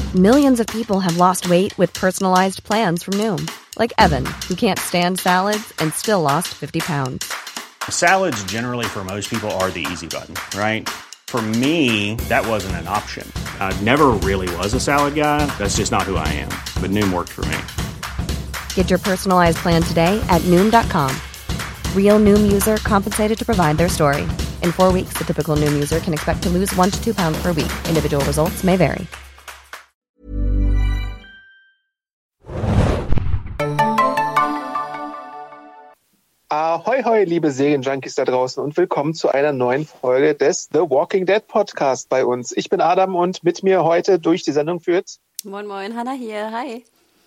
Millions of people have lost weight with personalized plans from Noom. Like Evan, who can't stand salads and still lost 50 pounds. Salads generally for most people are the easy button, right? For me, that wasn't an option. I never really was a salad guy. That's just not who I am. But Noom worked for me. Get your personalized plan today at Noom.com. Real Noom user compensated to provide their story. In 4 weeks, the typical Noom user can expect to lose 1 to 2 pounds per week. Individual results may vary. Ahoi, hoi, liebe Serienjunkies da draußen und willkommen zu einer neuen Folge des The Walking Dead Podcast bei uns. Ich bin Adam und mit mir heute durch die Sendung führt... Moin, moin, Hannah hier, hi.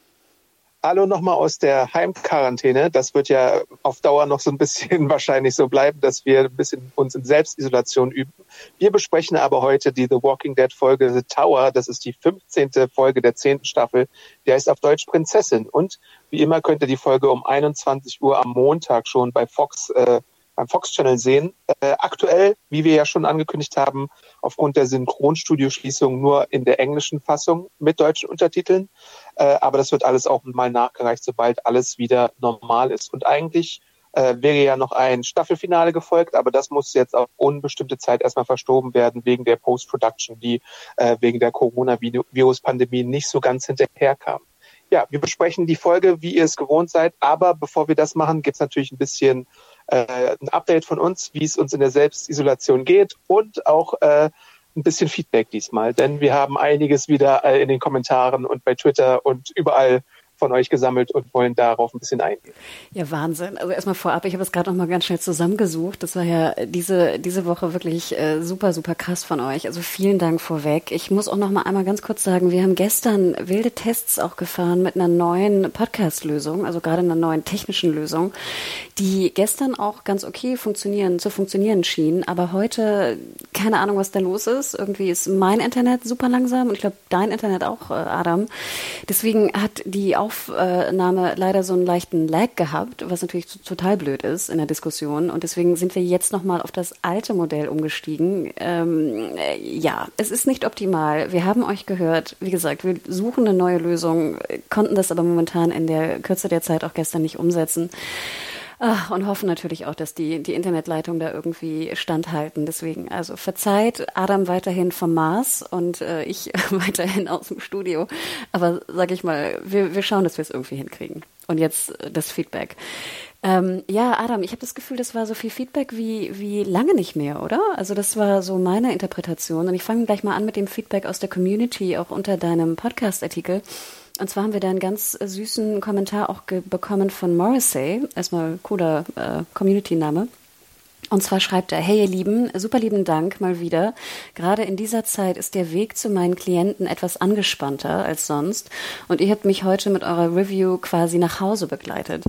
Hallo nochmal aus der Heimquarantäne. Das wird ja auf Dauer noch so ein bisschen wahrscheinlich so bleiben, dass wir ein bisschen uns in Selbstisolation üben. Wir besprechen aber heute die The Walking Dead Folge The Tower. Das ist die 15. Folge der 10. Staffel. Die heißt auf Deutsch Prinzessin. Und wie immer könnt ihr die Folge um 21 Uhr am Montag schon bei Fox, beim Fox Channel sehen. Aktuell, wie wir ja schon angekündigt haben, aufgrund der Synchronstudio-Schließung nur in der englischen Fassung mit deutschen Untertiteln. Aber das wird alles auch mal nachgereicht, sobald alles wieder normal ist. Und eigentlich wäre ja noch ein Staffelfinale gefolgt, aber das muss jetzt auf unbestimmte Zeit erstmal verschoben werden wegen der Post-Production, die wegen der Coronavirus-Pandemie nicht so ganz hinterherkam. Ja, wir besprechen die Folge, wie ihr es gewohnt seid, aber bevor wir das machen, gibt's natürlich ein bisschen ein Update von uns, wie es uns in der Selbstisolation geht und auch ein bisschen Feedback diesmal, denn wir haben einiges wieder in den Kommentaren und bei Twitter und überall von euch gesammelt und wollen darauf ein bisschen eingehen. Ja, Wahnsinn. Also erstmal vorab, ich habe es gerade noch mal ganz schnell zusammengesucht. Das war ja diese Woche wirklich super, super krass von euch. Also vielen Dank vorweg. Ich muss auch noch mal einmal ganz kurz sagen, wir haben gestern wilde Tests auch gefahren mit einer neuen Podcast-Lösung, also gerade einer neuen technischen Lösung, die gestern auch ganz okay zu funktionieren schien. Aber heute, keine Ahnung, was da los ist. Irgendwie ist mein Internet super langsam und ich glaube, dein Internet auch, Adam. Deswegen hat die Aufnahme leider so einen leichten Lag gehabt, was natürlich total blöd ist in der Diskussion. Und deswegen sind wir jetzt nochmal auf das alte Modell umgestiegen. Ja, es ist nicht optimal. Wir haben euch gehört. Wie gesagt, wir suchen eine neue Lösung, konnten das aber momentan in der Kürze der Zeit auch gestern nicht umsetzen. Und hoffen natürlich auch, dass die Internetleitungen da irgendwie standhalten. Deswegen, also verzeiht, Adam weiterhin vom Mars und ich weiterhin aus dem Studio. Aber sag ich mal, wir schauen, dass wir es irgendwie hinkriegen. Und jetzt das Feedback. Ja, Adam, ich habe das Gefühl, das war so viel Feedback wie lange nicht mehr, oder? Also das war so meine Interpretation. Und ich fange gleich mal an mit dem Feedback aus der Community, auch unter deinem Podcast-Artikel. Und zwar haben wir da einen ganz süßen Kommentar auch bekommen von Morrissey. Erstmal cooler Community-Name. Und zwar schreibt er: Hey ihr Lieben, super lieben Dank mal wieder. Gerade in dieser Zeit ist der Weg zu meinen Klienten etwas angespannter als sonst. Und ihr habt mich heute mit eurer Review quasi nach Hause begleitet.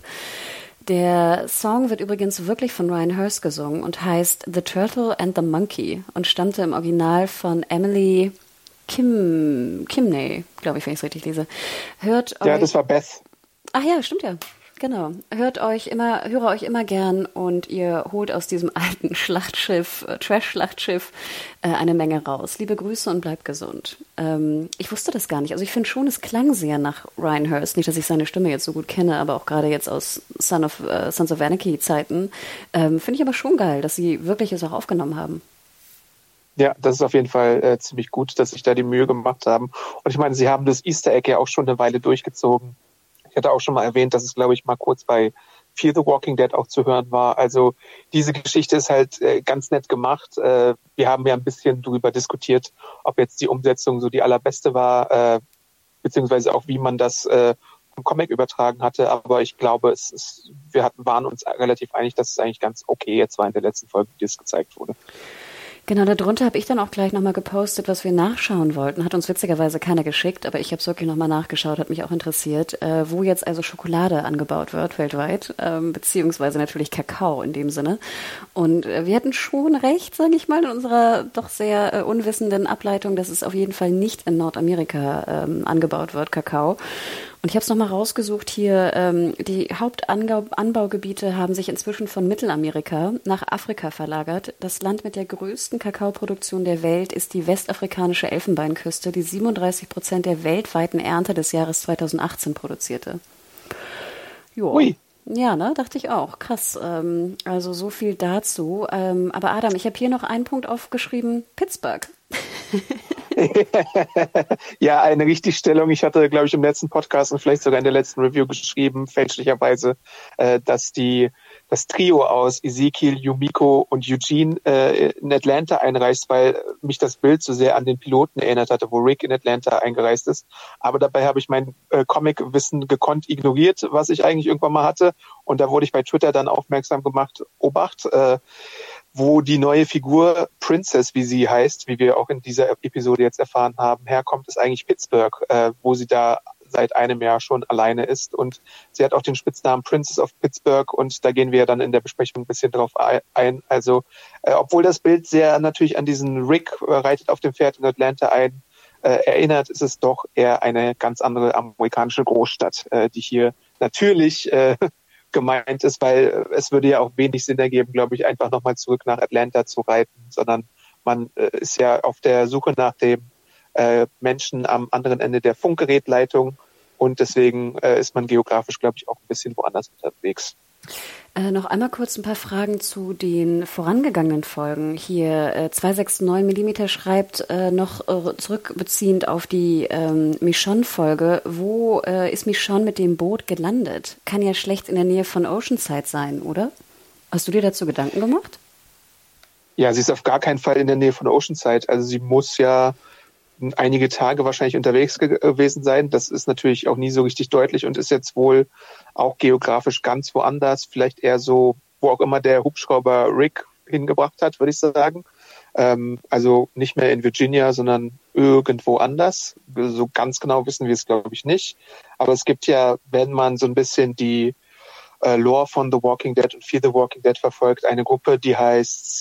Der Song wird übrigens wirklich von Ryan Hurst gesungen und heißt The Turtle and the Monkey und stammte im Original von Emily Kimney, glaube ich, wenn ich es richtig lese. Ja, das war Beth. Ach ja, stimmt ja. Genau. Höre euch immer gern und ihr holt aus diesem alten Schlachtschiff, Trash-Schlachtschiff, eine Menge raus. Liebe Grüße und bleibt gesund. Ich wusste das gar nicht. Also ich finde schon, es klang sehr nach Ryan Hurst. Nicht, dass ich seine Stimme jetzt so gut kenne, aber auch gerade jetzt aus Sons of Anarchy Zeiten. Finde ich aber schon geil, dass sie wirklich es auch aufgenommen haben. Ja, das ist auf jeden Fall ziemlich gut, dass sich da die Mühe gemacht haben. Und ich meine, sie haben das Easter Egg ja auch schon eine Weile durchgezogen. Ich hatte auch schon mal erwähnt, dass es, glaube ich, mal kurz bei Fear the Walking Dead auch zu hören war. Also diese Geschichte ist halt ganz nett gemacht. Wir haben ja ein bisschen darüber diskutiert, ob jetzt die Umsetzung so die allerbeste war, beziehungsweise auch wie man das vom Comic übertragen hatte. Aber ich glaube, waren uns relativ einig, dass es eigentlich ganz okay jetzt war in der letzten Folge, wie es gezeigt wurde. Genau, darunter habe ich dann auch gleich nochmal gepostet, was wir nachschauen wollten. Hat uns witzigerweise keiner geschickt, aber ich habe es wirklich nochmal nachgeschaut, hat mich auch interessiert, wo jetzt also Schokolade angebaut wird weltweit, beziehungsweise natürlich Kakao in dem Sinne. Und wir hatten schon recht, sage ich mal, in unserer doch sehr unwissenden Ableitung, dass es auf jeden Fall nicht in Nordamerika angebaut wird, Kakao. Und ich habe es nochmal rausgesucht hier, die Hauptanbaugebiete haben sich inzwischen von Mittelamerika nach Afrika verlagert. Das Land mit der größten Kakaoproduktion der Welt ist die westafrikanische Elfenbeinküste, die 37% der weltweiten Ernte des Jahres 2018 produzierte. Jo. Ui. Ja, ne, dachte ich auch. Krass. Also so viel dazu. Aber Adam, ich habe hier noch einen Punkt aufgeschrieben. Pittsburgh. Ja, eine Richtigstellung. Ich hatte, glaube ich, im letzten Podcast und vielleicht sogar in der letzten Review geschrieben, fälschlicherweise, dass das Trio aus Ezekiel, Yumiko und Eugene in Atlanta einreist, weil mich das Bild so sehr an den Piloten erinnert hatte, wo Rick in Atlanta eingereist ist. Aber dabei habe ich mein Comic-Wissen gekonnt ignoriert, was ich eigentlich irgendwann mal hatte. Und da wurde ich bei Twitter dann aufmerksam gemacht, Obacht, wo die neue Figur Princess, wie sie heißt, wie wir auch in dieser Episode jetzt erfahren haben, herkommt, ist eigentlich Pittsburgh, wo sie da seit einem Jahr schon alleine ist. Und sie hat auch den Spitznamen Princess of Pittsburgh und da gehen wir dann in der Besprechung ein bisschen drauf ein. Also, obwohl das Bild sehr natürlich an diesen Rick reitet auf dem Pferd in Atlanta ein, erinnert, ist es doch eher eine ganz andere amerikanische Großstadt, die hier natürlich gemeint ist, weil es würde ja auch wenig Sinn ergeben, glaube ich, einfach nochmal zurück nach Atlanta zu reiten, sondern man ist ja auf der Suche nach dem Menschen am anderen Ende der Funkgerätleitung und deswegen ist man geografisch, glaube ich, auch ein bisschen woanders unterwegs. Noch einmal kurz ein paar Fragen zu den vorangegangenen Folgen. Hier 269 mm schreibt noch zurückbeziehend auf die Michonne-Folge. Wo ist Michonne mit dem Boot gelandet? Kann ja schlecht in der Nähe von Oceanside sein, oder? Hast du dir dazu Gedanken gemacht? Ja, sie ist auf gar keinen Fall in der Nähe von Oceanside. Also sie muss ja einige Tage wahrscheinlich unterwegs gewesen sein. Das ist natürlich auch nie so richtig deutlich und ist jetzt wohl auch geografisch ganz woanders. Vielleicht eher so, wo auch immer der Hubschrauber Rick hingebracht hat, würde ich sagen. Also nicht mehr in Virginia, sondern irgendwo anders. So ganz genau wissen wir es, glaube ich, nicht. Aber es gibt ja, wenn man so ein bisschen die Lore von The Walking Dead und Fear the Walking Dead verfolgt, eine Gruppe, die heißt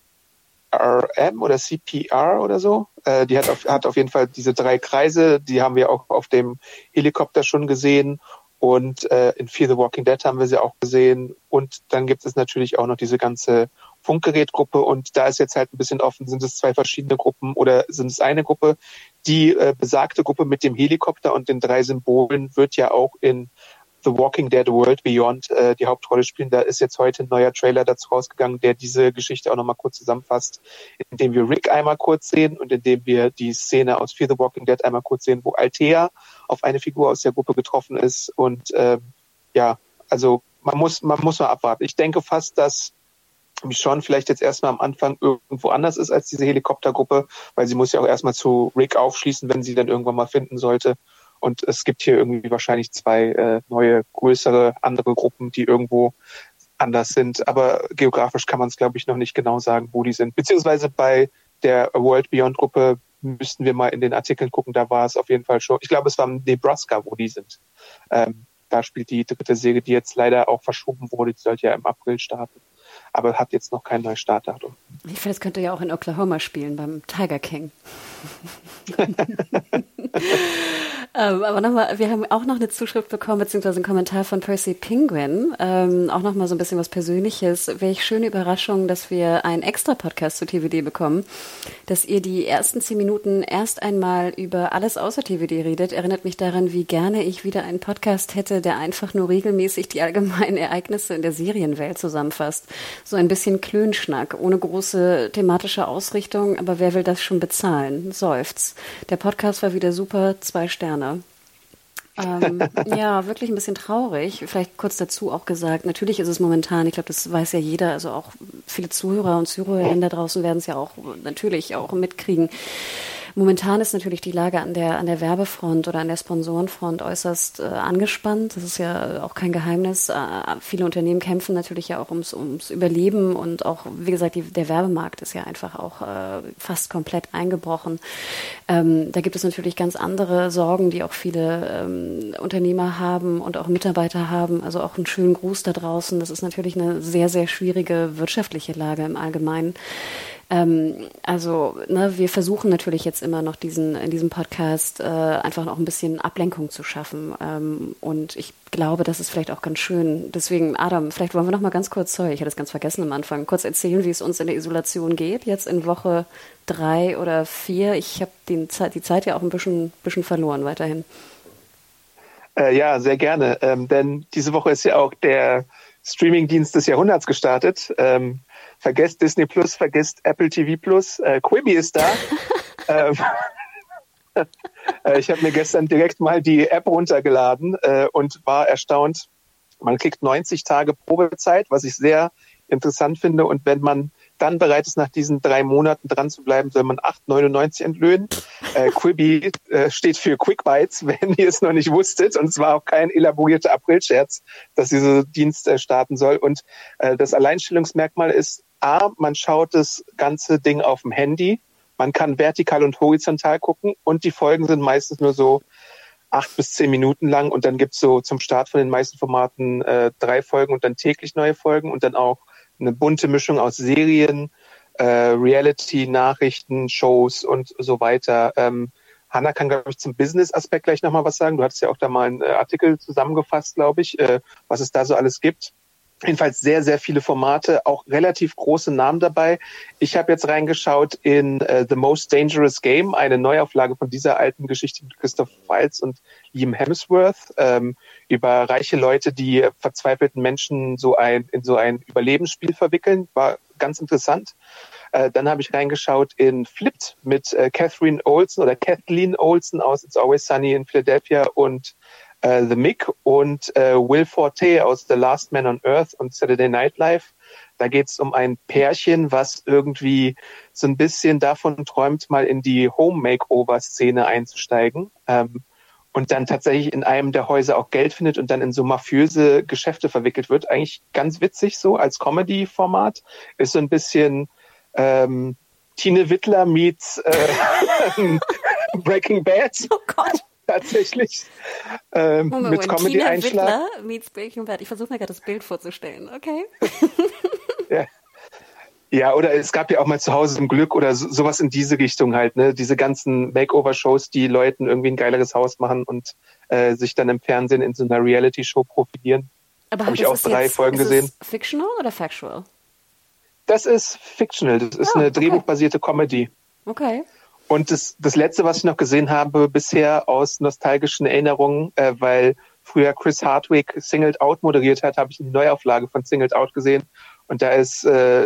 CRM oder CPR oder so. Die hat auf jeden Fall diese 3 Kreise, die haben wir auch auf dem Helikopter schon gesehen und in Fear the Walking Dead haben wir sie auch gesehen und dann gibt es natürlich auch noch diese ganze Funkgerätgruppe und da ist jetzt halt ein bisschen offen, sind es 2 verschiedene Gruppen oder sind es eine Gruppe? Die besagte Gruppe mit dem Helikopter und den 3 Symbolen wird ja auch in The Walking Dead World Beyond die Hauptrolle spielen. Da ist jetzt heute ein neuer Trailer dazu rausgegangen, der diese Geschichte auch nochmal kurz zusammenfasst, indem wir Rick einmal kurz sehen und indem wir die Szene aus Fear the Walking Dead einmal kurz sehen, wo Althea auf eine Figur aus der Gruppe getroffen ist. Und ja, also man muss mal abwarten. Ich denke fast, dass Michonne vielleicht jetzt erstmal am Anfang irgendwo anders ist als diese Helikoptergruppe, weil sie muss ja auch erstmal zu Rick aufschließen, wenn sie dann irgendwann mal finden sollte. Und es gibt hier irgendwie wahrscheinlich 2 neue, größere, andere Gruppen, die irgendwo anders sind. Aber geografisch kann man es, glaube ich, noch nicht genau sagen, wo die sind. Beziehungsweise bei der World Beyond Gruppe müssten wir mal in den Artikeln gucken. Da war es auf jeden Fall schon. Ich glaube, es war Nebraska, wo die sind. Da spielt die 3. Serie, die jetzt leider auch verschoben wurde. Die sollte ja im April starten. Aber hat jetzt noch kein neues Startdatum. Ich finde, es könnte ja auch in Oklahoma spielen, beim Tiger King. Aber nochmal, wir haben auch noch eine Zuschrift bekommen, beziehungsweise einen Kommentar von Percy Penguin. Auch nochmal so ein bisschen was Persönliches. Welch schöne Überraschung, dass wir einen Extra-Podcast zu TVD bekommen. Dass ihr die ersten 10 Minuten erst einmal über alles außer TVD redet, erinnert mich daran, wie gerne ich wieder einen Podcast hätte, der einfach nur regelmäßig die allgemeinen Ereignisse in der Serienwelt zusammenfasst. So ein bisschen Klönschnack, ohne große thematische Ausrichtung, aber wer will das schon bezahlen? Seufz. Der Podcast war wieder super, 2 Sterne. Ja, wirklich ein bisschen traurig. Vielleicht kurz dazu auch gesagt, natürlich ist es momentan, ich glaube, das weiß ja jeder, also auch viele Zuhörer und Zuhörerinnen da draußen werden es ja auch natürlich auch mitkriegen. Momentan ist natürlich die Lage an der Werbefront oder an der Sponsorenfront äußerst angespannt. Das ist ja auch kein Geheimnis. Viele Unternehmen kämpfen natürlich ja auch ums Überleben und auch, wie gesagt, der Werbemarkt ist ja einfach auch fast komplett eingebrochen. Da gibt es natürlich ganz andere Sorgen, die auch viele Unternehmer haben und auch Mitarbeiter haben. Also auch einen schönen Gruß da draußen. Das ist natürlich eine sehr, sehr schwierige wirtschaftliche Lage im Allgemeinen. Also, ne, wir versuchen natürlich jetzt immer noch in diesem Podcast einfach noch ein bisschen Ablenkung zu schaffen. Und ich glaube, das ist vielleicht auch ganz schön. Deswegen, Adam, vielleicht wollen wir noch mal ganz kurz, sorry, ich hatte es ganz vergessen am Anfang, kurz erzählen, wie es uns in der Isolation geht, jetzt in Woche 3 oder 4. Ich habe die Zeit ja auch ein bisschen verloren weiterhin. Ja, sehr gerne. Denn diese Woche ist ja auch der Streamingdienst des Jahrhunderts gestartet. Vergesst Disney Plus, vergesst Apple TV Plus. Quibi ist da. Ich habe mir gestern direkt mal die App runtergeladen und war erstaunt. Man kriegt 90 Tage Probezeit, was ich sehr interessant finde. Und wenn man dann bereit ist, nach diesen 3 Monaten dran zu bleiben, soll man 8,99 entlöhnen. Quibi steht für Quick Bites, wenn ihr es noch nicht wusstet. Und es war auch kein elaborierter Aprilscherz, dass dieser Dienst starten soll. Und das Alleinstellungsmerkmal ist, man schaut das ganze Ding auf dem Handy. Man kann vertikal und horizontal gucken. Und die Folgen sind meistens nur so 8 bis 10 Minuten lang. Und dann gibt's so zum Start von den meisten Formaten 3 Folgen und dann täglich neue Folgen und dann auch eine bunte Mischung aus Serien, Reality, Nachrichten, Shows und so weiter. Hanna kann, glaube ich, zum Business-Aspekt gleich nochmal was sagen. Du hattest ja auch da mal einen Artikel zusammengefasst, glaube ich, was es da so alles gibt. Jedenfalls sehr, sehr viele Formate, auch relativ große Namen dabei. Ich habe jetzt reingeschaut in The Most Dangerous Game, eine Neuauflage von dieser alten Geschichte mit Christoph Waltz und Liam Hemsworth, über reiche Leute, die verzweifelten Menschen in so ein Überlebensspiel verwickeln. War ganz interessant. Dann habe ich reingeschaut in Flipped mit Kathleen Olsen aus It's Always Sunny in Philadelphia und The Mick und Will Forte aus The Last Man on Earth und Saturday Night Live. Da geht es um ein Pärchen, was irgendwie so ein bisschen davon träumt, mal in die Home-Makeover-Szene einzusteigen und dann tatsächlich in einem der Häuser auch Geld findet und dann in so mafiöse Geschäfte verwickelt wird. Eigentlich ganz witzig so als Comedy-Format. Ist so ein bisschen Tine Wittler meets Breaking Bad. Oh Gott. Tatsächlich. Moment, mit Comedy-Einschlag. Tine Wittler meets Breaking Bad. Ich versuche mir gerade das Bild vorzustellen, okay? Ja, oder es gab ja auch mal zu Hause im Glück oder sowas in diese Richtung halt, ne? Diese ganzen Makeover-Shows, die Leuten irgendwie ein geileres Haus machen und sich dann im Fernsehen in so einer Reality-Show profilieren. Aber habe ich auch 3 Folgen gesehen. Ist es fictional oder factual? Das ist fictional. Das ist eine drehbuchbasierte Comedy. Okay. Und das Letzte, was ich noch gesehen habe bisher aus nostalgischen Erinnerungen, weil früher Chris Hardwick Singled Out moderiert hat, habe ich eine Neuauflage von Singled Out gesehen. Und da ist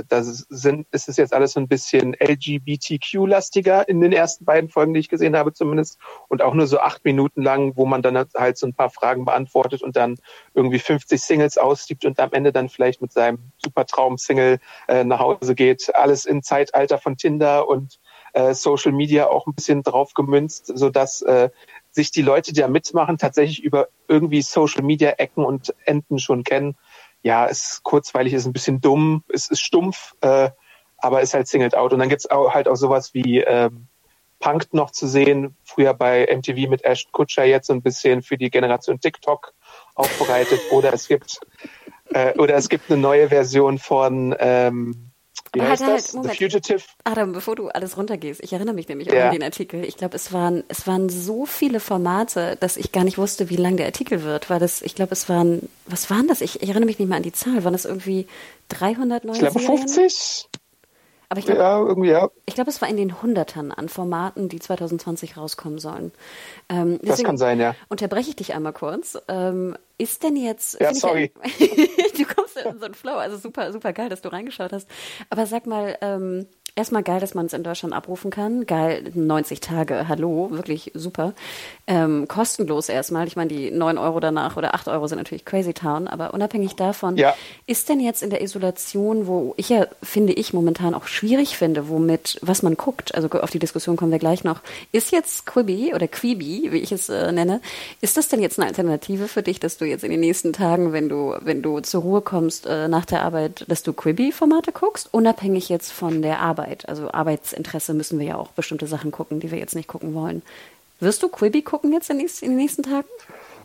es jetzt alles so ein bisschen LGBTQ-lastiger in den ersten beiden Folgen, die ich gesehen habe zumindest. Und auch nur so 8 Minuten lang, wo man dann halt so ein paar Fragen beantwortet und dann irgendwie 50 Singles ausgibt und am Ende dann vielleicht mit seinem super Traum-Single nach Hause geht. Alles im Zeitalter von Tinder und Social Media auch ein bisschen drauf gemünzt, sodass sich die Leute, die da mitmachen, tatsächlich über irgendwie Social Media Ecken und Enden schon kennen. Ja, ist kurzweilig, ist ein bisschen dumm, es ist stumpf, aber ist halt Singled Out. Und dann gibt's auch halt auch sowas wie Punk'd noch zu sehen, früher bei MTV mit Ashton Kutcher, jetzt so ein bisschen für die Generation TikTok aufbereitet. Oder es gibt eine neue Version von wie heißt das? Moment. The Fugitive. Adam, bevor du alles runtergehst, ich erinnere mich nämlich auch an den Artikel. Ich glaube, es waren so viele Formate, dass ich gar nicht wusste, wie lang der Artikel wird, weil was waren das? Ich erinnere mich nicht mehr an die Zahl. Waren das irgendwie 300 neue Serien? Ich glaube 50. Aber ich glaube, ja, irgendwie, ja. Ich glaube, es war in den Hundertern an Formaten, die 2020 rauskommen sollen. Das kann sein, ja. Unterbreche ich dich einmal kurz. Ist denn jetzt... Ja, sorry. Du kommst in so einen Flow, also super, super geil, dass du reingeschaut hast. Aber sag mal, erstmal geil, dass man es in Deutschland abrufen kann. Geil, 90 Tage, hallo, wirklich super. Kostenlos erstmal. Ich meine, die 9 Euro danach oder 8 Euro sind natürlich Crazy Town, aber unabhängig davon, ist denn jetzt in der Isolation, wo ich ja, finde ich, momentan auch schwierig finde, was man guckt, also auf die Diskussion kommen wir gleich noch, ist jetzt Quibi oder Quibi, wie ich es nenne, ist das denn jetzt eine Alternative für dich, dass du jetzt in den nächsten Tagen, wenn du zur Ruhe kommst nach der Arbeit, dass du Quibi-Formate guckst, unabhängig jetzt von der Arbeit? Also Arbeitsinteresse müssen wir ja auch bestimmte Sachen gucken, die wir jetzt nicht gucken wollen. Wirst du Quibi gucken jetzt in den nächsten Tagen?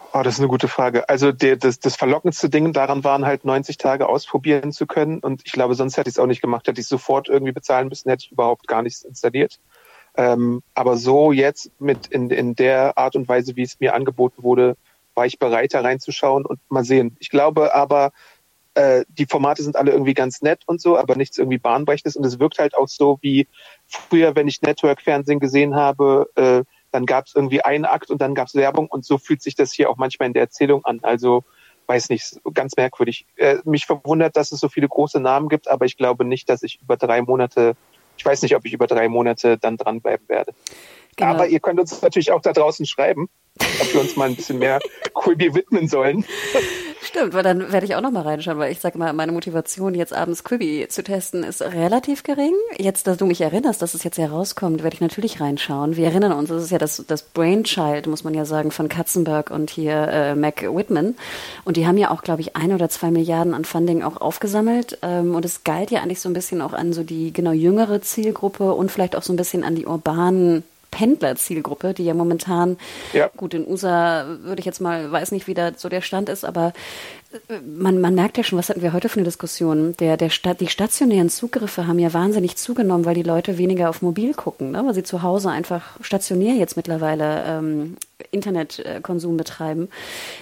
Oh, das ist eine gute Frage. Also das verlockendste Ding daran waren halt 90 Tage ausprobieren zu können. Und ich glaube, sonst hätte ich es auch nicht gemacht. Hätte ich sofort irgendwie bezahlen müssen, hätte ich überhaupt gar nichts installiert. Aber so jetzt in der Art und Weise, wie es mir angeboten wurde, war ich bereit, da reinzuschauen und mal sehen. Ich glaube aber, die Formate sind alle irgendwie ganz nett und so, aber nichts irgendwie Bahnbrechendes. Und es wirkt halt auch so wie früher, wenn ich Network-Fernsehen gesehen habe, dann gab es irgendwie einen Akt und dann gab es Werbung und so fühlt sich das hier auch manchmal in der Erzählung an. Also weiß nicht, ganz merkwürdig. Mich verwundert, dass es so viele große Namen gibt, aber ich glaube nicht, dass ich ich weiß nicht, ob ich über 3 Monate dann dranbleiben werde. Genau. Aber ihr könnt uns natürlich auch da draußen schreiben, ob wir uns mal ein bisschen mehr Quibi widmen sollen. Stimmt, weil dann werde ich auch noch mal reinschauen, weil ich sage mal, meine Motivation, jetzt abends Quibi zu testen, ist relativ gering. Jetzt, dass du mich erinnerst, dass es jetzt herauskommt, werde ich natürlich reinschauen. Wir erinnern uns, das ist ja das Brainchild, muss man ja sagen, von Katzenberg und hier Mac Whitman. Und die haben ja auch, glaube ich, 1 oder 2 Milliarden an Funding auch aufgesammelt. Und es galt ja eigentlich so ein bisschen auch an so die genau jüngere Zielgruppe und vielleicht auch so ein bisschen an die urbanen Pendler-Zielgruppe, die ja momentan, gut, in USA würde ich jetzt mal, weiß nicht, wie da so der Stand ist, aber man merkt ja schon, was hatten wir heute für eine Diskussion? Die stationären Zugriffe haben ja wahnsinnig zugenommen, weil die Leute weniger auf mobil gucken, ne? Weil sie zu Hause einfach stationär jetzt mittlerweile Internetkonsum betreiben.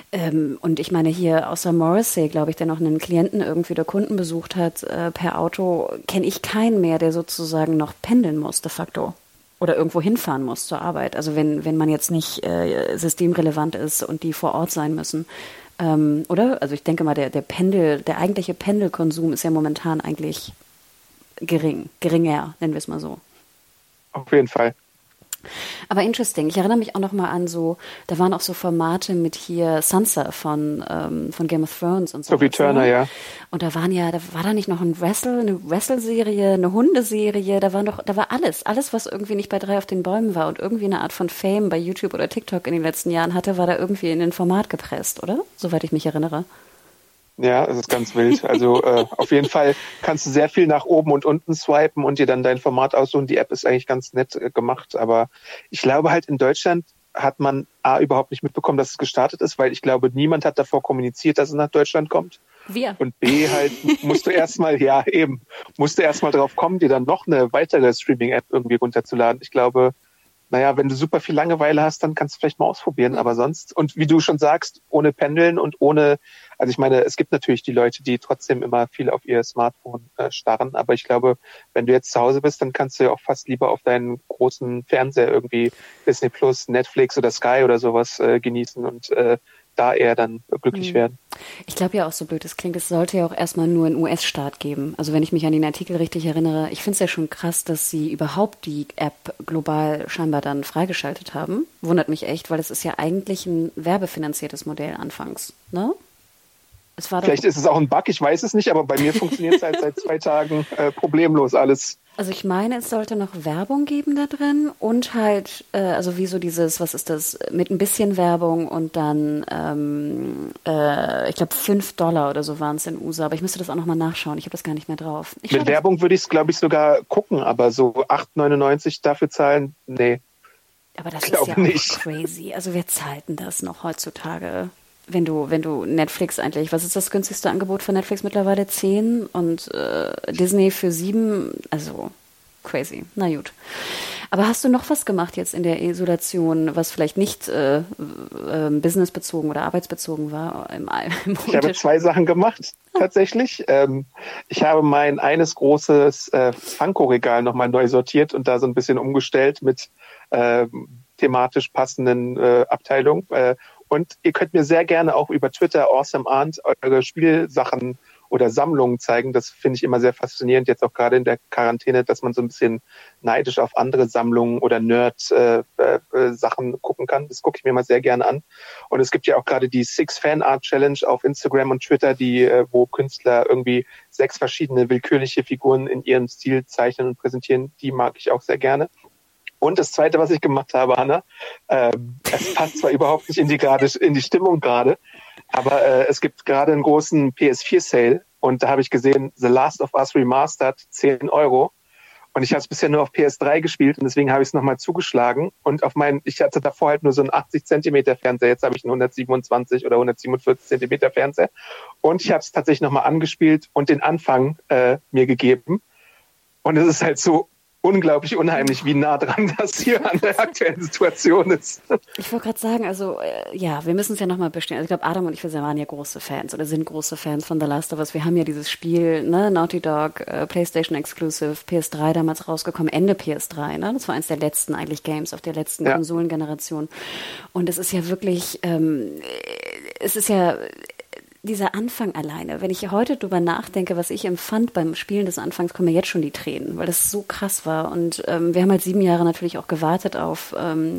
Und ich meine, hier außer Morrissey, glaube ich, der noch einen Klienten irgendwie oder Kunden besucht hat, per Auto, kenne ich keinen mehr, der sozusagen noch pendeln muss, de facto. Oder irgendwo hinfahren muss zur Arbeit. Also wenn man jetzt nicht systemrelevant ist und die vor Ort sein müssen. Oder? Also ich denke mal, der eigentliche Pendelkonsum ist ja momentan eigentlich geringer, nennen wir es mal so. Auf jeden Fall. Aber interesting. Ich erinnere mich auch noch mal an da waren auch so Formate mit hier Sansa von Game of Thrones und so. Sophie Turner, ja. Und da war da nicht noch eine Wrestle-Serie, eine Hundeserie, da war alles, was irgendwie nicht bei 3 auf den Bäumen war und irgendwie eine Art von Fame bei YouTube oder TikTok in den letzten Jahren hatte, war da irgendwie in ein Format gepresst, oder? Soweit ich mich erinnere. Ja, es ist ganz wild. Also auf jeden Fall kannst du sehr viel nach oben und unten swipen und dir dann dein Format aussuchen. Die App ist eigentlich ganz nett gemacht, aber ich glaube halt in Deutschland hat man überhaupt nicht mitbekommen, dass es gestartet ist, weil ich glaube, niemand hat davor kommuniziert, dass es nach Deutschland kommt. Wir. Und B halt musst du erstmal drauf kommen, dir dann noch eine weitere Streaming-App irgendwie runterzuladen. Ich glaube, wenn du super viel Langeweile hast, dann kannst du vielleicht mal ausprobieren, aber sonst, und wie du schon sagst, ohne Pendeln und also ich meine, es gibt natürlich die Leute, die trotzdem immer viel auf ihr Smartphone starren, aber ich glaube, wenn du jetzt zu Hause bist, dann kannst du ja auch fast lieber auf deinen großen Fernseher irgendwie Disney Plus, Netflix oder Sky oder sowas genießen und da eher dann glücklich werden. Ich glaube ja auch, so blöd es klingt, es sollte ja auch erstmal nur einen US-Staat geben. Also wenn ich mich an den Artikel richtig erinnere, ich finde es ja schon krass, dass sie überhaupt die App global scheinbar dann freigeschaltet haben. Wundert mich echt, weil es ist ja eigentlich ein werbefinanziertes Modell anfangs, ne? Vielleicht ist es auch ein Bug, ich weiß es nicht, aber bei mir funktioniert es halt seit 2 Tagen problemlos alles. Also ich meine, es sollte noch Werbung geben da drin und halt, also wie so dieses, was ist das, mit ein bisschen Werbung und dann, ich glaube $5 oder so waren es in USA, aber ich müsste das auch nochmal nachschauen, ich habe das gar nicht mehr drauf. Mit Werbung würde ich es, glaube ich, sogar gucken, aber so 8,99 dafür zahlen, nee. Aber das ist ja auch crazy, also wer zahlt denn das noch heutzutage? Wenn du Netflix eigentlich, was ist das günstigste Angebot für Netflix mittlerweile? 10 und Disney für 7, also crazy. Na gut. Aber hast du noch was gemacht jetzt in der Isolation, was vielleicht nicht businessbezogen oder arbeitsbezogen war? Ich habe 2 Sachen gemacht, tatsächlich. Ich habe mein eines großes Funko-Regal nochmal neu sortiert und da so ein bisschen umgestellt mit thematisch passenden Abteilungen. Und ihr könnt mir sehr gerne auch über Twitter Awesome Aunt eure Spielsachen oder Sammlungen zeigen. Das finde ich immer sehr faszinierend, jetzt auch gerade in der Quarantäne, dass man so ein bisschen neidisch auf andere Sammlungen oder Nerd-Sachen gucken kann. Das gucke ich mir immer sehr gerne an. Und es gibt ja auch gerade die 6 Fan Art Challenge auf Instagram und Twitter, wo Künstler irgendwie 6 verschiedene willkürliche Figuren in ihrem Stil zeichnen und präsentieren. Die mag ich auch sehr gerne. Und das Zweite, was ich gemacht habe, Hanna, es passt zwar überhaupt nicht in die Stimmung gerade, aber es gibt gerade einen großen PS4-Sale und da habe ich gesehen, The Last of Us Remastered, 10 €. Und ich habe es bisher nur auf PS3 gespielt und deswegen habe ich es nochmal zugeschlagen. Und ich hatte davor halt nur so einen 80 Zentimeter Fernseher, jetzt habe ich einen 127 oder 147 Zentimeter Fernseher. Und ich habe es tatsächlich nochmal angespielt und den Anfang mir gegeben. Und es ist halt so unglaublich unheimlich, wie nah dran das hier an der aktuellen Situation ist. Ich wollte gerade sagen, also ja, wir müssen es ja nochmal bestehen. Also ich glaube, Adam und ich, wir waren ja große Fans oder sind große Fans von The Last of Us. Wir haben ja dieses Spiel, ne, Naughty Dog, PlayStation Exclusive, PS3 damals rausgekommen, Ende PS3, ne? Das war eins der letzten eigentlich Games auf der letzten Konsolengeneration. Und es ist ja wirklich, es ist ja dieser Anfang alleine, wenn ich heute drüber nachdenke, was ich empfand beim Spielen des Anfangs, kommen mir jetzt schon die Tränen, weil das so krass war. Und wir haben halt 7 Jahre natürlich auch gewartet auf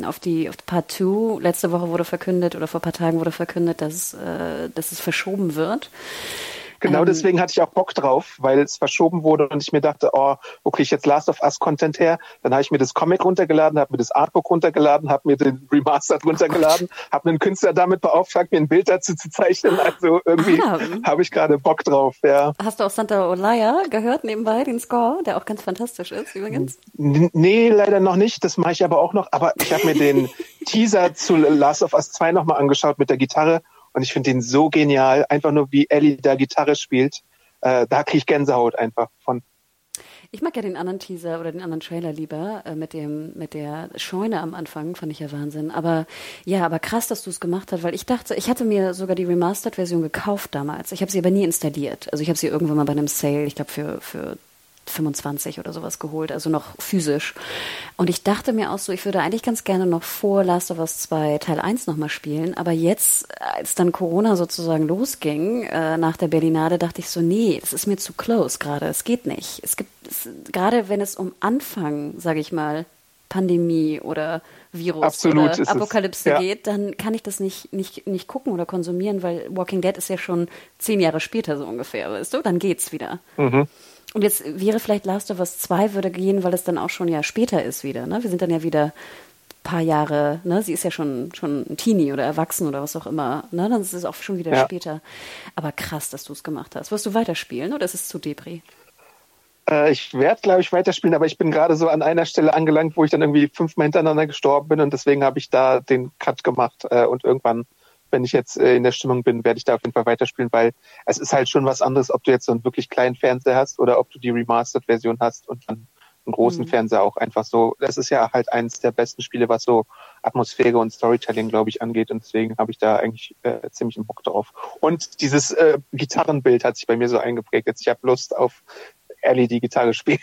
Part 2. Letzte Woche wurde verkündet oder vor ein paar Tagen wurde verkündet, dass es verschoben wird. Genau deswegen hatte ich auch Bock drauf, weil es verschoben wurde und ich mir dachte, wo kriege ich jetzt Last of Us Content her? Dann habe ich mir das Comic runtergeladen, habe mir das Artbook runtergeladen, habe mir den Remastered runtergeladen, habe einen Künstler damit beauftragt, mir ein Bild dazu zu zeichnen. Also irgendwie habe ich gerade Bock drauf. Ja. Hast du auch Santa Olaya gehört nebenbei, den Score, der auch ganz fantastisch ist übrigens? Nee, leider noch nicht. Das mache ich aber auch noch. Aber ich habe mir den Teaser zu Last of Us 2 nochmal angeschaut mit der Gitarre. Und ich finde den so genial, einfach nur wie Ellie da Gitarre spielt. Da kriege ich Gänsehaut einfach von. Ich mag ja den anderen Teaser oder den anderen Trailer lieber, mit der Scheune am Anfang, fand ich ja Wahnsinn. Aber krass, dass du es gemacht hast, weil ich dachte, ich hatte mir sogar die Remastered-Version gekauft damals. Ich habe sie aber nie installiert. Also ich habe sie irgendwann mal bei einem Sale, ich glaube für 25 oder sowas geholt, also noch physisch. Und ich dachte mir auch so, ich würde eigentlich ganz gerne noch vor Last of Us 2 Teil 1 nochmal spielen, aber jetzt, als dann Corona sozusagen losging, nach der Berlinade, dachte ich so, nee, es ist mir zu close gerade, es geht nicht. Gerade wenn es um Anfang, sage ich mal, Pandemie oder Virus Absolut oder Apokalypse geht, dann kann ich das nicht gucken oder konsumieren, weil Walking Dead ist ja schon 10 Jahre später so ungefähr, weißt du? Dann geht's wieder. Mhm. Und jetzt wäre vielleicht Last of Us 2 würde gehen, weil es dann auch schon ja später ist wieder. Ne? Wir sind dann ja wieder ein paar Jahre, ne? Sie ist ja schon ein Teenie oder erwachsen oder was auch immer. Ne? Dann ist es auch schon wieder später. Aber krass, dass du es gemacht hast. Wirst du weiterspielen oder ist es zu Depri? Ich werde, glaube ich, weiterspielen, aber ich bin gerade so an einer Stelle angelangt, wo ich dann irgendwie 5-mal hintereinander gestorben bin und deswegen habe ich da den Cut gemacht und irgendwann, wenn ich jetzt in der Stimmung bin, werde ich da auf jeden Fall weiterspielen, weil es ist halt schon was anderes, ob du jetzt so einen wirklich kleinen Fernseher hast oder ob du die Remastered-Version hast und dann einen großen Fernseher auch einfach so. Das ist ja halt eines der besten Spiele, was so Atmosphäre und Storytelling, glaube ich, angeht und deswegen habe ich da eigentlich ziemlich einen Bock drauf. Und dieses Gitarrenbild hat sich bei mir so eingeprägt. Jetzt ich habe Lust auf Ellie, die Gitarre spielt.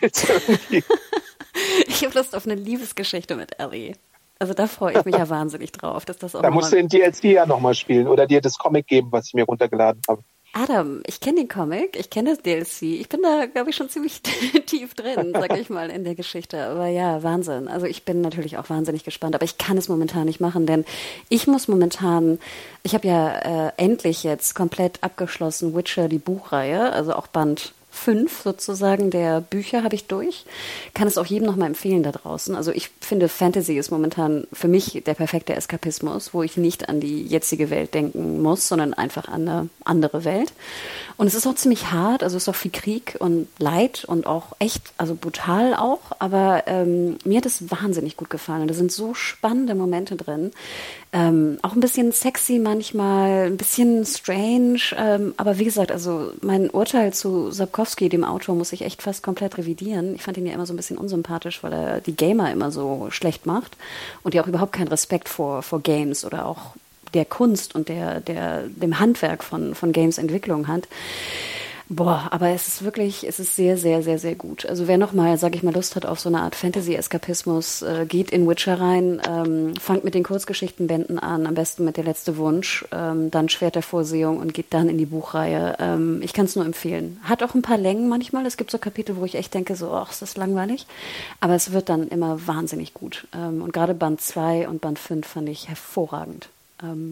Ich habe Lust auf eine Liebesgeschichte mit Ellie. Also da freue ich mich ja wahnsinnig drauf, dass das auch. Da musst du den DLC ja nochmal spielen oder dir das Comic geben, was ich mir runtergeladen habe. Adam, ich kenne den Comic, ich kenne das DLC. Ich bin da, glaube ich, schon ziemlich tief drin, sag ich mal, in der Geschichte. Aber ja, Wahnsinn. Also ich bin natürlich auch wahnsinnig gespannt, aber ich kann es momentan nicht machen, denn ich habe ja endlich jetzt komplett abgeschlossen Witcher, die Buchreihe, also auch Band 5 sozusagen der Bücher habe ich durch. Kann es auch jedem nochmal empfehlen da draußen. Also ich finde, Fantasy ist momentan für mich der perfekte Eskapismus, wo ich nicht an die jetzige Welt denken muss, sondern einfach an eine andere Welt. Und es ist auch ziemlich hart, also es ist auch viel Krieg und Leid und auch echt, also brutal auch, aber mir hat es wahnsinnig gut gefallen und da sind so spannende Momente drin. Auch ein bisschen sexy manchmal, ein bisschen strange, aber wie gesagt, also mein Urteil zu Sapkowski, dem Autor, muss ich echt fast komplett revidieren. Ich fand ihn ja immer so ein bisschen unsympathisch, weil er die Gamer immer so schlecht macht und ja auch überhaupt keinen Respekt vor Games oder auch der Kunst und dem Handwerk von Games-Entwicklung hat. Boah, aber es ist sehr, sehr, sehr, sehr gut. Also wer nochmal, sag ich mal, Lust hat auf so eine Art Fantasy-Eskapismus, geht in Witcher rein, fangt mit den Kurzgeschichtenbänden an, am besten mit Der letzte Wunsch, dann Schwert der Vorsehung und geht dann in die Buchreihe. Ich kann es nur empfehlen. Hat auch ein paar Längen manchmal. Es gibt so Kapitel, wo ich echt denke, so, ach, ist das langweilig. Aber es wird dann immer wahnsinnig gut. Und gerade Band 2 und Band 5 fand ich hervorragend.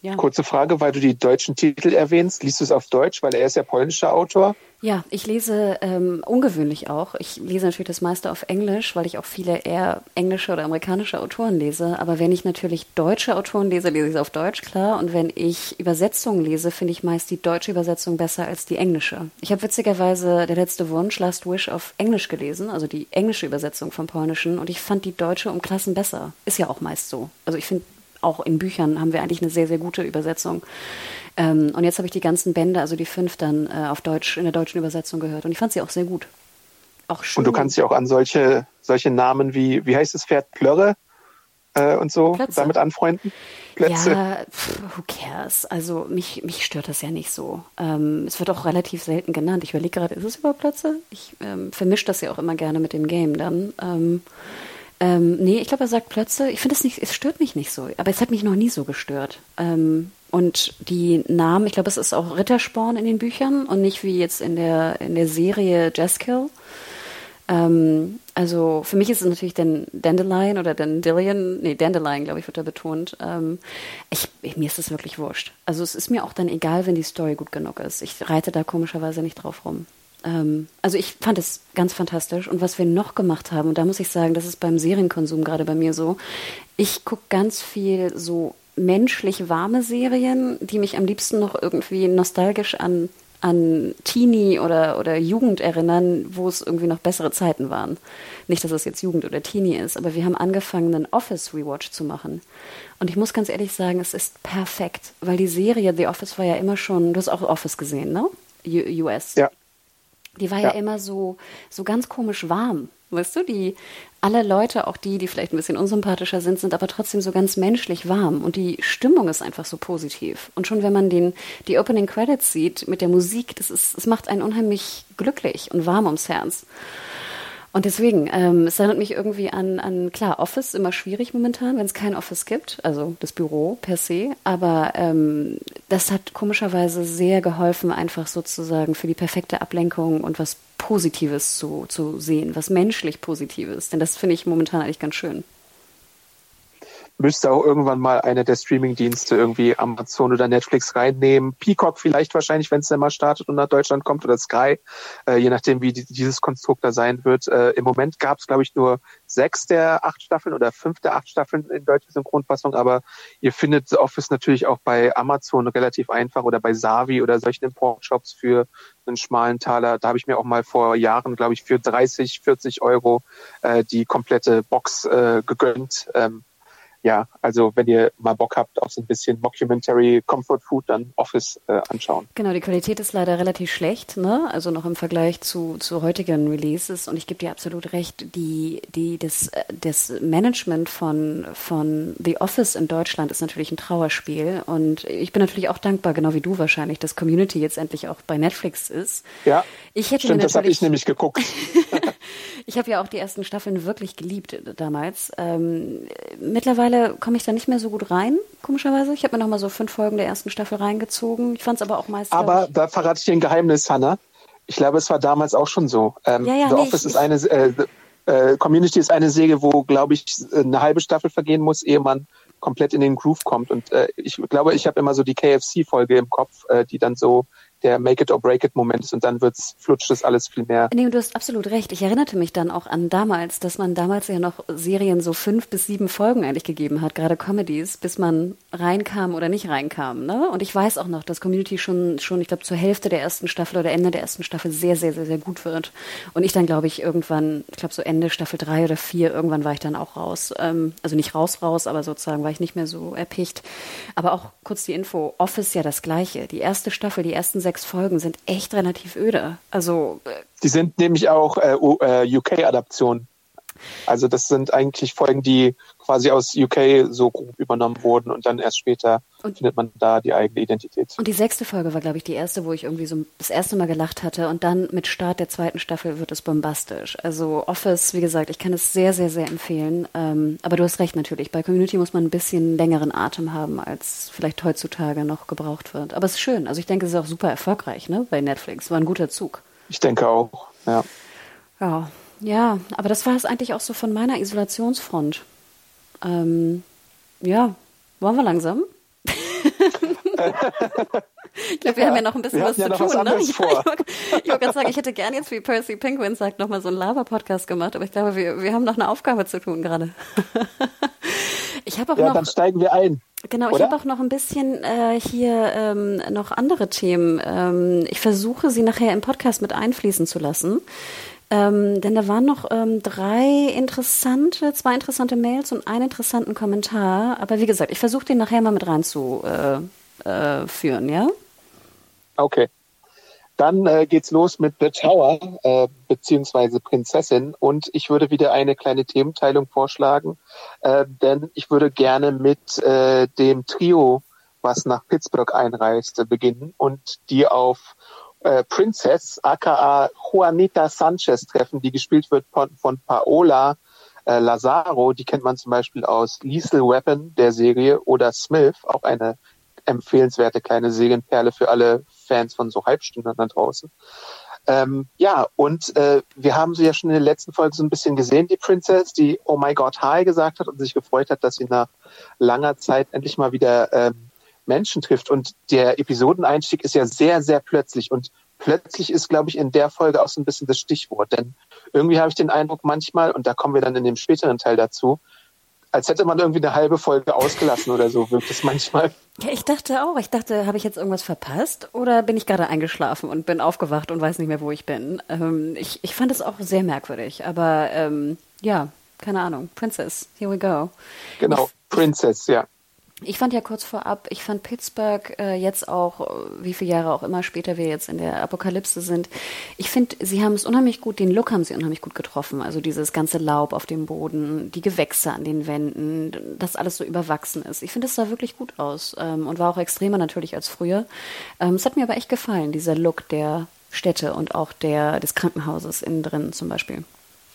Ja. Kurze Frage, weil du die deutschen Titel erwähnst. Liest du es auf Deutsch, weil er ist ja polnischer Autor? Ja, ich lese ungewöhnlich auch. Ich lese natürlich das meiste auf Englisch, weil ich auch viele eher englische oder amerikanische Autoren lese. Aber wenn ich natürlich deutsche Autoren lese, lese ich es auf Deutsch, klar. Und wenn ich Übersetzungen lese, finde ich meist die deutsche Übersetzung besser als die englische. Ich habe witzigerweise Der letzte Wunsch, Last Wish, auf Englisch gelesen, also die englische Übersetzung vom Polnischen. Und ich fand die deutsche um Klassen besser. Ist ja auch meist so. Also ich finde, auch in Büchern haben wir eigentlich eine sehr, sehr gute Übersetzung. Und jetzt habe ich die ganzen Bände, also die 5 dann auf Deutsch, in der deutschen Übersetzung gehört. Und ich fand sie auch sehr gut. Auch schön. Und du kannst dich auch an solche Namen wie heißt das Pferd, Plörre und so Plötze. damit anfreunden? Plätze. Ja, who cares? Also mich stört das ja nicht so. Es wird auch relativ selten genannt. Ich überlege gerade, ist es überhaupt Plötze? Ich vermische das ja auch immer gerne mit dem Game dann. Nee, ich glaube, er sagt Plötze. Ich finde es stört mich nicht so. Aber es hat mich noch nie so gestört. Und die Namen, ich glaube, es ist auch Rittersporn in den Büchern und nicht wie jetzt in der Serie Jaskill. Also für mich ist es natürlich Dandelion oder Dandelion, glaube ich, wird da betont. Mir ist es wirklich wurscht. Also es ist mir auch dann egal, wenn die Story gut genug ist. Ich reite da komischerweise nicht drauf rum. Also ich fand es ganz fantastisch. Und was wir noch gemacht haben, und da muss ich sagen, das ist beim Serienkonsum gerade bei mir so, ich gucke ganz viel so menschlich warme Serien, die mich am liebsten noch irgendwie nostalgisch an Teenie oder Jugend erinnern, wo es irgendwie noch bessere Zeiten waren. Nicht, dass es jetzt Jugend oder Teenie ist, aber wir haben angefangen, einen Office-Rewatch zu machen. Und ich muss ganz ehrlich sagen, es ist perfekt, weil die Serie The Office war ja immer schon, du hast auch Office gesehen, ne? US. Ja. Die war ja immer so ganz komisch warm, weißt du? Alle Leute, auch die vielleicht ein bisschen unsympathischer sind aber trotzdem so ganz menschlich warm. Und die Stimmung ist einfach so positiv. Und schon wenn man die Opening Credits sieht mit der Musik, es macht einen unheimlich glücklich und warm ums Herz. Und deswegen, es erinnert mich irgendwie an, klar, Office, immer schwierig momentan, wenn es kein Office gibt, also das Büro per se, aber das hat komischerweise sehr geholfen, einfach sozusagen für die perfekte Ablenkung und was Positives zu sehen, was menschlich Positives, denn das finde ich momentan eigentlich ganz schön. Müsste auch irgendwann mal einer der Streaming-Dienste irgendwie Amazon oder Netflix reinnehmen. Peacock vielleicht wahrscheinlich, wenn es dann mal startet und nach Deutschland kommt, oder Sky, je nachdem, wie dieses Konstrukt da sein wird. Im Moment gab es, glaube ich, nur 6 der 8 Staffeln oder 5 der 8 Staffeln in deutscher Synchronfassung, aber ihr findet The Office natürlich auch bei Amazon relativ einfach oder bei Savi oder solchen Importshops für einen schmalen Taler. Da habe ich mir auch mal vor Jahren, glaube ich, für 30, 40 Euro die komplette Box gegönnt. Ja, also wenn ihr mal Bock habt auf so ein bisschen Mockumentary Comfort Food, dann Office anschauen. Genau, die Qualität ist leider relativ schlecht, ne? Also noch im Vergleich zu heutigen Releases. Und ich gebe dir absolut recht, das Management von The Office in Deutschland ist natürlich ein Trauerspiel. Und ich bin natürlich auch dankbar, genau wie du wahrscheinlich, dass Community jetzt endlich auch bei Netflix ist. Ja, stimmt, das habe ich nämlich geguckt. Ich habe ja auch die ersten Staffeln wirklich geliebt damals. Mittlerweile komme ich da nicht mehr so gut rein, komischerweise. Ich habe mir noch mal so 5 Folgen der ersten Staffel reingezogen. Ich fand es aber auch meist. Aber da verrate ich dir ein Geheimnis, Hannah. Ich glaube, es war damals auch schon so. The Office ist Community ist eine Serie, wo, glaube ich, eine halbe Staffel vergehen muss, ehe man komplett in den Groove kommt. Und ich glaube, ich habe immer so die KFC-Folge im Kopf, die dann so der Make-it-or-break-it-Moment ist und dann flutscht das alles viel mehr. Nee, du hast absolut recht. Ich erinnerte mich dann auch an damals, dass man damals ja noch Serien so 5 bis 7 Folgen eigentlich gegeben hat, gerade Comedies, bis man reinkam oder nicht reinkam. Ne? Und ich weiß auch noch, dass Community schon, ich glaube, zur Hälfte der ersten Staffel oder Ende der ersten Staffel sehr, sehr, sehr, sehr gut wird. Und ich dann, glaube ich, irgendwann, ich glaube so Ende Staffel 3 oder 4, irgendwann war ich dann auch raus. Also nicht raus, aber sozusagen war ich nicht mehr so erpicht. Aber auch kurz die Info, Office ja das Gleiche. Die erste Staffel, die ersten 6 Folgen sind echt relativ öde. Also die sind nämlich auch UK-Adaptionen. Also das sind eigentlich Folgen, die quasi aus UK so grob übernommen wurden und dann erst später findet man da die eigene Identität. Und die 6. Folge war, glaube ich, die erste, wo ich irgendwie so das erste Mal gelacht hatte und dann mit Start der 2. Staffel wird es bombastisch. Also Office, wie gesagt, ich kann es sehr, sehr, sehr empfehlen. Aber du hast recht natürlich, bei Community muss man ein bisschen längeren Atem haben, als vielleicht heutzutage noch gebraucht wird. Aber es ist schön. Also ich denke, es ist auch super erfolgreich, ne, bei Netflix. War ein guter Zug. Ich denke auch, ja. Ja, aber das war es eigentlich auch so von meiner Isolationsfront. Ja, wollen wir langsam? Ich glaube, wir haben ja noch ein bisschen was zu tun. Ne? Ich wollte gerade sagen, ich hätte gerne jetzt, wie Percy Penguin sagt, nochmal so einen Lava-Podcast gemacht, aber ich glaube, wir haben noch eine Aufgabe zu tun gerade. Ich habe auch noch, dann steigen wir ein. Genau, ich habe auch noch ein bisschen hier noch andere Themen. Ich versuche, sie nachher im Podcast mit einfließen zu lassen. Denn da waren noch zwei interessante Mails und einen interessanten Kommentar. Aber wie gesagt, ich versuche den nachher mal mit reinzuführen, ja? Okay. Dann geht's los mit The Tower, beziehungsweise Prinzessin. Und ich würde wieder eine kleine Thementeilung vorschlagen, denn ich würde gerne mit dem Trio, was nach Pittsburgh einreist, beginnen und die auf Princess, aka Juanita Sanchez treffen, die gespielt wird von Paola Lazaro. Die kennt man zum Beispiel aus Lethal Weapon, der Serie, oder Smith, auch eine empfehlenswerte kleine Serienperle für alle Fans von so Halbstündern da draußen. Wir haben sie ja schon in der letzten Folge so ein bisschen gesehen, die Princess, die Oh my God, hi gesagt hat und sich gefreut hat, dass sie nach langer Zeit endlich mal wieder Menschen trifft. Und der Episodeneinstieg ist ja sehr, sehr plötzlich. Und plötzlich ist, glaube ich, in der Folge auch so ein bisschen das Stichwort. Denn irgendwie habe ich den Eindruck manchmal, und da kommen wir dann in dem späteren Teil dazu, als hätte man irgendwie eine halbe Folge ausgelassen oder so, wirkt es manchmal. Ja, ich dachte, habe ich jetzt irgendwas verpasst oder bin ich gerade eingeschlafen und bin aufgewacht und weiß nicht mehr, wo ich bin? Ich fand es auch sehr merkwürdig, aber ja, keine Ahnung. Princess, here we go. Genau, Princess, ja. Ich fand ja kurz vorab, ich fand Pittsburgh jetzt auch, wie viele Jahre auch immer später wir jetzt in der Apokalypse sind, ich finde, sie haben es unheimlich gut, den Look haben sie unheimlich gut getroffen. Also dieses ganze Laub auf dem Boden, die Gewächse an den Wänden, das alles so überwachsen ist. Ich finde, es sah wirklich gut aus und war auch extremer natürlich als früher. Es hat mir aber echt gefallen, dieser Look der Städte und auch des Krankenhauses innen drin zum Beispiel.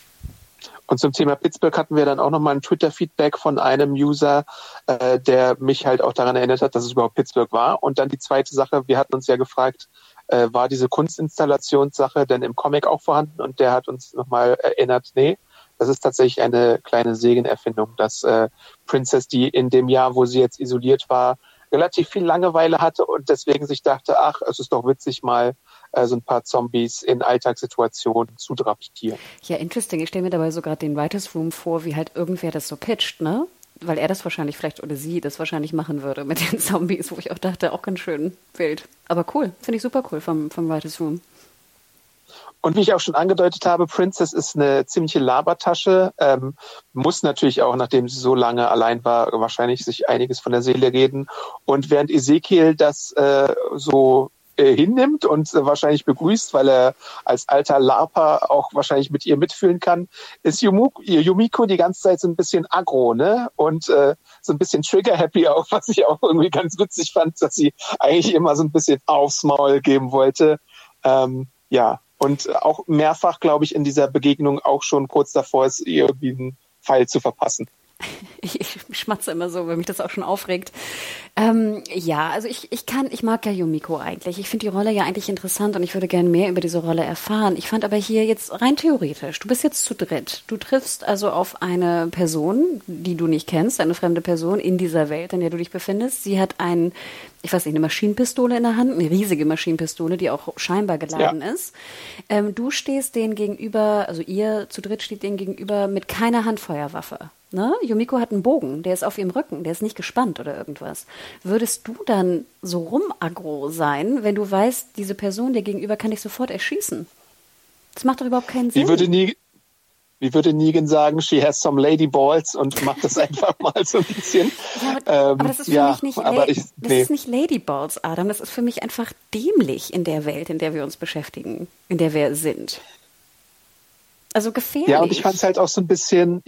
Und zum Thema Pittsburgh hatten wir dann auch nochmal ein Twitter-Feedback von einem User, der mich halt auch daran erinnert hat, dass es überhaupt Pittsburgh war. Und dann die zweite Sache, wir hatten uns ja gefragt, war diese Kunstinstallationssache denn im Comic auch vorhanden? Und der hat uns nochmal erinnert, nee, das ist tatsächlich eine kleine Serienerfindung, dass Princess, die in dem Jahr, wo sie jetzt isoliert war, relativ viel Langeweile hatte und deswegen sich dachte, ach, es ist doch witzig, mal so ein paar Zombies in Alltagssituationen zu draftieren. Ja, interesting. Ich stelle mir dabei sogar den Writers Room vor, wie halt irgendwer das so pitcht, ne? Weil er das wahrscheinlich vielleicht oder sie das wahrscheinlich machen würde mit den Zombies, wo ich auch dachte, auch ganz schön wild. Aber cool, finde ich super cool vom Writers Room. Und wie ich auch schon angedeutet habe, Princess ist eine ziemliche Labertasche, muss natürlich auch, nachdem sie so lange allein war, wahrscheinlich sich einiges von der Seele reden. Und während Ezekiel das so hinnimmt und wahrscheinlich begrüßt, weil er als alter Larper auch wahrscheinlich mit ihr mitfühlen kann, ist Yumiko die ganze Zeit so ein bisschen aggro, ne? Und so ein bisschen trigger-happy auch, was ich auch irgendwie ganz witzig fand, dass sie eigentlich immer so ein bisschen aufs Maul geben wollte. Ja, und auch mehrfach, glaube ich, in dieser Begegnung auch schon kurz davor ist, ihr irgendwie einen Pfeil zu verpassen. Ich schmatze immer so, weil mich das auch schon aufregt. Ja, also ich mag ja Yumiko eigentlich. Ich finde die Rolle ja eigentlich interessant und ich würde gerne mehr über diese Rolle erfahren. Ich fand aber hier jetzt rein theoretisch, du bist jetzt zu dritt. Du triffst also auf eine Person, die du nicht kennst, eine fremde Person in dieser Welt, in der du dich befindest. Sie hat eine Maschinenpistole in der Hand, eine riesige Maschinenpistole, die auch scheinbar geladen ist. Du stehst denen gegenüber, also ihr zu dritt steht denen gegenüber mit keiner Handfeuerwaffe. Ne? Yumiko hat einen Bogen, der ist auf ihrem Rücken, der ist nicht gespannt oder irgendwas. Würdest du dann so rumaggro sein, wenn du weißt, diese Person dir gegenüber kann dich sofort erschießen? Das macht doch überhaupt keinen Sinn. Wie würde Negan sagen, she has some lady balls und macht das einfach mal so ein bisschen. Ja, aber das ist für mich nicht, das ist nicht Lady Balls, Adam. Das ist für mich einfach dämlich in der Welt, in der wir uns beschäftigen, in der wir sind. Also gefährlich. Ja, und ich fand es halt auch so ein bisschen,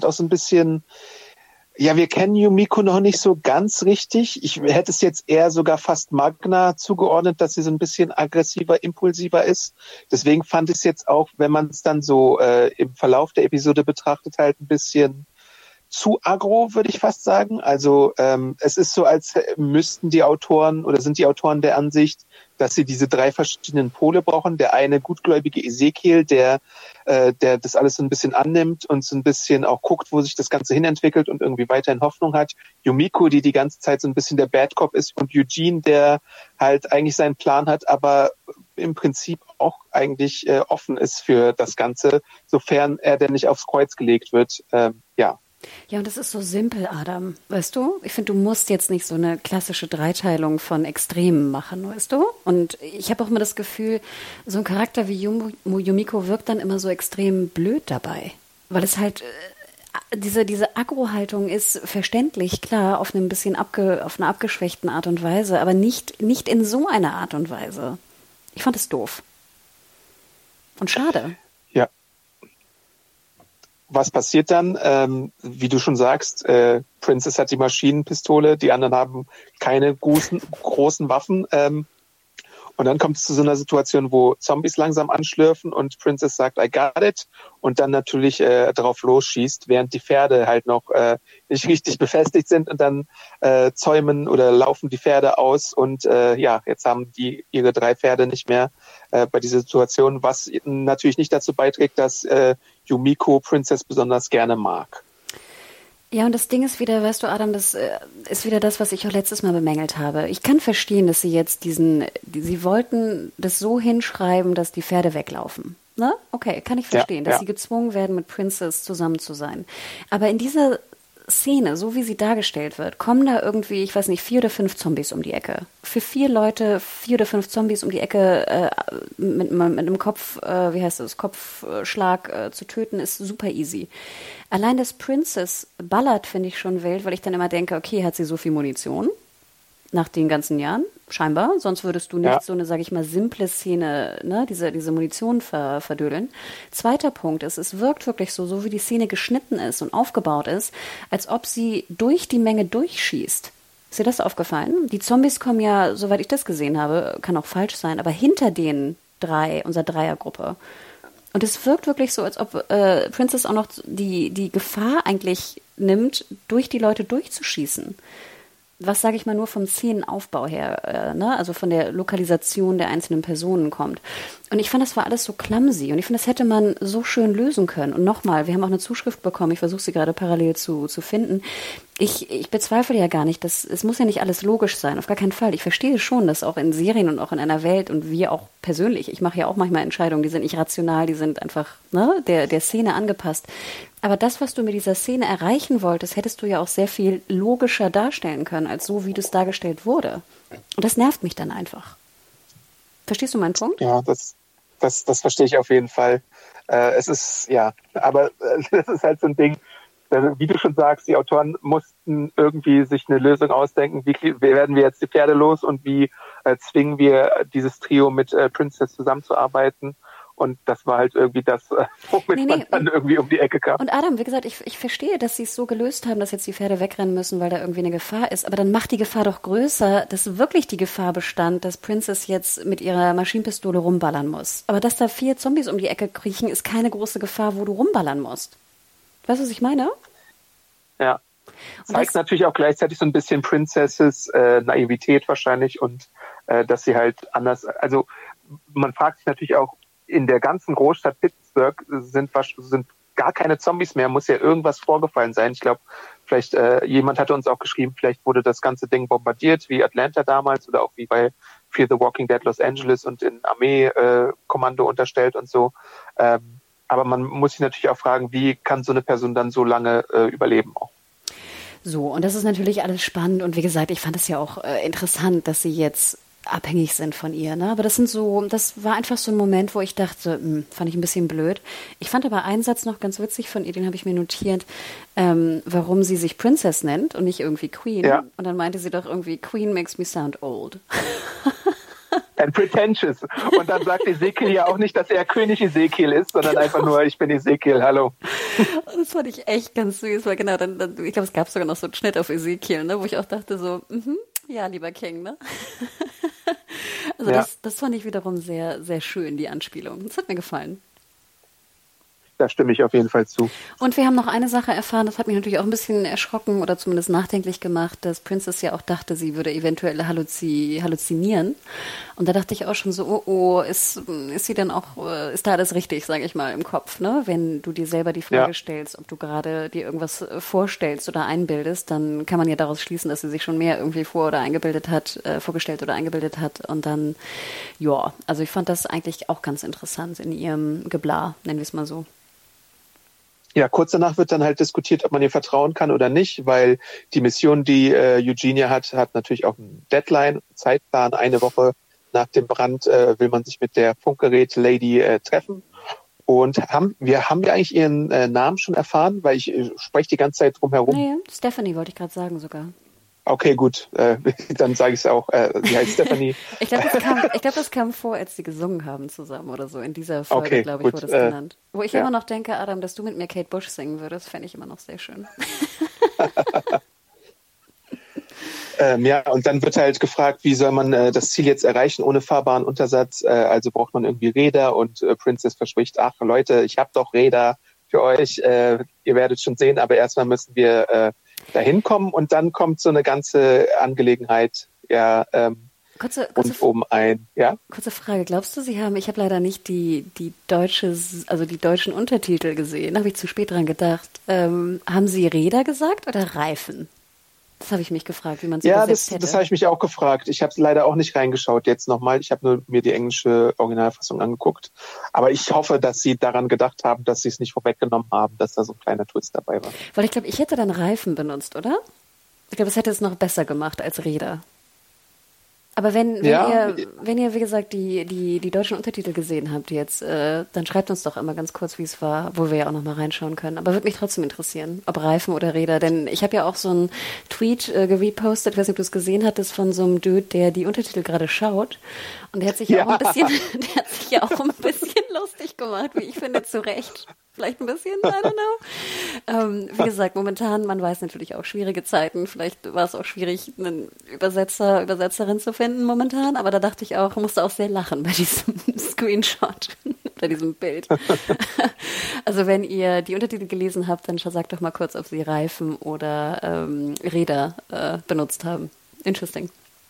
ja, wir kennen Yumiko noch nicht so ganz richtig. Ich hätte es jetzt eher sogar fast Magna zugeordnet, dass sie so ein bisschen aggressiver, impulsiver ist. Deswegen fand ich es jetzt auch, wenn man es dann so im Verlauf der Episode betrachtet, halt ein bisschen zu aggro, würde ich fast sagen. Also es ist so, als müssten die Autoren oder sind die Autoren der Ansicht, dass sie diese 3 verschiedenen Pole brauchen. Der eine gutgläubige Ezekiel, der das alles so ein bisschen annimmt und so ein bisschen auch guckt, wo sich das Ganze hinentwickelt und irgendwie weiterhin Hoffnung hat. Yumiko, die ganze Zeit so ein bisschen der Bad Cop ist, und Eugene, der halt eigentlich seinen Plan hat, aber im Prinzip auch eigentlich offen ist für das Ganze, sofern er denn nicht aufs Kreuz gelegt wird. Ja. Ja, und das ist so simpel, Adam, weißt du? Ich finde, du musst jetzt nicht so eine klassische Dreiteilung von Extremen machen, weißt du? Und ich habe auch immer das Gefühl, so ein Charakter wie Yumiko wirkt dann immer so extrem blöd dabei. Weil es halt, diese Aggro-Haltung ist verständlich, klar, auf einem bisschen auf einer abgeschwächten Art und Weise, aber nicht in so einer Art und Weise. Ich fand es doof. Und schade. Ja. Was passiert dann? Wie du schon sagst, Princess hat die Maschinenpistole, die anderen haben keine großen Waffen. Und dann kommt es zu so einer Situation, wo Zombies langsam anschlürfen und Princess sagt, I got it, und dann natürlich drauf losschießt, während die Pferde halt noch nicht richtig befestigt sind, und dann zäumen oder laufen die Pferde aus und jetzt haben die ihre 3 Pferde nicht mehr bei dieser Situation, was natürlich nicht dazu beiträgt, dass Yumiko Princess besonders gerne mag. Ja, und das Ding ist wieder, weißt du, Adam, das ist wieder das, was ich auch letztes Mal bemängelt habe. Ich kann verstehen, dass sie jetzt sie wollten das so hinschreiben, dass die Pferde weglaufen. Ne? Okay, kann ich verstehen, dass sie gezwungen werden, mit Princess zusammen zu sein. Aber in dieser Szene, so wie sie dargestellt wird, kommen da irgendwie, ich weiß nicht, 4 oder 5 Zombies um die Ecke. Für 4 Leute 4 oder 5 Zombies um die Ecke mit einem Kopfschlag zu töten, ist super easy. Allein das Princess ballert, finde ich schon wild, weil ich dann immer denke, okay, hat sie so viel Munition nach den ganzen Jahren? Scheinbar, sonst würdest du nicht so eine, sage ich mal, simple Szene, ne, diese Munition verdödeln. Zweiter Punkt ist, es wirkt wirklich so wie die Szene geschnitten ist und aufgebaut ist, als ob sie durch die Menge durchschießt. Ist dir das aufgefallen? Die Zombies kommen ja, soweit ich das gesehen habe, kann auch falsch sein, aber hinter den 3, unserer Dreiergruppe. Und es wirkt wirklich so, als ob Princess auch noch die Gefahr eigentlich nimmt, durch die Leute durchzuschießen. Was, sage ich mal, nur vom Szenenaufbau her, also von der Lokalisation der einzelnen Personen kommt. Und ich fand, das war alles so clumsy. Und ich finde, das hätte man so schön lösen können. Und nochmal, wir haben auch eine Zuschrift bekommen, ich versuche sie gerade parallel zu finden. Ich bezweifle ja gar nicht, es muss ja nicht alles logisch sein, auf gar keinen Fall. Ich verstehe schon, dass auch in Serien und auch in einer Welt und wir auch persönlich, ich mache ja auch manchmal Entscheidungen, die sind nicht rational, die sind einfach der Szene angepasst. Aber das, was du mit dieser Szene erreichen wolltest, hättest du ja auch sehr viel logischer darstellen können, als so, wie das dargestellt wurde. Und das nervt mich dann einfach. Verstehst du meinen Punkt? Ja, das verstehe ich auf jeden Fall. Es ist, aber das ist halt so ein Ding, wie du schon sagst, die Autoren mussten irgendwie sich eine Lösung ausdenken, wie werden wir jetzt die Pferde los und wie zwingen wir dieses Trio mit Princess zusammenzuarbeiten. Und das war halt irgendwie das, womit man dann irgendwie um die Ecke kam. Und Adam, wie gesagt, ich verstehe, dass sie es so gelöst haben, dass jetzt die Pferde wegrennen müssen, weil da irgendwie eine Gefahr ist. Aber dann macht die Gefahr doch größer, dass wirklich die Gefahr bestand, dass Princess jetzt mit ihrer Maschinenpistole rumballern muss. Aber dass da 4 Zombies um die Ecke kriechen, ist keine große Gefahr, wo du rumballern musst. Weißt du, was ich meine? Ja. Zeigt natürlich auch gleichzeitig so ein bisschen Princesses Naivität wahrscheinlich und dass sie halt anders, also man fragt sich natürlich auch, in der ganzen Großstadt Pittsburgh sind gar keine Zombies mehr, muss ja irgendwas vorgefallen sein. Ich glaube, vielleicht jemand hatte uns auch geschrieben, vielleicht wurde das ganze Ding bombardiert, wie Atlanta damals oder auch wie bei Fear the Walking Dead Los Angeles und in Armee-Kommando unterstellt und so. Aber man muss sich natürlich auch fragen, wie kann so eine Person dann so lange überleben auch? So, und das ist natürlich alles spannend und wie gesagt, ich fand es ja auch interessant, dass sie jetzt abhängig sind von ihr, ne? Aber das war einfach so ein Moment, wo ich dachte, fand ich ein bisschen blöd. Ich fand aber einen Satz noch ganz witzig von ihr, den habe ich mir notiert, warum sie sich Princess nennt und nicht irgendwie Queen. Ja. Und dann meinte sie doch irgendwie, Queen makes me sound old. And pretentious. Und dann sagt Ezekiel ja auch nicht, dass er König Ezekiel ist, sondern einfach nur, ich bin Ezekiel, hallo. Und das fand ich echt ganz süß, weil genau, dann ich glaube, es gab sogar noch so einen Schnitt auf Ezekiel, ne, wo ich auch dachte so, ja, lieber King, ne? Also das fand ich wiederum sehr, sehr schön, die Anspielung. Das hat mir gefallen. Da stimme ich auf jeden Fall zu. Und wir haben noch eine Sache erfahren, das hat mich natürlich auch ein bisschen erschrocken oder zumindest nachdenklich gemacht, dass Princess ja auch dachte, sie würde eventuell halluzinieren. Und da dachte ich auch schon so, ist sie denn auch, ist da alles richtig, sage ich mal, im Kopf, ne? Wenn du dir selber die Frage stellst, ob du gerade dir irgendwas vorstellst oder einbildest, dann kann man ja daraus schließen, dass sie sich schon mehr irgendwie vorgestellt oder eingebildet hat. Und dann, ja, also ich fand das eigentlich auch ganz interessant in ihrem Geblar, nennen wir es mal so. Ja, kurz danach wird dann halt diskutiert, ob man ihr vertrauen kann oder nicht, weil die Mission, die Eugenia hat natürlich auch einen Deadline, einen Zeitplan. Eine Woche nach dem Brand will man sich mit der Funkgerät-Lady treffen. Und haben wir eigentlich ihren Namen schon erfahren? Weil ich spreche die ganze Zeit drum herum. Nee, Stephanie wollte ich gerade sagen sogar. Okay, gut. Dann sage ich es auch. Sie heißt Stephanie. Ich glaube, das kam vor, als sie gesungen haben zusammen oder so. In dieser Folge, okay, glaube ich, gut, wurde es genannt. Wo ich immer noch denke, Adam, dass du mit mir Kate Bush singen würdest, fände ich immer noch sehr schön. Ja, und dann wird halt gefragt, wie soll man das Ziel jetzt erreichen ohne fahrbaren Untersatz? Also braucht man irgendwie Räder und Princess verspricht, ach Leute, ich habe doch Räder für euch. Ihr werdet schon sehen, aber erstmal müssen wir dahin kommen und dann kommt so eine ganze Angelegenheit, kurze rundum ein, ja? Kurze Frage, glaubst du, ich habe leider nicht die deutschen Untertitel gesehen, da habe ich zu spät dran gedacht. Haben sie Räder gesagt oder Reifen? Das habe ich mich gefragt, wie man es übersetzt hätte. Das habe ich mich auch gefragt. Ich habe leider auch nicht reingeschaut jetzt nochmal. Ich habe nur mir die englische Originalfassung angeguckt. Aber ich hoffe, dass sie daran gedacht haben, dass sie es nicht vorweggenommen haben, dass da so ein kleiner Twist dabei war. Weil ich glaube, ich hätte dann Reifen benutzt, oder? Ich glaube, es hätte es noch besser gemacht als Räder. Aber wenn ihr, wie gesagt, die deutschen Untertitel gesehen habt jetzt, dann schreibt uns doch immer ganz kurz, wie es war, wo wir ja auch noch mal reinschauen können. Aber würde mich trotzdem interessieren, ob Reifen oder Räder. Denn ich habe ja auch so einen Tweet gerepostet, ich weiß nicht, ob du es gesehen hattest, von so einem Dude, der die Untertitel gerade schaut. Und der hat sich ja auch ein bisschen lustig gemacht, wie ich finde, zu Recht. Vielleicht ein bisschen, I don't know. Wie gesagt, momentan, man weiß natürlich auch schwierige Zeiten. Vielleicht war es auch schwierig, einen Übersetzerin zu finden momentan. Aber da dachte ich auch, musste auch sehr lachen bei diesem Screenshot, bei diesem Bild. Also wenn ihr die Untertitel gelesen habt, dann sagt doch mal kurz, ob sie Reifen oder Räder benutzt haben. Interesting.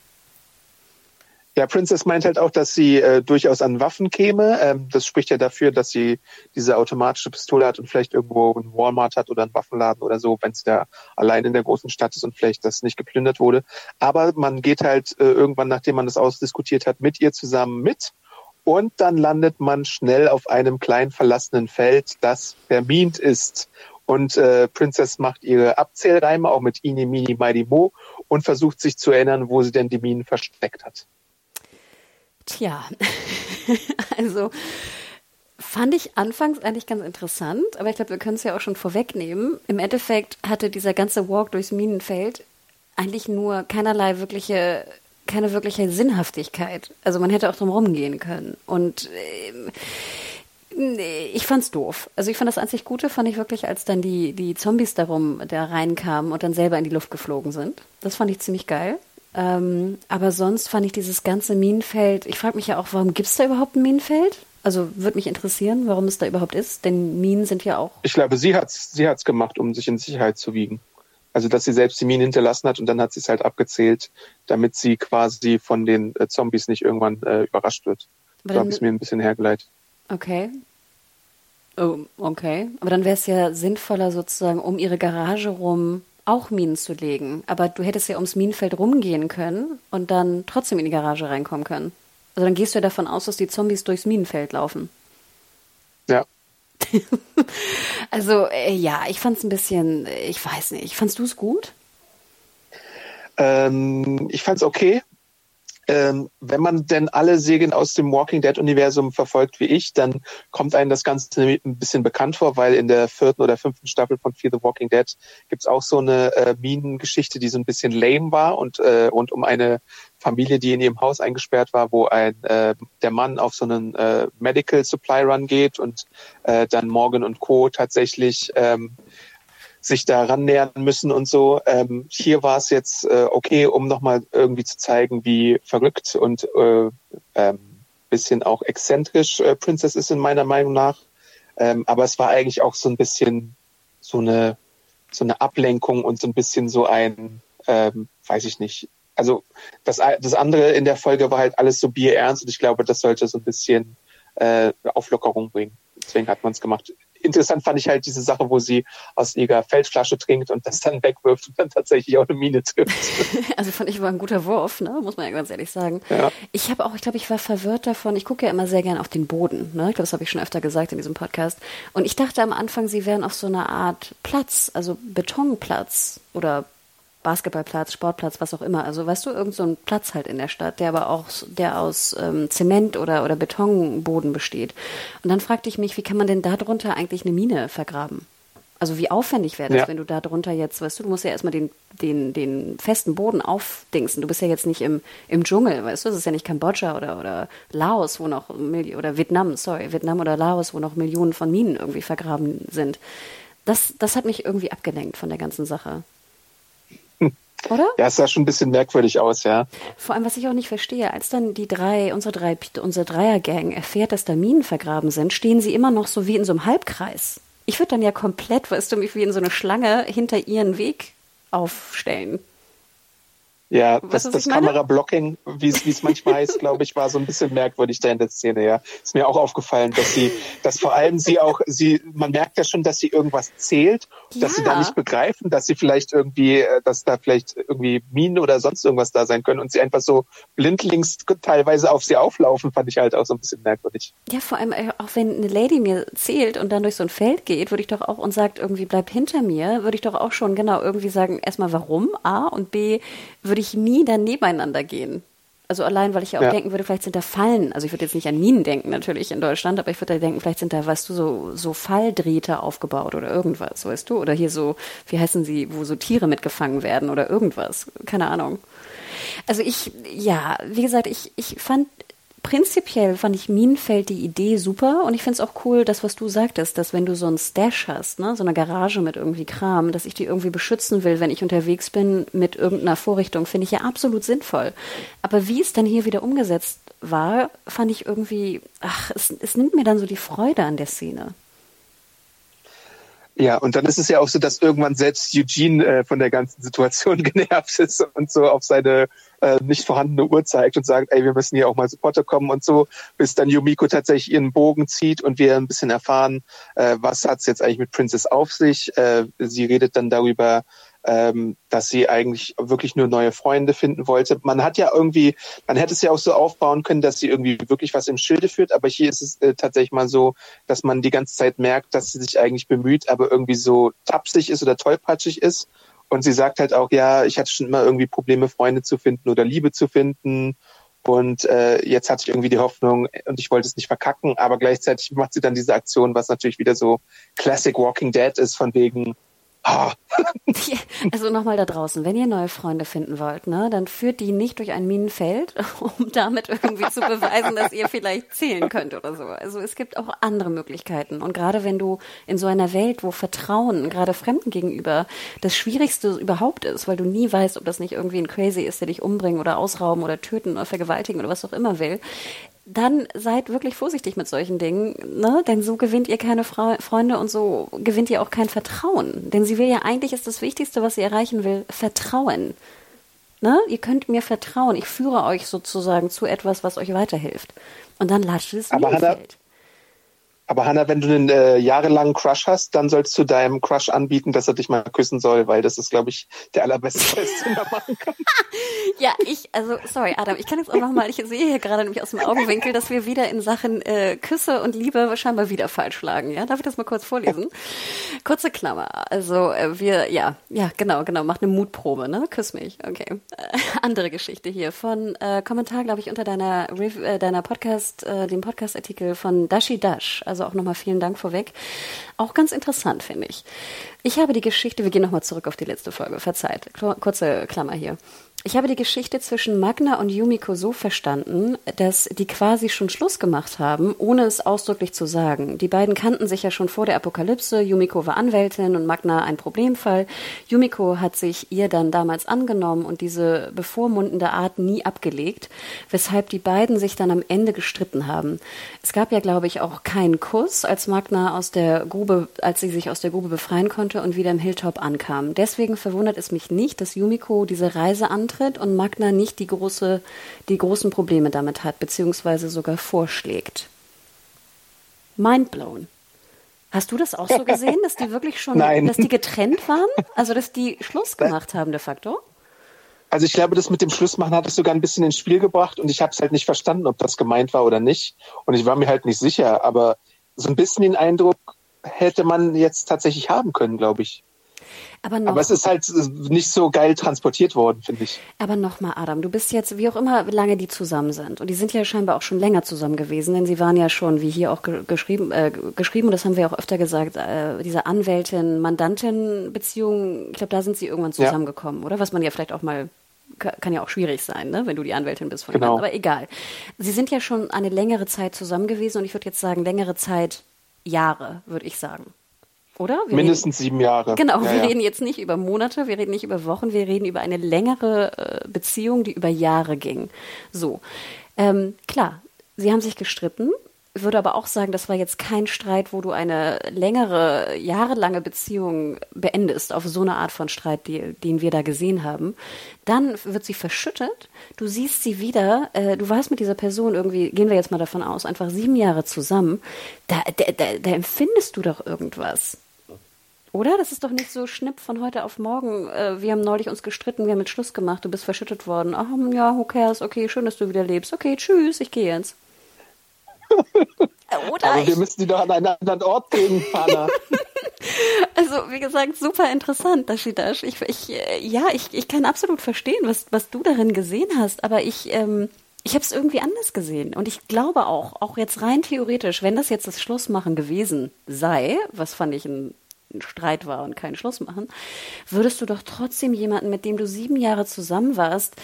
Ja, Princess meint halt auch, dass sie durchaus an Waffen käme. Das spricht ja dafür, dass sie diese automatische Pistole hat und vielleicht irgendwo einen Walmart hat oder einen Waffenladen oder so, wenn sie da allein in der großen Stadt ist und vielleicht das nicht geplündert wurde. Aber man geht halt irgendwann, nachdem man das ausdiskutiert hat, mit ihr zusammen mit. Und dann landet man schnell auf einem kleinen verlassenen Feld, das vermint ist. Und Princess macht ihre Abzählreime auch mit Ini, Mini, Mighty Mo und versucht sich zu erinnern, wo sie denn die Minen versteckt hat. Tja, also fand ich anfangs eigentlich ganz interessant, aber ich glaube, wir können es ja auch schon vorwegnehmen. Im Endeffekt hatte dieser ganze Walk durchs Minenfeld eigentlich nur keine wirkliche Sinnhaftigkeit. Also man hätte auch drum rumgehen können. Und ich fand's doof. Also ich fand das einzig Gute, fand ich wirklich, als dann die Zombies da reinkamen und dann selber in die Luft geflogen sind. Das fand ich ziemlich geil. Aber sonst fand ich dieses ganze Minenfeld, ich frage mich ja auch, warum gibt es da überhaupt ein Minenfeld? Also würde mich interessieren, warum es da überhaupt ist, denn Minen sind ja auch... Ich glaube, sie hat's gemacht, um sich in Sicherheit zu wiegen. Also, dass sie selbst die Minen hinterlassen hat und dann hat sie es halt abgezählt, damit sie quasi von den Zombies nicht irgendwann überrascht wird. So habe ich es mir ein bisschen hergeleitet. Okay. Oh, okay. Aber dann wäre es ja sinnvoller sozusagen, um ihre Garage rum auch Minen zu legen. Aber du hättest ja ums Minenfeld rumgehen können und dann trotzdem in die Garage reinkommen können. Also dann gehst du ja davon aus, dass die Zombies durchs Minenfeld laufen. Ja. Also, ja, ich fand's ein bisschen, ich weiß nicht. Fandst du es gut? Ich fand's okay. Wenn man denn alle Serien aus dem Walking Dead-Universum verfolgt wie ich, dann kommt einem das Ganze ein bisschen bekannt vor, weil in der 4. oder 5. Staffel von Fear the Walking Dead gibt's auch so eine Minengeschichte, die so ein bisschen lame war und um eine Familie, die in ihrem Haus eingesperrt war, wo der Mann auf so einen Medical Supply Run geht und dann Morgan und Co. tatsächlich sich da rannähern müssen und so. Hier war es jetzt okay, um nochmal irgendwie zu zeigen, wie verrückt und bisschen auch exzentrisch Princess ist in meiner Meinung nach. Aber es war eigentlich auch so ein bisschen so eine Ablenkung und so ein bisschen so ein, weiß ich nicht. Also das andere in der Folge war halt alles so bierernst und ich glaube, das sollte so ein bisschen Auflockerung bringen. Deswegen hat man es gemacht. Interessant fand ich halt diese Sache, wo sie aus ihrer Feldflasche trinkt und das dann wegwirft und dann tatsächlich auch eine Mine trifft. Also fand ich, war ein guter Wurf, ne? Muss man ja ganz ehrlich sagen. Ja. Ich glaube, ich war verwirrt davon. Ich gucke ja immer sehr gern auf den Boden, ne? Ich glaube, das habe ich schon öfter gesagt in diesem Podcast. Und ich dachte am Anfang, sie wären auf so einer Art Platz, also Betonplatz oder Basketballplatz, Sportplatz, was auch immer. Also weißt du, irgend so ein Platz halt in der Stadt, der aus Zement oder Betonboden besteht. Und dann fragte ich mich, wie kann man denn da drunter eigentlich eine Mine vergraben? Also wie aufwendig wäre das, wenn du da drunter jetzt, weißt du musst ja erstmal den festen Boden aufdingsen. Du bist ja jetzt nicht im Dschungel, weißt du, es ist ja nicht Kambodscha oder Laos, wo noch oder Vietnam oder Laos, wo noch Millionen von Minen irgendwie vergraben sind. Das hat mich irgendwie abgelenkt von der ganzen Sache. Oder? Ja, es sah schon ein bisschen merkwürdig aus, ja. Vor allem, was ich auch nicht verstehe, als dann unsere Dreiergang erfährt, dass da Minen vergraben sind, stehen sie immer noch so wie in so einem Halbkreis. Ich würde dann ja komplett, weißt du, mich wie in so eine Schlange hinter ihren Weg aufstellen. Ja, das Kamerablocking, wie es manchmal heißt, glaube ich, war so ein bisschen merkwürdig da in der Szene, ja. Ist mir auch aufgefallen, dass vor allem man merkt ja schon, dass sie irgendwas zählt, dass sie da nicht begreifen, dass sie dass da vielleicht irgendwie Minen oder sonst irgendwas da sein können und sie einfach so blindlings teilweise auf sie auflaufen, fand ich halt auch so ein bisschen merkwürdig. Ja, vor allem auch wenn eine Lady mir zählt und dann durch so ein Feld geht, würde ich doch auch und sagt irgendwie bleib hinter mir, würde ich doch auch schon genau irgendwie sagen, erstmal warum, A, und B, würde ich nie dann nebeneinander gehen. Also allein, weil ich ja auch denken würde, vielleicht sind da Fallen. Also ich würde jetzt nicht an Minen denken, natürlich in Deutschland, aber ich würde da denken, vielleicht sind da, weißt du, so Falldrähte aufgebaut oder irgendwas, weißt du? Oder hier so, wie heißen sie, wo so Tiere mitgefangen werden oder irgendwas. Keine Ahnung. Also wie gesagt, prinzipiell fand ich Minenfeld die Idee super und ich finde es auch cool, das, was du sagtest, dass wenn du so einen Stash hast, ne, so eine Garage mit irgendwie Kram, dass ich die irgendwie beschützen will, wenn ich unterwegs bin mit irgendeiner Vorrichtung, finde ich ja absolut sinnvoll. Aber wie es dann hier wieder umgesetzt war, fand ich irgendwie, es nimmt mir dann so die Freude an der Szene. Ja, und dann ist es ja auch so, dass irgendwann selbst Eugene von der ganzen Situation genervt ist und so auf seine nicht vorhandene Uhr zeigt und sagt, ey, wir müssen hier auch mal zu Potte kommen und so, bis dann Yumiko tatsächlich ihren Bogen zieht und wir ein bisschen erfahren, was hat's jetzt eigentlich mit Princess auf sich. Sie redet dann darüber, dass sie eigentlich wirklich nur neue Freunde finden wollte. Man hätte es ja auch so aufbauen können, dass sie irgendwie wirklich was im Schilde führt, aber hier ist es tatsächlich mal so, dass man die ganze Zeit merkt, dass sie sich eigentlich bemüht, aber irgendwie so tapsig ist oder tollpatschig ist. Und sie sagt halt auch, ja, ich hatte schon immer irgendwie Probleme, Freunde zu finden oder Liebe zu finden. Und jetzt hatte ich irgendwie die Hoffnung und ich wollte es nicht verkacken, aber gleichzeitig macht sie dann diese Aktion, was natürlich wieder so Classic Walking Dead ist, von wegen, Also nochmal da draußen, wenn ihr neue Freunde finden wollt, ne, dann führt die nicht durch ein Minenfeld, um damit irgendwie zu beweisen, dass ihr vielleicht zählen könnt oder so. Also es gibt auch andere Möglichkeiten. Und gerade wenn du in so einer Welt, wo Vertrauen, gerade Fremden gegenüber, das Schwierigste überhaupt ist, weil du nie weißt, ob das nicht irgendwie ein Crazy ist, der dich umbringen oder ausrauben oder töten oder vergewaltigen oder was auch immer will, dann seid wirklich vorsichtig mit solchen Dingen, ne? Denn so gewinnt ihr keine Freunde und so gewinnt ihr auch kein Vertrauen. Denn sie will ja eigentlich, ist das Wichtigste, was sie erreichen will, Vertrauen. Ne? Ihr könnt mir vertrauen. Ich führe euch sozusagen zu etwas, was euch weiterhilft. Und dann latscht es Minenfeld. Aber Hannah, wenn du einen jahrelangen Crush hast, dann sollst du deinem Crush anbieten, dass er dich mal küssen soll, weil das ist, glaube ich, der allerbeste Test, den man machen kann. Ja, sorry Adam, ich kann jetzt auch nochmal, ich sehe hier gerade nämlich aus dem Augenwinkel, dass wir wieder in Sachen Küsse und Liebe scheinbar wieder falsch lagen. Ja, darf ich das mal kurz vorlesen? Kurze Klammer. Also genau, macht eine Mutprobe, ne? Küss mich, okay. Andere Geschichte hier von Kommentar, glaube ich, unter deiner Podcast, dem Podcast-Artikel von Dashi Dash. Also auch nochmal vielen Dank vorweg. Auch ganz interessant, finde ich. Ich habe die Geschichte, wir gehen nochmal zurück auf die letzte Folge, verzeiht, kurze Klammer hier. Ich habe die Geschichte zwischen Magna und Yumiko so verstanden, dass die quasi schon Schluss gemacht haben, ohne es ausdrücklich zu sagen. Die beiden kannten sich ja schon vor der Apokalypse. Yumiko war Anwältin und Magna ein Problemfall. Yumiko hat sich ihr dann damals angenommen und diese bevormundende Art nie abgelegt, weshalb die beiden sich dann am Ende gestritten haben. Es gab ja, glaube ich, auch keinen Kuss, als Magna als sie sich aus der Grube befreien konnte und wieder im Hilltop ankam. Deswegen verwundert es mich nicht, dass Yumiko diese Reise antritt und Magna nicht die großen Probleme damit hat, beziehungsweise sogar vorschlägt. Mindblown. Hast du das auch so gesehen, dass die wirklich schon, dass die getrennt waren? Also, dass die Schluss gemacht haben de facto? Also ich glaube, das mit dem Schlussmachen hat es sogar ein bisschen ins Spiel gebracht und ich habe es halt nicht verstanden, ob das gemeint war oder nicht. Und ich war mir halt nicht sicher, aber so ein bisschen den Eindruck hätte man jetzt tatsächlich haben können, glaube ich. Aber es ist halt nicht so geil transportiert worden, finde ich. Aber nochmal, Adam, du bist jetzt, wie auch immer, wie lange die zusammen sind. Und die sind ja scheinbar auch schon länger zusammen gewesen, denn sie waren ja schon, wie hier auch geschrieben, und das haben wir auch öfter gesagt, diese Anwältin-Mandantin-Beziehung, ich glaube, da sind sie irgendwann zusammengekommen, oder? Was man ja vielleicht auch mal, kann ja auch schwierig sein, ne? Wenn du die Anwältin bist von jemandem, aber egal. Sie sind ja schon eine längere Zeit zusammen gewesen und ich würde jetzt sagen, längere Zeit, Jahre, würde ich sagen. Oder? Mindestens 7 Jahre. Genau, wir reden jetzt nicht über Monate, wir reden nicht über Wochen, wir reden über eine längere Beziehung, die über Jahre ging. So, klar, sie haben sich gestritten. Ich würde aber auch sagen, das war jetzt kein Streit, wo du eine längere, jahrelange Beziehung beendest, auf so eine Art von Streit, den wir da gesehen haben. Dann wird sie verschüttet, du siehst sie wieder, du warst mit dieser Person irgendwie, gehen wir jetzt mal davon aus, einfach 7 Jahre zusammen, da empfindest du doch irgendwas. Oder? Das ist doch nicht so schnipp von heute auf morgen. Wir haben neulich uns gestritten, wir haben jetzt Schluss gemacht, du bist verschüttet worden. Ach ja, who cares? Okay, schön, dass du wieder lebst. Okay, tschüss, ich gehe jetzt. Oder? Aber wir müssen die doch an einen anderen Ort bringen, Hanna. Also, wie gesagt, super interessant, Dashidash. Ich kann absolut verstehen, was du darin gesehen hast, aber ich habe es irgendwie anders gesehen. Und ich glaube auch jetzt rein theoretisch, wenn das jetzt das Schlussmachen gewesen sei, was fand ich ein Streit war und kein Schluss machen, würdest du doch trotzdem jemanden, mit dem du 7 Jahre zusammen warst,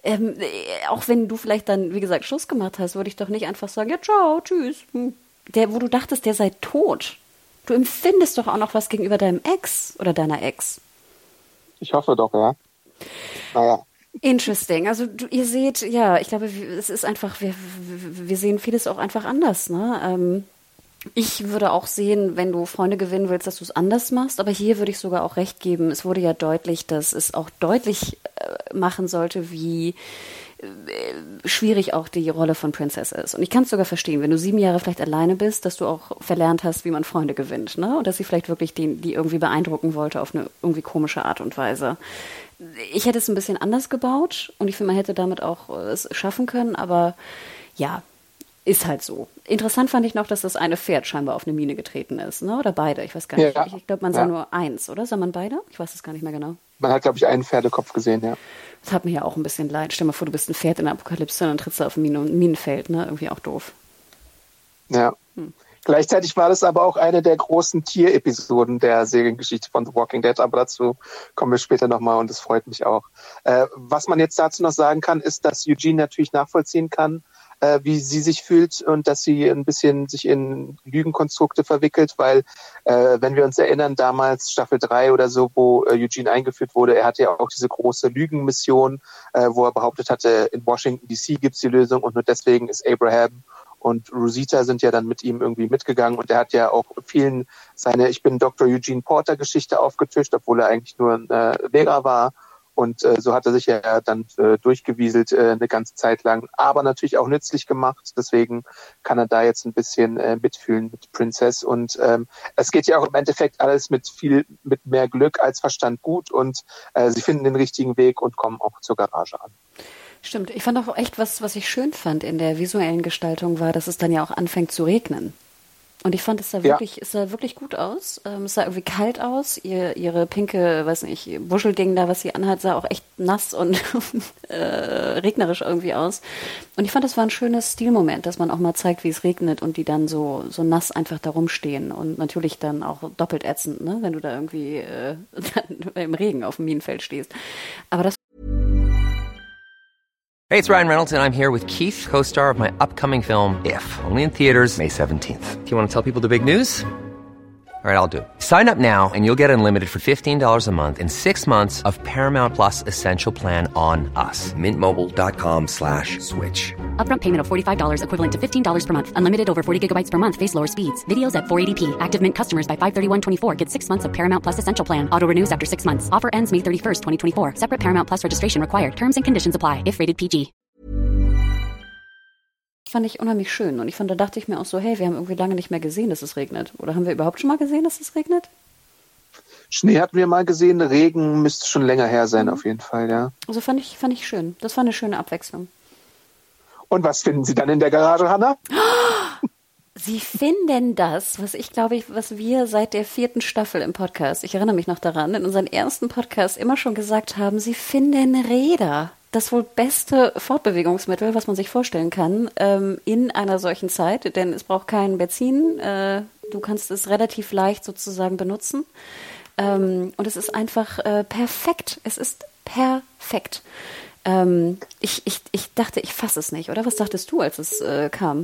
auch wenn du vielleicht dann, wie gesagt, Schluss gemacht hast, würde ich doch nicht einfach sagen, ja, ciao, tschüss. Wo du dachtest, der sei tot. Du empfindest doch auch noch was gegenüber deinem Ex oder deiner Ex. Ich hoffe doch, ja. Naja. Interesting. Also ihr seht, ja, ich glaube, es ist einfach, wir sehen vieles auch einfach anders, ne? Ich würde auch sehen, wenn du Freunde gewinnen willst, dass du es anders machst. Aber hier würde ich sogar auch recht geben. Es wurde ja deutlich, dass es auch deutlich machen sollte, wie schwierig auch die Rolle von Princess ist. Und ich kann es sogar verstehen, wenn du 7 Jahre vielleicht alleine bist, dass du auch verlernt hast, wie man Freunde gewinnt, ne? Und dass sie vielleicht wirklich die irgendwie beeindrucken wollte auf eine irgendwie komische Art und Weise. Ich hätte es ein bisschen anders gebaut und ich finde, man hätte damit auch es schaffen können, aber ja, ist halt so. Interessant fand ich noch, dass das eine Pferd scheinbar auf eine Mine getreten ist, ne? Oder beide, ich weiß gar nicht. Ja. Ich glaube, man sah nur eins, oder? Sah man beide? Ich weiß es gar nicht mehr genau. Man hat, glaube ich, einen Pferdekopf gesehen, ja. Das hat mir ja auch ein bisschen leid. Stell dir mal vor, du bist ein Pferd in der Apokalypse und dann trittst du auf ein Minenfeld, ne? Irgendwie auch doof. Ja. Gleichzeitig war das aber auch eine der großen Tierepisoden der Seriengeschichte von The Walking Dead, aber dazu kommen wir später nochmal und das freut mich auch. Was man jetzt dazu noch sagen kann, ist, dass Eugene natürlich nachvollziehen kann, wie sie sich fühlt und dass sie ein bisschen sich in Lügenkonstrukte verwickelt, weil wenn wir uns erinnern, damals Staffel 3 oder so, wo Eugene eingeführt wurde, er hatte ja auch diese große Lügenmission, wo er behauptet hatte, in Washington DC gibt's die Lösung und nur deswegen ist Abraham und Rosita sind ja dann mit ihm irgendwie mitgegangen und er hat ja auch vielen seine Ich bin Dr. Eugene Porter Geschichte aufgetischt, obwohl er eigentlich nur ein Lehrer war. Und so hat er sich ja dann durchgewieselt eine ganze Zeit lang, aber natürlich auch nützlich gemacht. Deswegen kann er da jetzt ein bisschen mitfühlen mit Princess. Und es geht ja auch im Endeffekt alles mit mehr Glück als Verstand gut. Und sie finden den richtigen Weg und kommen auch zur Garage an. Stimmt. Ich fand auch echt, was ich schön fand in der visuellen Gestaltung war, dass es dann ja auch anfängt zu regnen. Und ich fand, es sah wirklich gut aus. Es sah irgendwie kalt aus. Ihre pinke, weiß nicht, Buschelding da, was sie anhat, sah auch echt nass und regnerisch irgendwie aus. Und ich fand, das war ein schönes Stilmoment, dass man auch mal zeigt, wie es regnet und die dann so nass einfach da rumstehen. Und natürlich dann auch doppelt ätzend, ne, wenn du da irgendwie dann im Regen auf dem Minenfeld stehst. Aber das Hey, it's Ryan Reynolds, and I'm here with Keith, co-star of my upcoming film, If, only in theaters May 17th. Do you want to tell people the big news? All right, I'll do it. Sign up now and you'll get unlimited for $15 a month and 6 months of Paramount Plus Essential Plan on us. MintMobile.com/switch. Upfront payment of $45 equivalent to $15 per month. Unlimited over 40 gigabytes per month. Face lower speeds. Videos at 480p. Active Mint customers by 531.24 get 6 months of Paramount Plus Essential Plan. Auto renews after 6 months. Offer ends May 31st, 2024. Separate Paramount Plus registration required. Terms and conditions apply if rated PG. Fand ich unheimlich schön. Und da dachte ich mir auch so, hey, wir haben irgendwie lange nicht mehr gesehen, dass es regnet. Oder haben wir überhaupt schon mal gesehen, dass es regnet? Schnee hatten wir mal gesehen, Regen müsste schon länger her sein, auf jeden Fall, ja. Also fand ich schön. Das war eine schöne Abwechslung. Und was finden Sie dann in der Garage, Hannah? Sie finden das, was wir seit der 4. Staffel im Podcast, ich erinnere mich noch daran, in unserem ersten Podcast immer schon gesagt haben, Sie finden Räder. Das wohl beste Fortbewegungsmittel, was man sich vorstellen kann, in einer solchen Zeit, denn es braucht kein Benzin, du kannst es relativ leicht sozusagen benutzen und es ist einfach perfekt. Es ist perfekt. Ich dachte, ich fasse es nicht, oder? Was dachtest du, als es kam?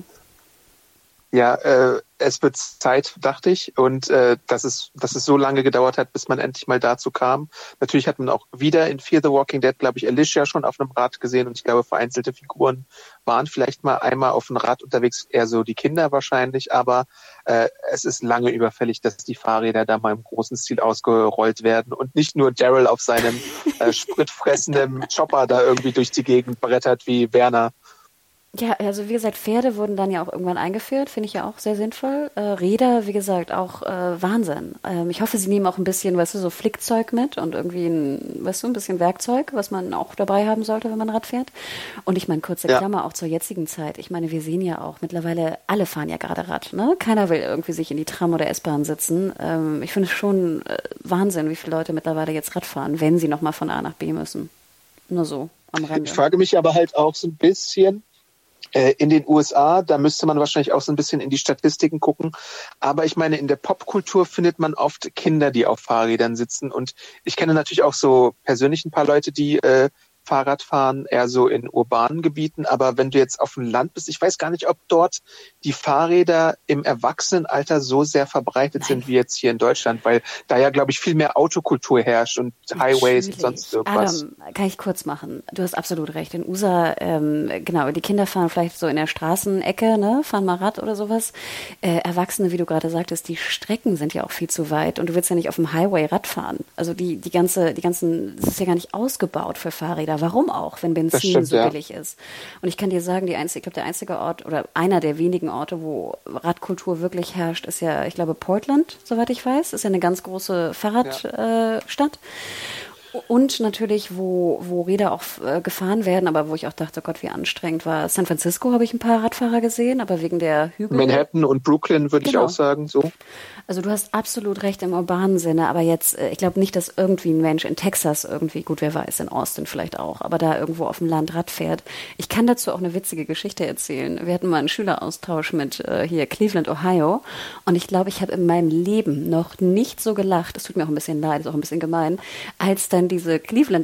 Ja, es wird Zeit, dachte ich, und dass es so lange gedauert hat, bis man endlich mal dazu kam. Natürlich hat man auch wieder in Fear the Walking Dead, glaube ich, Alicia schon auf einem Rad gesehen, und ich glaube, vereinzelte Figuren waren vielleicht mal einmal auf dem Rad unterwegs, eher so die Kinder wahrscheinlich, aber es ist lange überfällig, dass die Fahrräder da mal im großen Stil ausgerollt werden und nicht nur Daryl auf seinem spritfressenden Chopper da irgendwie durch die Gegend brettert wie Werner. Ja, also wie gesagt, Pferde wurden dann ja auch irgendwann eingeführt, finde ich ja auch sehr sinnvoll. Räder, wie gesagt, auch Wahnsinn. Ich hoffe, sie nehmen auch ein bisschen, so Flickzeug mit und irgendwie ein bisschen Werkzeug, was man auch dabei haben sollte, wenn man Rad fährt. Und ich meine, kurze Klammer auch zur jetzigen Zeit. Ich meine, wir sehen ja auch mittlerweile, alle fahren ja gerade Rad, ne? Keiner will irgendwie sich in die Tram oder S-Bahn sitzen. Ich finde es schon Wahnsinn, wie viele Leute mittlerweile jetzt Rad fahren, wenn sie nochmal von A nach B müssen. Nur so am Rande. Ich frage mich aber halt auch so ein bisschen, in den USA, da müsste man wahrscheinlich auch so ein bisschen in die Statistiken gucken. Aber ich meine, in der Popkultur findet man oft Kinder, die auf Fahrrädern sitzen. Und ich kenne natürlich auch so persönlich ein paar Leute, die Fahrrad fahren, eher so in urbanen Gebieten. Aber wenn du jetzt auf dem Land bist, ich weiß gar nicht, ob dort die Fahrräder im Erwachsenenalter so sehr verbreitet sind wie jetzt hier in Deutschland, weil da ja, glaube ich, viel mehr Autokultur herrscht und Highways und sonst irgendwas. Adam, kann ich kurz machen. Du hast absolut recht. In USA, genau, die Kinder fahren vielleicht so in der Straßenecke, ne, fahren mal Rad oder sowas. Erwachsene, wie du gerade sagtest, die Strecken sind ja auch viel zu weit und du willst ja nicht auf dem Highway Rad fahren. Also die ganzen, das ist ja gar nicht ausgebaut für Fahrräder. Warum auch, wenn Benzin so billig ist? Und ich kann dir sagen, ich glaube, der einzige Ort oder einer der wenigen Orte, wo Radkultur wirklich herrscht, ist ja, ich glaube, Portland, soweit ich weiß. Ist ja eine ganz große Fahrradstadt. Und natürlich, wo Räder auch gefahren werden, aber wo ich auch dachte, oh Gott, wie anstrengend war. San Francisco habe ich ein paar Radfahrer gesehen, aber wegen der Hügel. Manhattan und Brooklyn würde ich auch sagen, so. Also du hast absolut recht im urbanen Sinne, aber jetzt, ich glaube nicht, dass irgendwie ein Mensch in Texas irgendwie, gut, wer weiß, in Austin vielleicht auch, aber da irgendwo auf dem Land Rad fährt. Ich kann dazu auch eine witzige Geschichte erzählen. Wir hatten mal einen Schüleraustausch mit hier Cleveland, Ohio, und ich glaube, ich habe in meinem Leben noch nicht so gelacht, es tut mir auch ein bisschen leid, ist auch ein bisschen gemein, als dann diese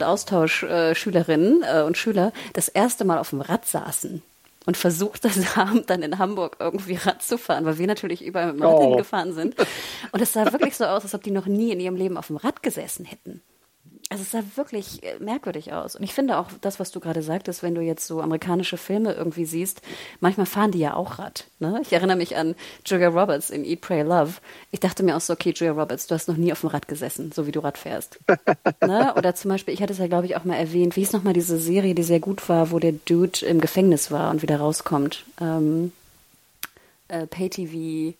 Cleveland-Austausch-Schülerinnen und Schüler das erste Mal auf dem Rad saßen und versucht haben, dann in Hamburg irgendwie Rad zu fahren, weil wir natürlich überall mit dem Rad hingefahren sind. Und es sah wirklich so aus, als ob die noch nie in ihrem Leben auf dem Rad gesessen hätten. Also es sah wirklich merkwürdig aus. Und ich finde auch das, was du gerade sagtest, wenn du jetzt so amerikanische Filme irgendwie siehst, manchmal fahren die ja auch Rad. Ne? Ich erinnere mich an Julia Roberts in Eat, Pray, Love. Ich dachte mir auch so, okay, Julia Roberts, du hast noch nie auf dem Rad gesessen, so wie du Rad fährst. Ne? Oder zum Beispiel, ich hatte es ja, glaube ich, auch mal erwähnt, wie hieß nochmal diese Serie, die sehr gut war, wo der Dude im Gefängnis war und wieder rauskommt. Pay-TV,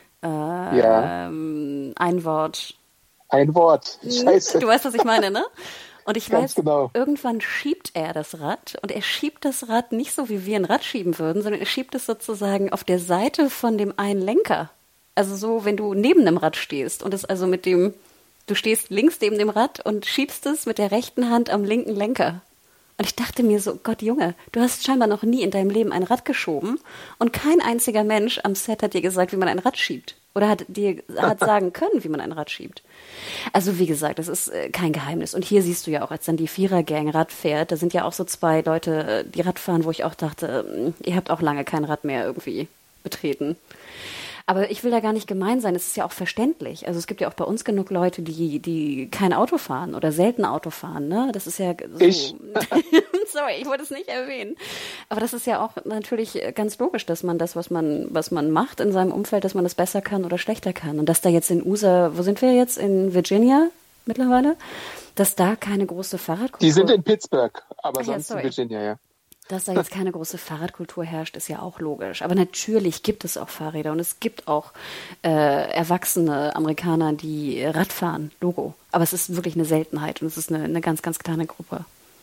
ein Wort. Ein Wort. Scheiße. Du weißt, was ich meine, ne? Und ich weiß, genau. Irgendwann schiebt er das Rad und er schiebt das Rad nicht so, wie wir ein Rad schieben würden, sondern er schiebt es sozusagen auf der Seite von dem einen Lenker. Also so, wenn du neben dem Rad stehst und es also du stehst links neben dem Rad und schiebst es mit der rechten Hand am linken Lenker. Und ich dachte mir so, Gott Junge, du hast scheinbar noch nie in deinem Leben ein Rad geschoben und kein einziger Mensch am Set hat dir gesagt, wie man ein Rad schiebt. Oder hat sagen können, wie man ein Rad schiebt. Also wie gesagt, das ist kein Geheimnis. Und hier siehst du ja auch, als dann die Vierergang Rad fährt, da sind ja auch so zwei Leute, die Rad fahren, wo ich auch dachte, ihr habt auch lange kein Rad mehr irgendwie betreten. Aber ich will da gar nicht gemein sein, es ist ja auch verständlich. Also es gibt ja auch bei uns genug Leute, die kein Auto fahren oder selten Auto fahren, ne? Das ist ja so. Sorry, ich wollte es nicht erwähnen. Aber das ist ja auch natürlich ganz logisch, dass man das, was man macht in seinem Umfeld, dass man das besser kann oder schlechter kann. Und dass da jetzt in USA, wo sind wir jetzt? In Virginia mittlerweile? Dass da keine große Fahrradkultur... Die sind in Pittsburgh, aber sonst in Virginia, ja. Dass da jetzt keine große Fahrradkultur herrscht, ist ja auch logisch. Aber natürlich gibt es auch Fahrräder und es gibt auch erwachsene Amerikaner, die Rad fahren, Logo. Aber es ist wirklich eine Seltenheit und es ist eine ganz, ganz kleine Gruppe.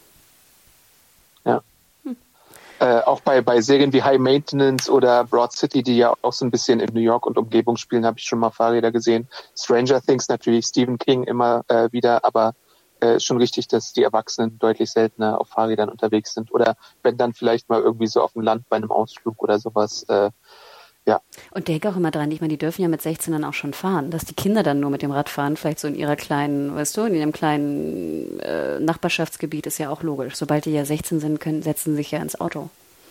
Ja. Auch bei Serien wie High Maintenance oder Broad City, die ja auch so ein bisschen in New York und Umgebung spielen, habe ich schon mal Fahrräder gesehen. Stranger Things natürlich, Stephen King immer wieder, aber schon richtig, dass die Erwachsenen deutlich seltener auf Fahrrädern unterwegs sind oder wenn dann vielleicht mal irgendwie so auf dem Land bei einem Ausflug oder sowas, ja. Und denke auch immer dran, ich meine, die dürfen ja mit 16 dann auch schon fahren, dass die Kinder dann nur mit dem Rad fahren, vielleicht so in ihrer kleinen, weißt du, in ihrem kleinen Nachbarschaftsgebiet ist ja auch logisch. Sobald die ja 16 sind, setzen sie sich ja ins Auto.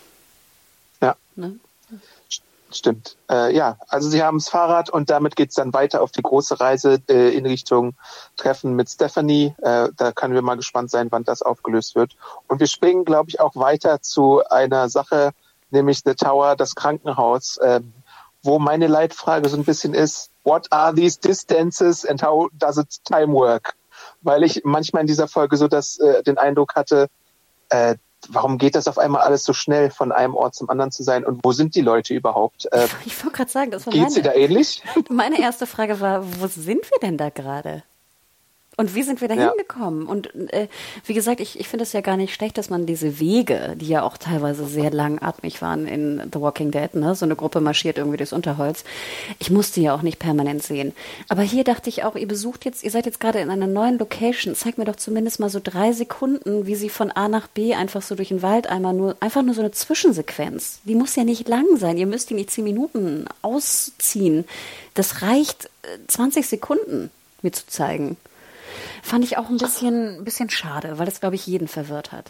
Ja. Ne? Stimmt. Ja, also sie haben das Fahrrad und damit geht's dann weiter auf die große Reise in Richtung Treffen mit Stephanie. Da können wir mal gespannt sein, wann das aufgelöst wird. Und wir springen, glaube ich, auch weiter zu einer Sache, nämlich The Tower, das Krankenhaus, wo meine Leitfrage so ein bisschen ist, what are these distances and how does it time work? Weil ich manchmal in dieser Folge so den Eindruck hatte, warum geht das auf einmal alles so schnell, von einem Ort zum anderen zu sein? Und wo sind die Leute überhaupt? Ich wollte gerade sagen, das war geht's dir da ähnlich? Meine erste Frage war, wo sind wir denn da gerade? Und wie sind wir da hingekommen? Und wie gesagt, ich finde es ja gar nicht schlecht, dass man diese Wege, die ja auch teilweise sehr langatmig waren in The Walking Dead, ne, so eine Gruppe marschiert irgendwie durchs Unterholz. Ich musste ja auch nicht permanent sehen. Aber hier dachte ich auch, ihr seid jetzt gerade in einer neuen Location. Zeigt mir doch zumindest mal so 3 Sekunden, wie sie von A nach B einfach so durch den Wald einfach nur so eine Zwischensequenz. Die muss ja nicht lang sein. Ihr müsst die nicht 10 Minuten ausziehen. Das reicht 20 Sekunden mir zu zeigen. Fand ich auch ein bisschen schade, weil das, glaube ich, jeden verwirrt hat.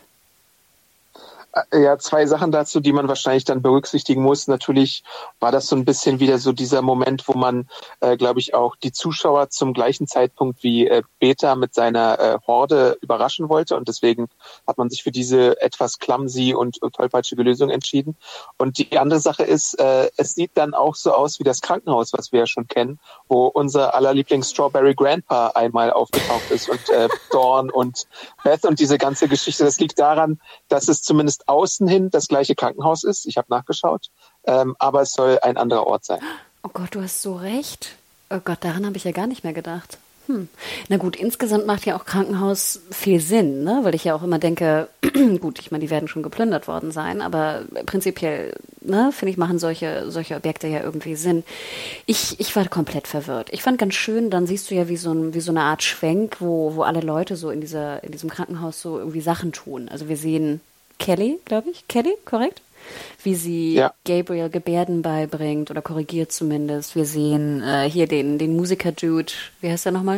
Ja, 2 Sachen dazu, die man wahrscheinlich dann berücksichtigen muss. Natürlich war das so ein bisschen wieder so dieser Moment, wo man, glaube ich, auch die Zuschauer zum gleichen Zeitpunkt wie Beta mit seiner Horde überraschen wollte. Und deswegen hat man sich für diese etwas clumsy und tollpatschige Lösung entschieden. Und die andere Sache ist, es sieht dann auch so aus wie das Krankenhaus, was wir ja schon kennen, wo unser aller Lieblings-Strawberry Grandpa einmal aufgetaucht ist und Dawn und Beth und diese ganze Geschichte. Das liegt daran, dass es zumindest außen hin das gleiche Krankenhaus ist. Ich habe nachgeschaut. Aber es soll ein anderer Ort sein. Oh Gott, du hast so recht. Oh Gott, daran habe ich ja gar nicht mehr gedacht. Na gut, insgesamt macht ja auch Krankenhaus viel Sinn, ne? Weil ich ja auch immer denke, gut, ich meine, die werden schon geplündert worden sein, aber prinzipiell, ne, finde ich, machen solche Objekte ja irgendwie Sinn. Ich war komplett verwirrt. Ich fand ganz schön, dann siehst du ja wie so eine Art Schwenk, wo alle Leute so in diesem Krankenhaus so irgendwie Sachen tun. Also wir sehen Kelly, glaube ich. Kelly, korrekt? Wie sie Gabriel Gebärden beibringt oder korrigiert zumindest. Wir sehen hier den Musiker-Dude, wie heißt er nochmal?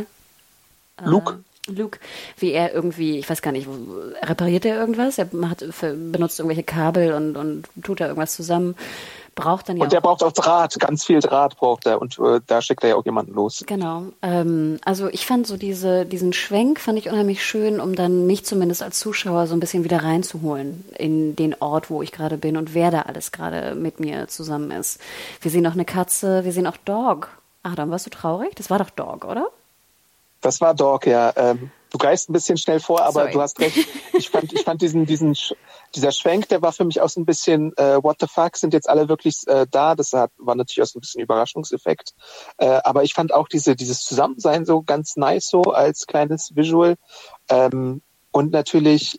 Luke, wie er irgendwie, ich weiß gar nicht, repariert er irgendwas? Er benutzt irgendwelche Kabel und tut da irgendwas zusammen. Braucht dann ja und der braucht auch Draht, ganz viel Draht braucht er und da schickt er ja auch jemanden los. Genau. Also ich fand so diesen Schwenk fand ich unheimlich schön, um dann mich zumindest als Zuschauer so ein bisschen wieder reinzuholen in den Ort, wo ich gerade bin und wer da alles gerade mit mir zusammen ist. Wir sehen auch eine Katze, wir sehen auch Dog. Adam, warst du traurig? Das war doch Dog, oder? Das war Dog, ja. Du greifst ein bisschen schnell vor, aber Sorry. Du hast recht. Ich fand dieser Schwenk, der war für mich auch so ein bisschen what the fuck, sind jetzt alle wirklich da? Das war natürlich auch so ein bisschen Überraschungseffekt. Aber ich fand auch dieses Zusammensein so ganz nice so als kleines Visual. Und natürlich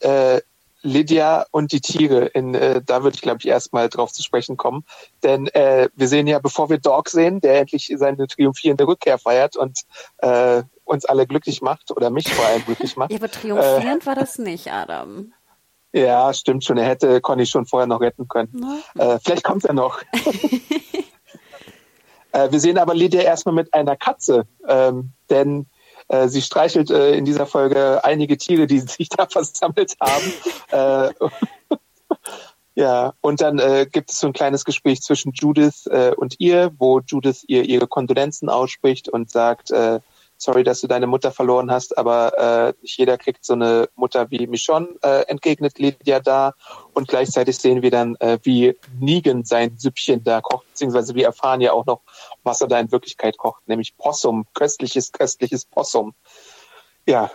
Lydia und die Tiere. Da würde ich, glaube ich, erstmal drauf zu sprechen kommen. Denn wir sehen ja, bevor wir Dog sehen, der endlich seine triumphierende Rückkehr feiert und uns alle glücklich macht oder mich vor allem glücklich macht. Ja, aber triumphierend war das nicht, Adam. Ja, stimmt schon. Er hätte Conny schon vorher noch retten können. Vielleicht kommt er noch. Wir sehen aber Lydia erstmal mit einer Katze, denn sie streichelt in dieser Folge einige Tiere, die sich da versammelt haben. Ja, und dann gibt es so ein kleines Gespräch zwischen Judith und ihr, wo Judith ihr ihre Kondolenzen ausspricht und sagt, sorry, dass du deine Mutter verloren hast, aber nicht jeder kriegt so eine Mutter wie Michonne, entgegnet Lydia da. Und gleichzeitig sehen wir dann, wie Negan sein Süppchen da kocht, beziehungsweise wir erfahren ja auch noch, was er da in Wirklichkeit kocht, nämlich Possum, köstliches Possum. Ja.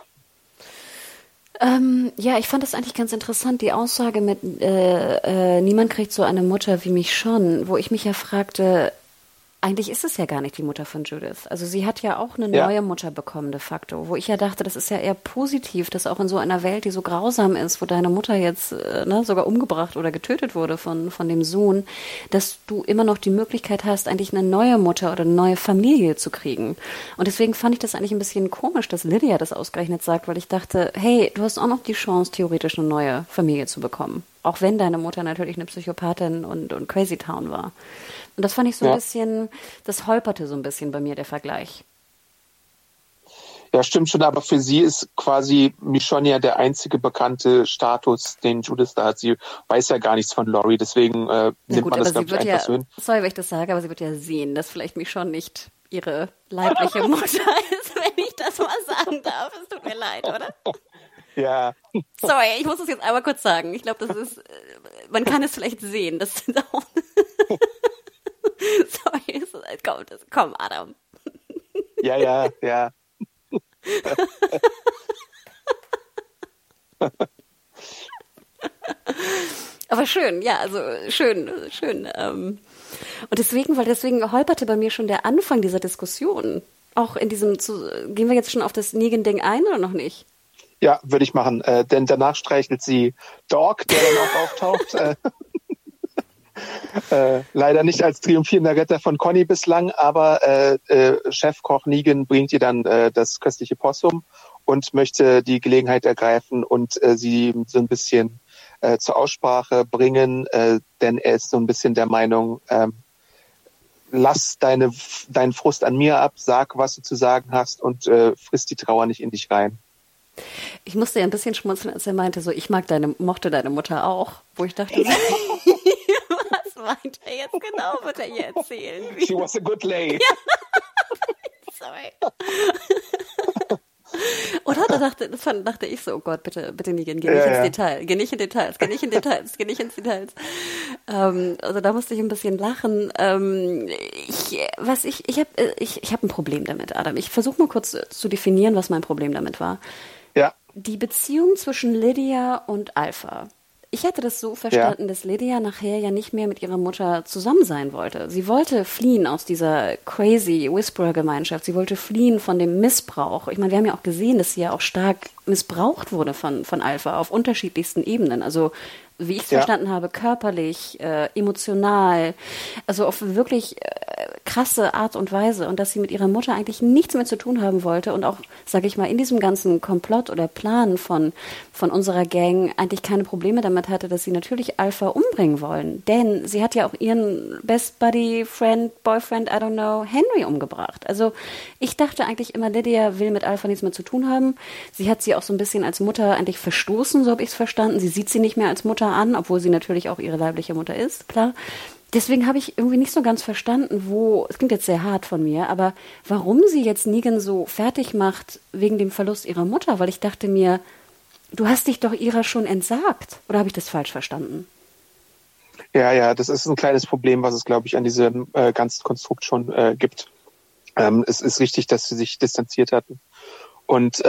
Ja, ich fand das eigentlich ganz interessant, die Aussage mit niemand kriegt so eine Mutter wie mich schon, wo ich mich ja fragte, eigentlich ist es ja gar nicht die Mutter von Judith. Also sie hat ja auch eine neue Mutter bekommen de facto, wo ich ja dachte, das ist ja eher positiv, dass auch in so einer Welt, die so grausam ist, wo deine Mutter jetzt sogar umgebracht oder getötet wurde von dem Sohn, dass du immer noch die Möglichkeit hast, eigentlich eine neue Mutter oder eine neue Familie zu kriegen. Und deswegen fand ich das eigentlich ein bisschen komisch, dass Lydia das ausgerechnet sagt, weil ich dachte, hey, du hast auch noch die Chance, theoretisch eine neue Familie zu bekommen. Auch wenn deine Mutter natürlich eine Psychopathin und Crazy Town war. Und das fand ich so ein bisschen, das holperte so ein bisschen bei mir, der Vergleich. Ja, stimmt schon, aber für sie ist quasi Michonne ja der einzige bekannte Status, den Judith da hat. Sie weiß ja gar nichts von Laurie, deswegen nimmt man das, glaube ich, einfach so hin. Sorry, wenn ich das sage, aber sie wird ja sehen, dass vielleicht Michonne nicht ihre leibliche Mutter ist, wenn ich das mal sagen darf. Es tut mir leid, oder? Ja. Sorry, ich muss das jetzt einmal kurz sagen. Ich glaube, das ist, man kann es vielleicht sehen. Das ist auch sorry, komm, Adam. Ja. Aber schön, ja, also schön. Und deswegen holperte bei mir schon der Anfang dieser Diskussion. Auch in diesem, gehen wir jetzt schon auf das Negan-Ding ein oder noch nicht? Ja, würde ich machen, denn danach streichelt sie Dog, der dann auch auftaucht. Leider nicht als triumphierender Retter von Conny bislang, aber Chefkoch Negan bringt ihr dann das köstliche Possum und möchte die Gelegenheit ergreifen und sie so ein bisschen zur Aussprache bringen, denn er ist so ein bisschen der Meinung, lass deinen Frust an mir ab, sag, was du zu sagen hast und friss die Trauer nicht in dich rein. Ich musste ja ein bisschen schmunzeln, als er meinte, so, ich mochte deine Mutter auch, wo ich dachte, was meint er jetzt genau, wird er ihr erzählen? She was a good lady. Ja. Sorry. Oder? Das dachte ich so, oh Gott, bitte Negan, geh nicht ins Detail, geh nicht in Details. Also da musste ich ein bisschen lachen. Ich habe ein Problem damit, Adam. Ich versuche mal kurz zu definieren, was mein Problem damit war. Ja. Die Beziehung zwischen Lydia und Alpha. Ich hatte das so verstanden, dass Lydia nachher ja nicht mehr mit ihrer Mutter zusammen sein wollte. Sie wollte fliehen aus dieser crazy Whisperer-Gemeinschaft. Sie wollte fliehen von dem Missbrauch. Ich meine, wir haben ja auch gesehen, dass sie ja auch stark missbraucht wurde von Alpha auf unterschiedlichsten Ebenen. Also wie ich es verstanden habe, körperlich, emotional, also auf wirklich krasse Art und Weise und dass sie mit ihrer Mutter eigentlich nichts mehr zu tun haben wollte und auch, sage ich mal, in diesem ganzen Komplott oder Plan von unserer Gang eigentlich keine Probleme damit hatte, dass sie natürlich Alpha umbringen wollen. Denn sie hat ja auch ihren Best Buddy, Friend, Boyfriend, I don't know, Henry umgebracht. Also ich dachte eigentlich immer, Lydia will mit Alpha nichts mehr zu tun haben. Sie hat sie auch so ein bisschen als Mutter eigentlich verstoßen, so habe ich es verstanden. Sie sieht sie nicht mehr als Mutter an, obwohl sie natürlich auch ihre leibliche Mutter ist, klar. Deswegen habe ich irgendwie nicht so ganz verstanden, es klingt jetzt sehr hart von mir, aber warum sie jetzt Negan so fertig macht wegen dem Verlust ihrer Mutter, weil ich dachte mir, du hast dich doch ihrer schon entsagt. Oder habe ich das falsch verstanden? Ja, das ist ein kleines Problem, was es, glaube ich, an diesem ganzen Konstrukt schon gibt. Es ist richtig, dass sie sich distanziert hatten. Und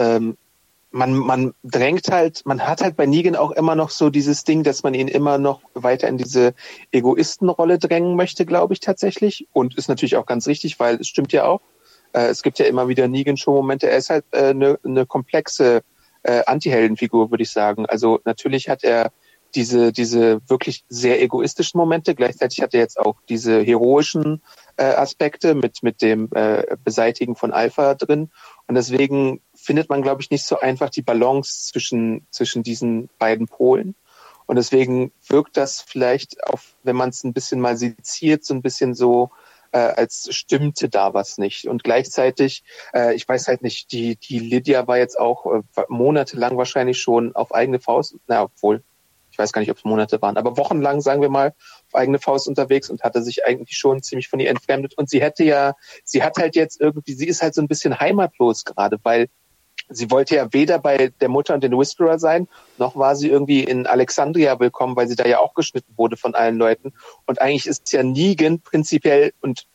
man hat halt bei Negan auch immer noch so dieses Ding, dass man ihn immer noch weiter in diese Egoistenrolle drängen möchte, glaube ich tatsächlich. Und ist natürlich auch ganz richtig, weil es stimmt ja auch. Es gibt ja immer wieder Negan-Show-Momente. Er ist halt eine komplexe Anti-Heldenfigur, würde ich sagen. Also natürlich hat er diese wirklich sehr egoistischen Momente. Gleichzeitig hat er jetzt auch diese heroischen Aspekte mit dem Beseitigen von Alpha drin. Und deswegen findet man, glaube ich, nicht so einfach die Balance zwischen diesen beiden Polen. Und deswegen wirkt das vielleicht, wenn man es ein bisschen mal seziert, so ein bisschen so als stimmte da was nicht. Und gleichzeitig, ich weiß halt nicht, die Lydia war jetzt auch monatelang wahrscheinlich schon auf eigene Faust, obwohl, ich weiß gar nicht, ob es Monate waren, aber wochenlang, sagen wir mal, auf eigene Faust unterwegs und hatte sich eigentlich schon ziemlich von ihr entfremdet. Und sie hat halt jetzt irgendwie, sie ist halt so ein bisschen heimatlos gerade, weil sie wollte ja weder bei der Mutter und den Whisperer sein, noch war sie irgendwie in Alexandria willkommen, weil sie da ja auch geschnitten wurde von allen Leuten. Und eigentlich ist ja Negan prinzipiell und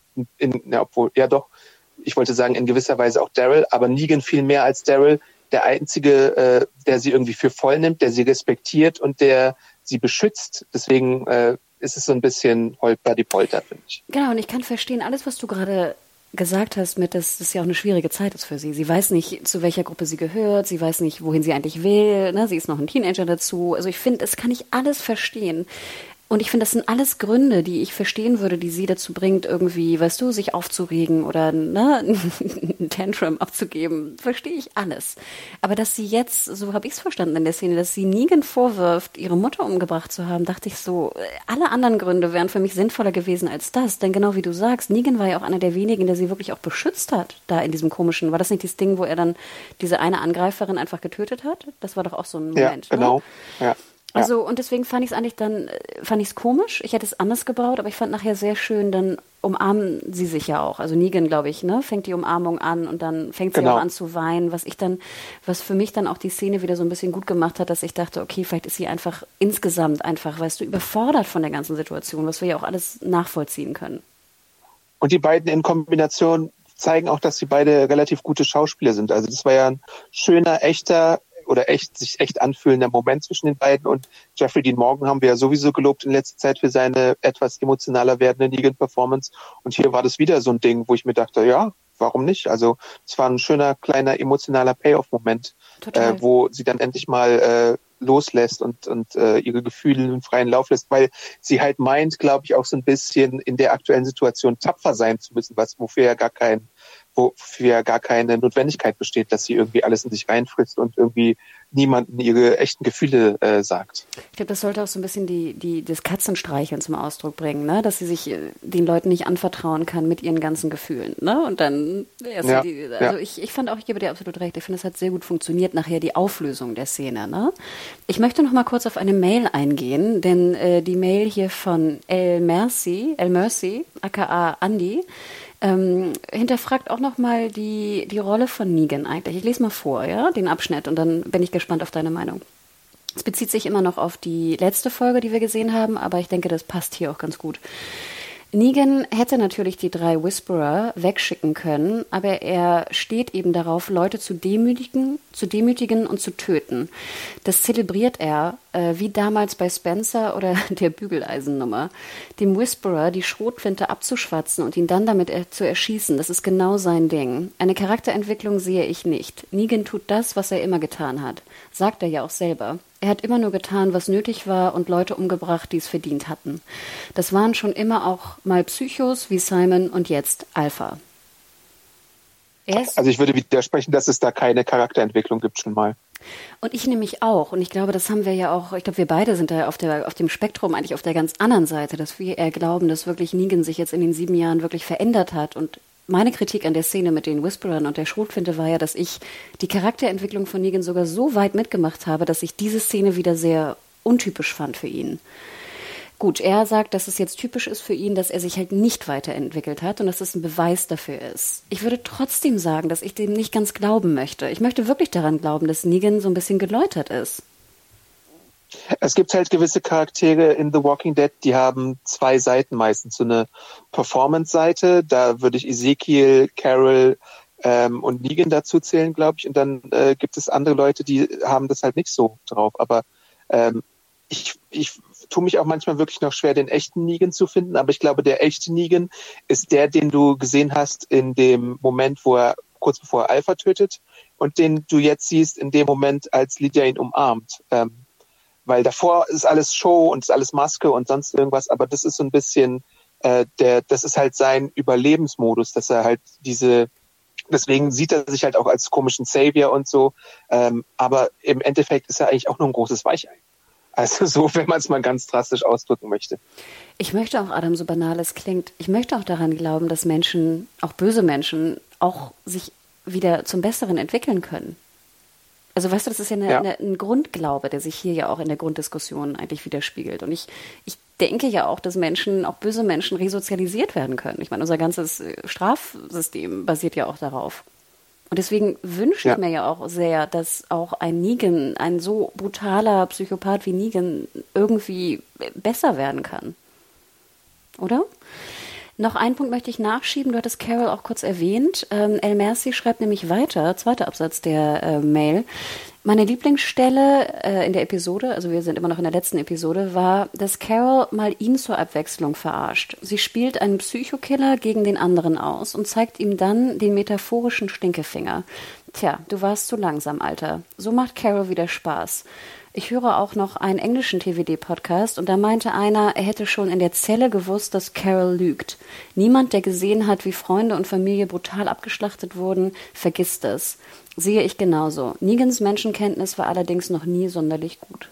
ich wollte sagen in gewisser Weise auch Daryl, aber Negan viel mehr als Daryl, der Einzige, der sie irgendwie für voll nimmt, der sie respektiert und der sie beschützt. Deswegen ist es so ein bisschen holper-die-Polter, finde ich. Genau, und ich kann verstehen, alles, was du gerade gesagt hast, dass das ja auch eine schwierige Zeit ist für sie. Sie weiß nicht, zu welcher Gruppe sie gehört, sie weiß nicht, wohin sie eigentlich will, ne? Sie ist noch ein Teenager dazu. Also ich finde, das kann ich alles verstehen. Und ich finde, das sind alles Gründe, die ich verstehen würde, die sie dazu bringt, irgendwie, weißt du, sich aufzuregen oder ein Tantrum abzugeben. Verstehe ich alles. Aber dass sie jetzt, so habe ich es verstanden in der Szene, dass sie Negan vorwirft, ihre Mutter umgebracht zu haben, dachte ich so, alle anderen Gründe wären für mich sinnvoller gewesen als das. Denn genau wie du sagst, Negan war ja auch einer der wenigen, der sie wirklich auch beschützt hat, da in diesem komischen, war das nicht das Ding, wo er dann diese eine Angreiferin einfach getötet hat? Das war doch auch so ein Moment. Ja, genau. Ne? Ja. Also, und deswegen fand ich es komisch. Ich hätte es anders gebraut, aber ich fand nachher sehr schön, dann umarmen sie sich ja auch. Also Negan, glaube ich, ne, fängt die Umarmung an und dann fängt sie auch an zu weinen, was für mich dann auch die Szene wieder so ein bisschen gut gemacht hat, dass ich dachte, okay, vielleicht ist sie einfach insgesamt einfach, weißt du, überfordert von der ganzen Situation, was wir ja auch alles nachvollziehen können. Und die beiden in Kombination zeigen auch, dass sie beide relativ gute Schauspieler sind. Also das war ja ein schöner, sich echt anfühlender Moment zwischen den beiden, und Jeffrey Dean Morgan haben wir ja sowieso gelobt in letzter Zeit für seine etwas emotionaler werdende Negan-Performance, und hier war das wieder so ein Ding, wo ich mir dachte, ja, warum nicht? Also es war ein schöner, kleiner, emotionaler Payoff-Moment, wo sie dann endlich mal loslässt und ihre Gefühle in freien Lauf lässt, weil sie halt meint, glaube ich, auch so ein bisschen in der aktuellen Situation tapfer sein zu müssen, wofür ja gar keine Notwendigkeit besteht, dass sie irgendwie alles in sich reinfrisst und irgendwie niemanden ihre echten Gefühle sagt. Ich glaube, das sollte auch so ein bisschen das Katzenstreicheln zum Ausdruck bringen, ne? Dass sie sich den Leuten nicht anvertrauen kann mit ihren ganzen Gefühlen, ne? Und dann ich fand auch, ich gebe dir absolut recht, ich finde, es hat sehr gut funktioniert, nachher die Auflösung der Szene, ne? Ich möchte noch mal kurz auf eine Mail eingehen, denn die Mail hier von El Mercy, aka Andy, hinterfragt auch nochmal die Rolle von Negan eigentlich. Ich lese mal vor, ja, den Abschnitt, und dann bin ich gespannt auf deine Meinung. Es bezieht sich immer noch auf die letzte Folge, die wir gesehen haben, aber ich denke, das passt hier auch ganz gut. Negan hätte natürlich die 3 Whisperer wegschicken können, aber er steht eben darauf, Leute zu demütigen und zu töten. Das zelebriert er, wie damals bei Spencer oder der Bügeleisennummer. Dem Whisperer die Schrotflinte abzuschwatzen und ihn dann damit zu erschießen, das ist genau sein Ding. Eine Charakterentwicklung sehe ich nicht. Negan tut das, was er immer getan hat. Sagt er ja auch selber. Er hat immer nur getan, was nötig war, und Leute umgebracht, die es verdient hatten. Das waren schon immer auch mal Psychos wie Simon und jetzt Alpha. Also ich würde widersprechen, dass es da keine Charakterentwicklung gibt schon mal. Und ich nämlich auch. Und ich glaube, das haben wir ja auch, ich glaube, wir beide sind da auf dem Spektrum eigentlich auf der ganz anderen Seite, dass wir eher glauben, dass wirklich Negan sich jetzt in den 7 Jahren wirklich verändert hat. Und meine Kritik an der Szene mit den Whisperern und der Schrotflinte war ja, dass ich die Charakterentwicklung von Negan sogar so weit mitgemacht habe, dass ich diese Szene wieder sehr untypisch fand für ihn. Gut, er sagt, dass es jetzt typisch ist für ihn, dass er sich halt nicht weiterentwickelt hat und dass es ein Beweis dafür ist. Ich würde trotzdem sagen, dass ich dem nicht ganz glauben möchte. Ich möchte wirklich daran glauben, dass Negan so ein bisschen geläutert ist. Es gibt halt gewisse Charaktere in The Walking Dead, die haben 2 Seiten meistens. So eine Performance-Seite, da würde ich Ezekiel, Carol und Negan dazu zählen, glaube ich. Und dann gibt es andere Leute, die haben das halt nicht so drauf. Aber ich tue mich auch manchmal wirklich noch schwer, den echten Negan zu finden. Aber ich glaube, der echte Negan ist der, den du gesehen hast in dem Moment, kurz bevor er Alpha tötet, und den du jetzt siehst in dem Moment, als Lydia ihn umarmt. Weil davor ist alles Show und ist alles Maske und sonst irgendwas, aber das ist so ein bisschen, das ist halt sein Überlebensmodus, dass er halt deswegen sieht er sich halt auch als komischen Savior und so, aber im Endeffekt ist er eigentlich auch nur ein großes Weichei. Also so, wenn man es mal ganz drastisch ausdrücken möchte. Ich möchte auch, Adam, so banal es klingt, ich möchte auch daran glauben, dass Menschen, auch böse Menschen, auch sich wieder zum Besseren entwickeln können. Also weißt du, das ist ja ein Grundglaube, der sich hier ja auch in der Grunddiskussion eigentlich widerspiegelt. Und ich denke ja auch, dass Menschen, auch böse Menschen, resozialisiert werden können. Ich meine, unser ganzes Strafsystem basiert ja auch darauf. Und deswegen wünsche ich mir ja auch sehr, dass auch ein Negan, ein so brutaler Psychopath wie Negan, irgendwie besser werden kann. Oder? Noch einen Punkt möchte ich nachschieben. Du hattest Carol auch kurz erwähnt. El Merci schreibt nämlich weiter, zweiter Absatz der Mail. Meine Lieblingsstelle in der Episode, also wir sind immer noch in der letzten Episode, war, dass Carol mal ihn zur Abwechslung verarscht. Sie spielt einen Psychokiller gegen den anderen aus und zeigt ihm dann den metaphorischen Stinkefinger. Tja, du warst zu langsam, Alter. So macht Carol wieder Spaß. Ich höre auch noch einen englischen TVD-Podcast und da meinte einer, er hätte schon in der Zelle gewusst, dass Carol lügt. Niemand, der gesehen hat, wie Freunde und Familie brutal abgeschlachtet wurden, vergisst es. Sehe ich genauso. Negans Menschenkenntnis war allerdings noch nie sonderlich gut.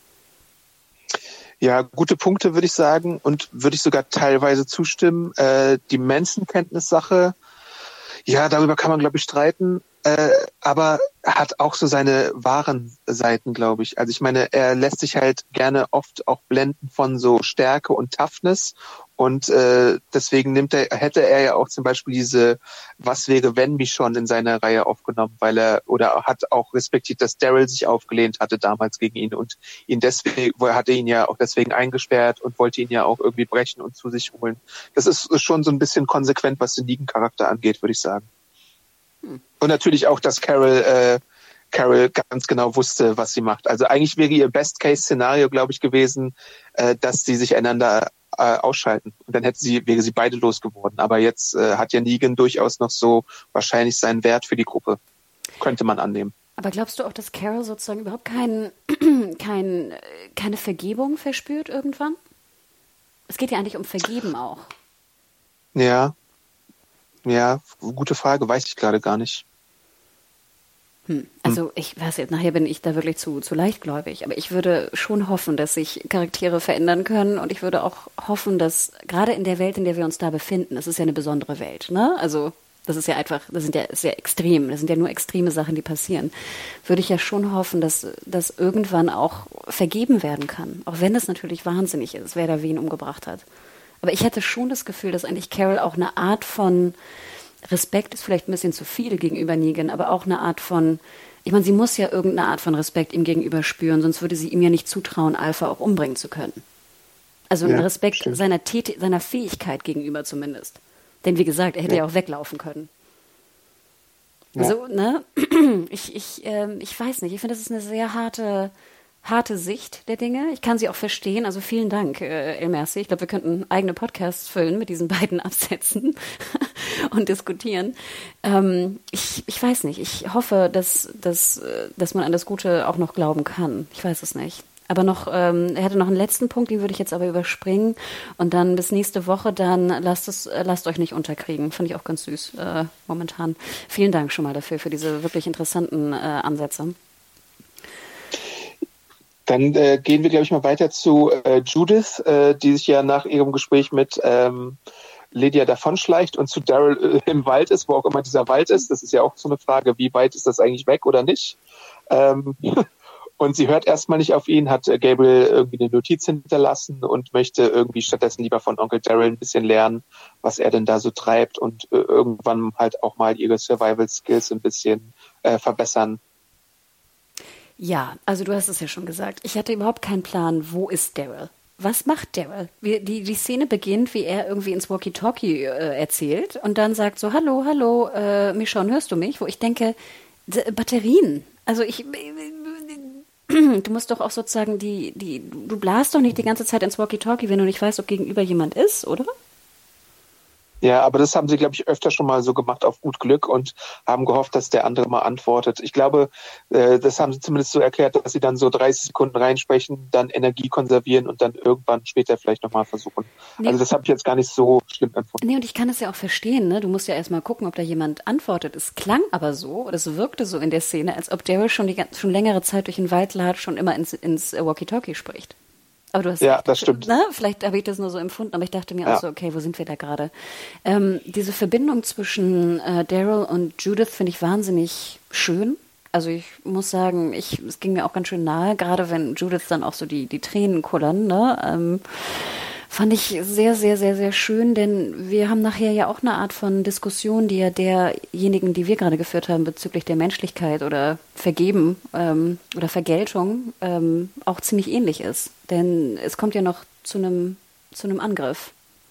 Ja, gute Punkte, würde ich sagen, und würde ich sogar teilweise zustimmen. Die Menschenkenntnissache, ja, darüber kann man, glaube ich, streiten. Aber hat auch so seine wahren Seiten, glaube ich. Also ich meine, er lässt sich halt gerne oft auch blenden von so Stärke und Toughness und deswegen hätte er ja auch zum Beispiel diese Was wäre wenn Michonne in seiner Reihe aufgenommen, weil hat auch respektiert, dass Daryl sich aufgelehnt hatte damals gegen ihn und hatte ihn ja auch deswegen eingesperrt und wollte ihn ja auch irgendwie brechen und zu sich holen. Das ist schon so ein bisschen konsequent, was den Negan-Charakter angeht, würde ich sagen. Und natürlich auch, dass Carol ganz genau wusste, was sie macht. Also eigentlich wäre ihr Best-Case-Szenario, glaube ich, gewesen, dass sie sich einander ausschalten. Und dann wäre sie beide losgeworden. Aber jetzt hat ja Negan durchaus noch so wahrscheinlich seinen Wert für die Gruppe. Könnte man annehmen. Aber glaubst du auch, dass Carol sozusagen überhaupt keine Vergebung verspürt irgendwann? Es geht ja eigentlich um Vergeben auch. Ja, gute Frage, weiß ich gerade gar nicht. Also ich weiß jetzt, nachher bin ich da wirklich zu leichtgläubig, aber ich würde schon hoffen, dass sich Charaktere verändern können und ich würde auch hoffen, dass gerade in der Welt, in der wir uns da befinden, das ist ja eine besondere Welt, ne? Also das ist ja einfach, das ist ja extrem, das sind ja nur extreme Sachen, die passieren, würde ich ja schon hoffen, dass das irgendwann auch vergeben werden kann, auch wenn es natürlich wahnsinnig ist, wer da wen umgebracht hat. Aber ich hatte schon das Gefühl, dass eigentlich Carol auch eine Art von Respekt ist vielleicht ein bisschen zu viel gegenüber Negan, aber auch eine Art von, ich meine, sie muss ja irgendeine Art von Respekt ihm gegenüber spüren, sonst würde sie ihm ja nicht zutrauen, Alpha auch umbringen zu können. Also ein Respekt stimmt. seiner Fähigkeit gegenüber zumindest. Denn wie gesagt, er hätte ja auch weglaufen können. Ja. So, ne? Ich weiß nicht, ich finde, das ist eine sehr harte Sicht der Dinge. Ich kann sie auch verstehen. Also vielen Dank, El Merci. Ich glaube, wir könnten eigene Podcasts füllen mit diesen beiden Absätzen und diskutieren. Ich weiß nicht. Ich hoffe, dass man an das Gute auch noch glauben kann. Ich weiß es nicht. Aber er hatte noch einen letzten Punkt, den würde ich jetzt aber überspringen. Und dann bis nächste Woche, dann lasst euch nicht unterkriegen. Fand ich auch ganz süß momentan. Vielen Dank schon mal dafür, für diese wirklich interessanten Ansätze. Dann gehen wir, glaube ich, mal weiter zu Judith, die sich ja nach ihrem Gespräch mit Lydia davonschleicht und zu Daryl im Wald ist, wo auch immer dieser Wald ist. Das ist ja auch so eine Frage, wie weit ist das eigentlich weg oder nicht? Und sie hört erstmal nicht auf ihn, hat Gabriel irgendwie eine Notiz hinterlassen und möchte irgendwie stattdessen lieber von Onkel Daryl ein bisschen lernen, was er denn da so treibt und irgendwann halt auch mal ihre Survival-Skills ein bisschen verbessern. Ja, also du hast es ja schon gesagt. Ich hatte überhaupt keinen Plan, wo ist Daryl? Was macht Daryl? Die Szene beginnt, wie er irgendwie ins Walkie-Talkie erzählt und dann sagt so, hallo, Michonne, hörst du mich? Wo ich denke, Batterien. Also du musst doch auch sozusagen du blasst doch nicht die ganze Zeit ins Walkie-Talkie, wenn du nicht weißt, ob gegenüber jemand ist, oder? Ja, aber das haben sie, glaube ich, öfter schon mal so gemacht auf gut Glück und haben gehofft, dass der andere mal antwortet. Ich glaube, das haben sie zumindest so erklärt, dass sie dann so 30 Sekunden reinsprechen, dann Energie konservieren und dann irgendwann später vielleicht nochmal versuchen. Nee. Also das habe ich jetzt gar nicht so schlimm empfunden. Nee, und ich kann es ja auch verstehen, ne? Du musst ja erstmal gucken, ob da jemand antwortet. Es klang aber so, oder es wirkte so in der Szene, als ob Daryl schon längere Zeit durch den Wald latscht und immer ins Walkie-Talkie spricht. Aber du hast Ja, recht, das stimmt. Ne? Vielleicht habe ich das nur so empfunden, aber ich dachte mir auch so, okay, wo sind wir da gerade? Diese Verbindung zwischen Daryl und Judith finde ich wahnsinnig schön. Also ich muss sagen, es ging mir auch ganz schön nahe, gerade wenn Judith dann auch so die Tränen kullern, ne? Fand ich sehr, sehr, sehr, sehr schön, denn wir haben nachher ja auch eine Art von Diskussion, die ja derjenigen, die wir gerade geführt haben, bezüglich der Menschlichkeit oder Vergeben oder Vergeltung auch ziemlich ähnlich ist. Denn es kommt ja noch zu einem Angriff.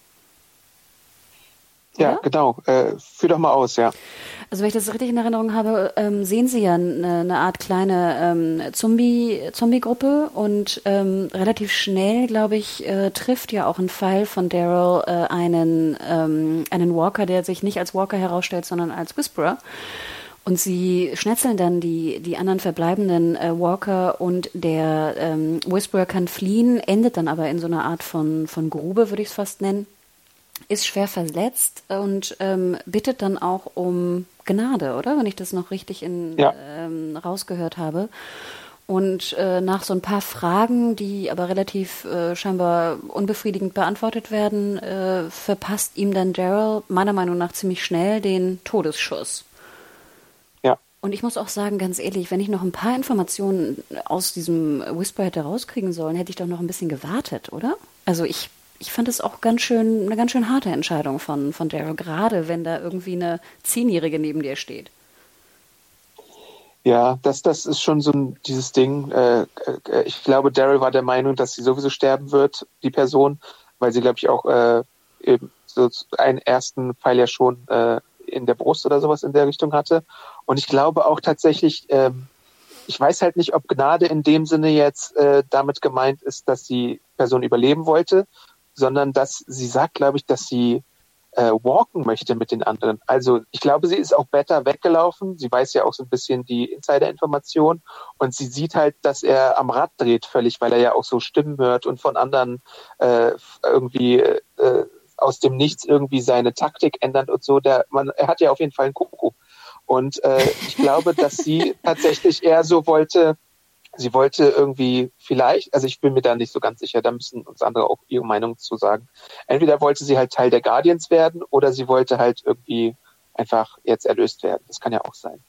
Ja, Oder? genau. Führ doch mal aus, ja. Also wenn ich das richtig in Erinnerung habe, sehen Sie ja eine Art kleine Zombie-Gruppe und relativ schnell, glaube ich, trifft ja auch ein Pfeil von Daryl einen Walker, der sich nicht als Walker herausstellt, sondern als Whisperer. Und sie schnetzeln dann die anderen verbleibenden Walker und der Whisperer kann fliehen, endet dann aber in so einer Art von Grube, würde ich es fast nennen. Ist schwer verletzt und bittet dann auch um Gnade, oder? Wenn ich das noch richtig rausgehört habe. Und nach so ein paar Fragen, die aber relativ scheinbar unbefriedigend beantwortet werden, verpasst ihm dann Daryl meiner Meinung nach ziemlich schnell den Todesschuss. Ja. Und ich muss auch sagen, ganz ehrlich, wenn ich noch ein paar Informationen aus diesem Whisper hätte rauskriegen sollen, hätte ich doch noch ein bisschen gewartet, oder? Also ich fand es auch eine ganz schön harte Entscheidung von Daryl, gerade wenn da irgendwie eine 10-Jährige neben dir steht. Ja, das ist schon so dieses Ding. Ich glaube, Daryl war der Meinung, dass sie sowieso sterben wird, die Person, weil sie, glaube ich, auch eben so einen ersten Pfeil ja schon in der Brust oder sowas in der Richtung hatte. Und ich glaube auch tatsächlich, ich weiß halt nicht, ob Gnade in dem Sinne jetzt damit gemeint ist, dass die Person überleben wollte, sondern dass sie sagt, glaube ich, dass sie walken möchte mit den anderen. Also ich glaube, sie ist auch better weggelaufen. Sie weiß ja auch so ein bisschen die Insider-Information und sie sieht halt, dass er am Rad dreht völlig, weil er ja auch so Stimmen hört und von anderen irgendwie aus dem Nichts irgendwie seine Taktik ändert und so. Er hat ja auf jeden Fall einen Kuckuck. Und ich glaube, dass sie tatsächlich eher so wollte, sie wollte irgendwie vielleicht, also ich bin mir da nicht so ganz sicher, da müssen uns andere auch ihre Meinung zu sagen. Entweder wollte sie halt Teil der Guardians werden oder sie wollte halt irgendwie einfach jetzt erlöst werden. Das kann ja auch sein.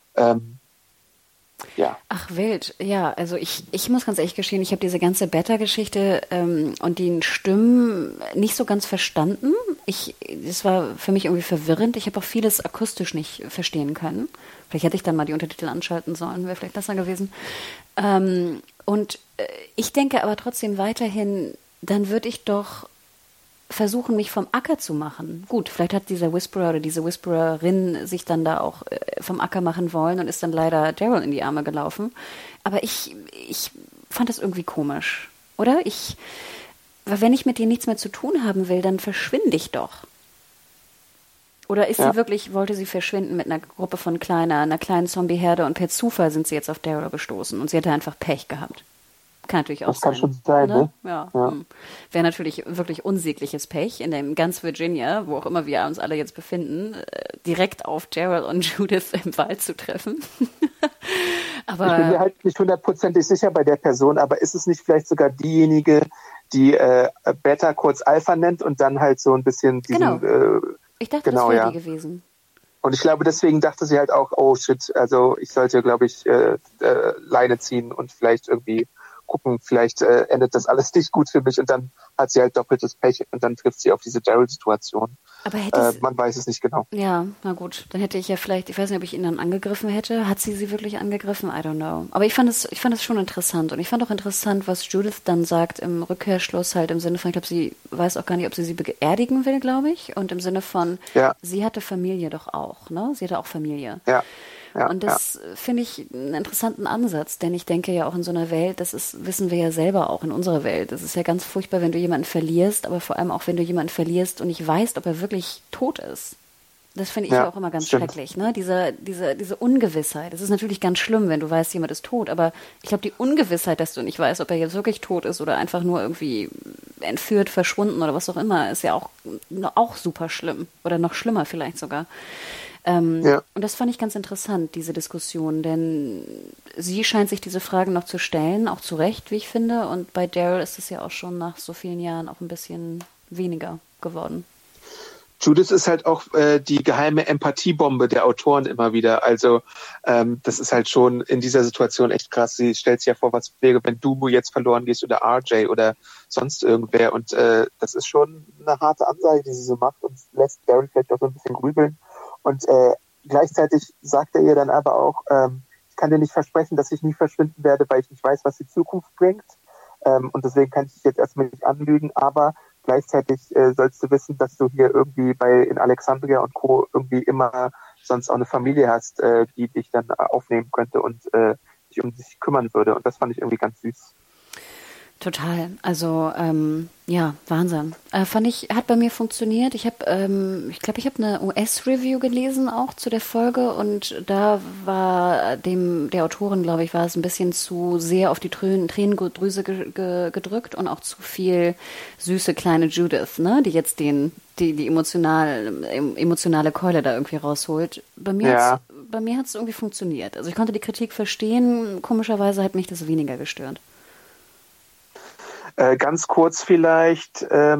Ja. Ach, wild. Ja, also ich muss ganz ehrlich gestehen, ich habe diese ganze Beta-Geschichte und die Stimmen nicht so ganz verstanden. Das war für mich irgendwie verwirrend. Ich habe auch vieles akustisch nicht verstehen können. Vielleicht hätte ich dann mal die Untertitel anschalten sollen, wäre vielleicht besser gewesen. Und ich denke aber trotzdem weiterhin, dann würde ich doch versuchen, mich vom Acker zu machen. Gut, vielleicht hat dieser Whisperer oder diese Whispererin sich dann da auch vom Acker machen wollen und ist dann leider Daryl in die Arme gelaufen. Aber ich fand das irgendwie komisch, oder? Weil wenn ich mit dir nichts mehr zu tun haben will, dann verschwinde ich doch. Oder ist sie wirklich, wollte sie verschwinden mit einer Gruppe von einer kleinen Zombie-Herde und per Zufall sind sie jetzt auf Daryl gestoßen und sie hatte einfach Pech gehabt? Kann natürlich auch sein. Das kann schon sein, ne? Ja. Wäre natürlich wirklich unsägliches Pech in dem ganz Virginia, wo auch immer wir uns alle jetzt befinden, direkt auf Daryl und Judith im Wald zu treffen. Aber ich bin mir halt nicht 100% sicher bei der Person, aber ist es nicht vielleicht sogar diejenige, die Beta kurz Alpha nennt und dann halt so ein bisschen diesen... Genau. Ich dachte, das wäre die gewesen. Und ich glaube, deswegen dachte sie halt auch, oh shit, also ich sollte, glaube ich, Leine ziehen und vielleicht irgendwie gucken, vielleicht endet das alles nicht gut für mich und dann hat sie halt doppeltes Pech und dann trifft sie auf diese Daryl-Situation. Aber man weiß es nicht genau. Ja, na gut, dann hätte ich ja vielleicht, ich weiß nicht, ob ich ihn dann angegriffen hätte. Hat sie wirklich angegriffen? I don't know. Aber ich fand es schon interessant und ich fand auch interessant, was Judith dann sagt im Rückkehrschluss halt im Sinne von, ich glaube, sie weiß auch gar nicht, ob sie beerdigen will, glaube ich, und im Sinne von, sie hatte Familie doch auch, ne? Sie hatte auch Familie. Ja. Und das finde ich einen interessanten Ansatz, denn ich denke ja auch in so einer Welt, wissen wir ja selber auch in unserer Welt, das ist ja ganz furchtbar, wenn du jemanden verlierst, aber vor allem auch, wenn du jemanden verlierst und nicht weißt, ob er wirklich tot ist. Das finde ich ja auch immer ganz schrecklich, ne? Diese Ungewissheit. Das ist natürlich ganz schlimm, wenn du weißt, jemand ist tot, aber ich glaube, die Ungewissheit, dass du nicht weißt, ob er jetzt wirklich tot ist oder einfach nur irgendwie entführt, verschwunden oder was auch immer, ist ja auch super schlimm oder noch schlimmer vielleicht sogar. Und das fand ich ganz interessant, diese Diskussion, denn sie scheint sich diese Fragen noch zu stellen, auch zu Recht, wie ich finde, und bei Daryl ist es ja auch schon nach so vielen Jahren auch ein bisschen weniger geworden. Judith ist halt auch die geheime Empathiebombe der Autoren immer wieder. Also das ist halt schon in dieser Situation echt krass. Sie stellt sich ja vor, was wäre, wenn du jetzt verloren gehst oder RJ oder sonst irgendwer. Und das ist schon eine harte Ansage, die sie so macht und lässt Daryl vielleicht auch so ein bisschen grübeln. Und gleichzeitig sagt er ihr dann aber auch, ich kann dir nicht versprechen, dass ich nie verschwinden werde, weil ich nicht weiß, was die Zukunft bringt. Und deswegen kann ich dich jetzt erstmal nicht anlügen, aber gleichzeitig sollst du wissen, dass du hier irgendwie in Alexandria und Co. irgendwie immer sonst auch eine Familie hast, die dich dann aufnehmen könnte und sich um dich kümmern würde. Und das fand ich irgendwie ganz süß. Total. Also ja, Wahnsinn. Hat bei mir funktioniert. Ich glaube, ich habe eine US-Review gelesen auch zu der Folge und da war der Autorin, glaube ich, war es ein bisschen zu sehr auf die Tränendrüse gedrückt und auch zu viel süße kleine Judith, ne, die jetzt die emotionale Keule da irgendwie rausholt. Bei mir hat es irgendwie funktioniert. Also ich konnte die Kritik verstehen. Komischerweise hat mich das weniger gestört. Ganz kurz vielleicht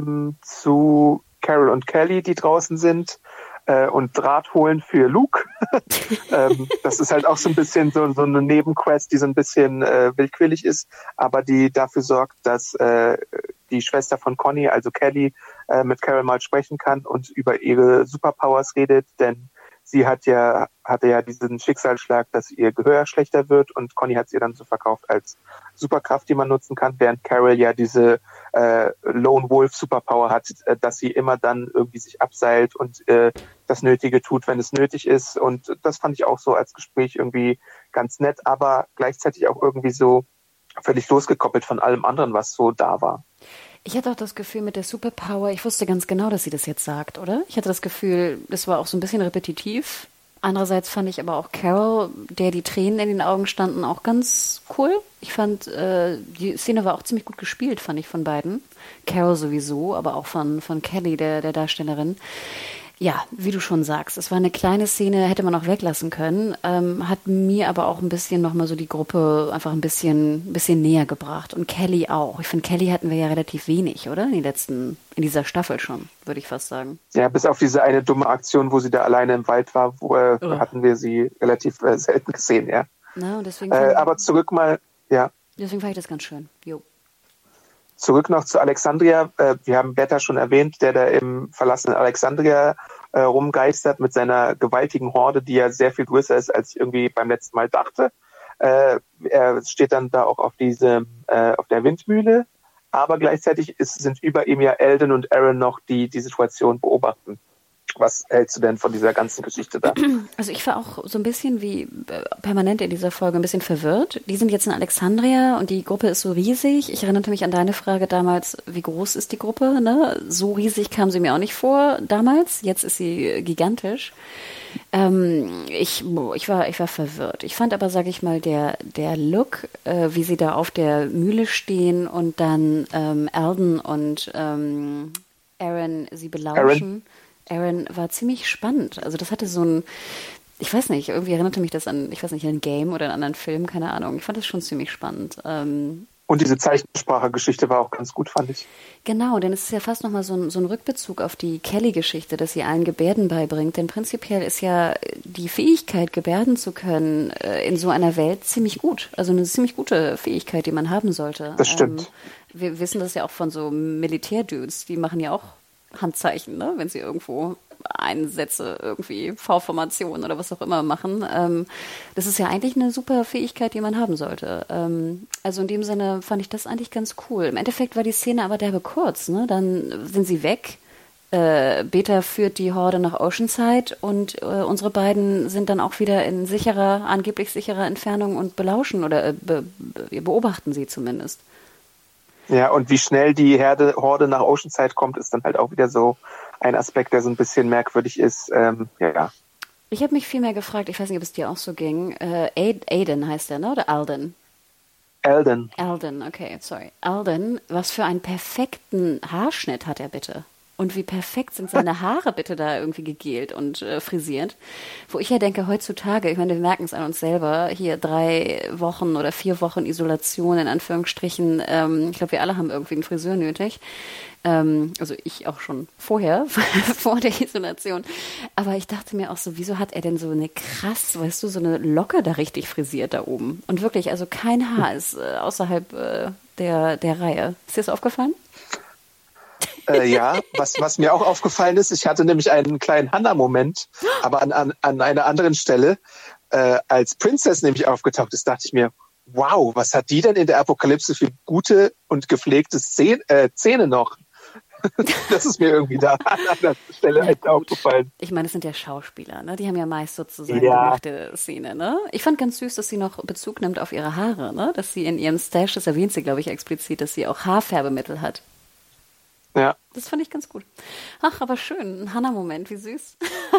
zu Carol und Kelly, die draußen sind und Draht holen für Luke. Das ist halt auch so ein bisschen so eine Nebenquest, die so ein bisschen willkürlich ist, aber die dafür sorgt, dass die Schwester von Connie, also Kelly, mit Carol mal sprechen kann und über ihre Superpowers redet, denn sie hatte ja diesen Schicksalsschlag, dass ihr Gehör schlechter wird und Connie hat sie dann so verkauft als Superkraft, die man nutzen kann, während Carol ja diese Lone Wolf Superpower hat, dass sie immer dann irgendwie sich abseilt und das Nötige tut, wenn es nötig ist. Und das fand ich auch so als Gespräch irgendwie ganz nett, aber gleichzeitig auch irgendwie so völlig losgekoppelt von allem anderen, was so da war. Ich hatte auch das Gefühl mit der Superpower, ich wusste ganz genau, dass sie das jetzt sagt, oder? Ich hatte das Gefühl, das war auch so ein bisschen repetitiv. Andererseits fand ich aber auch Carol, der die Tränen in den Augen standen, auch ganz cool. Ich fand, die Szene war auch ziemlich gut gespielt, fand ich von beiden. Carol sowieso, aber auch von Kelly, der Darstellerin. Ja, wie du schon sagst, es war eine kleine Szene, hätte man auch weglassen können, hat mir aber auch ein bisschen nochmal so die Gruppe einfach ein bisschen näher gebracht und Kelly auch. Ich finde, Kelly hatten wir ja relativ wenig, oder? In dieser Staffel schon, würde ich fast sagen. Ja, bis auf diese eine dumme Aktion, wo sie da alleine im Wald war, hatten wir sie relativ selten gesehen, ja. Na, und deswegen aber zurück mal, ja. Deswegen fand ich das ganz schön, jo. Zurück noch zu Alexandria. Wir haben Beta schon erwähnt, der da im verlassenen Alexandria rumgeistert mit seiner gewaltigen Horde, die ja sehr viel größer ist, als ich irgendwie beim letzten Mal dachte. Er steht dann da auch auf der Windmühle, aber gleichzeitig sind über ihm ja Eldon und Aaron noch, die Situation beobachten. Was hältst du denn von dieser ganzen Geschichte da? Also ich war auch so ein bisschen wie permanent in dieser Folge ein bisschen verwirrt. Die sind jetzt in Alexandria und die Gruppe ist so riesig. Ich erinnerte mich an deine Frage damals, wie groß ist die Gruppe? Ne? So riesig kam sie mir auch nicht vor damals. Jetzt ist sie gigantisch. Ich war verwirrt. Ich fand aber, sage ich mal, der Look, wie sie da auf der Mühle stehen und dann Eldon und Aaron sie belauschen. Aaron war ziemlich spannend. Also das hatte so ein, ich weiß nicht, irgendwie erinnerte mich das an, ich weiß nicht, ein Game oder einen anderen Film, keine Ahnung. Ich fand das schon ziemlich spannend. Und diese Zeichensprache-Geschichte war auch ganz gut, fand ich. Genau, denn es ist ja fast nochmal so ein Rückbezug auf die Kelly-Geschichte, dass sie allen Gebärden beibringt. Denn prinzipiell ist ja die Fähigkeit, gebärden zu können, in so einer Welt ziemlich gut. Also eine ziemlich gute Fähigkeit, die man haben sollte. Das stimmt. Wir wissen das ja auch von so Militärdudes, die machen ja auch Handzeichen, ne? Wenn sie irgendwo Einsätze, irgendwie V-Formationen oder was auch immer machen. Das ist ja eigentlich eine super Fähigkeit, die man haben sollte. Also in dem Sinne fand ich das eigentlich ganz cool. Im Endeffekt war die Szene aber derbe kurz, ne? Dann sind sie weg. Beta führt die Horde nach Oceanside und unsere beiden sind dann auch wieder in angeblich sicherer Entfernung und belauschen oder beobachten sie zumindest. Ja, und wie schnell die Horde nach Oceanside kommt, ist dann halt auch wieder so ein Aspekt, der so ein bisschen merkwürdig ist. Ja. Ich habe mich viel mehr gefragt, ich weiß nicht, ob es dir auch so ging. Aiden heißt der, ne? Oder Alden? Alden, okay, sorry. Alden, was für einen perfekten Haarschnitt hat er bitte? Und wie perfekt sind seine Haare bitte da irgendwie gegelt und frisiert. Wo ich ja denke, heutzutage, ich meine, wir merken es an uns selber, hier 3 Wochen oder 4 Wochen Isolation in Anführungsstrichen. Ich glaube, wir alle haben irgendwie einen Friseur nötig. Also ich auch schon vorher, vor der Isolation. Aber ich dachte mir auch so, wieso hat er denn so eine so eine Locke da richtig frisiert da oben? Und wirklich, also kein Haar ist außerhalb der Reihe. Ist dir das aufgefallen? Ja, was mir auch aufgefallen ist, ich hatte nämlich einen kleinen Hannah-Moment, aber an einer anderen Stelle, als Princess nämlich aufgetaucht ist, dachte ich mir, wow, was hat die denn in der Apokalypse für gute und gepflegte Zähne noch? Das ist mir irgendwie da an der Stelle echt aufgefallen. Ich meine, das sind ja Schauspieler, ne? Die haben ja meist sozusagen gemachte Szene, ne? Ich fand ganz süß, dass sie noch Bezug nimmt auf ihre Haare, ne? Dass sie in ihrem Stash, das erwähnt sie, glaube ich, explizit, dass sie auch Haarfärbemittel hat. Ja. Das fand ich ganz gut. Ach, aber schön. Ein Hannah-Moment, wie süß.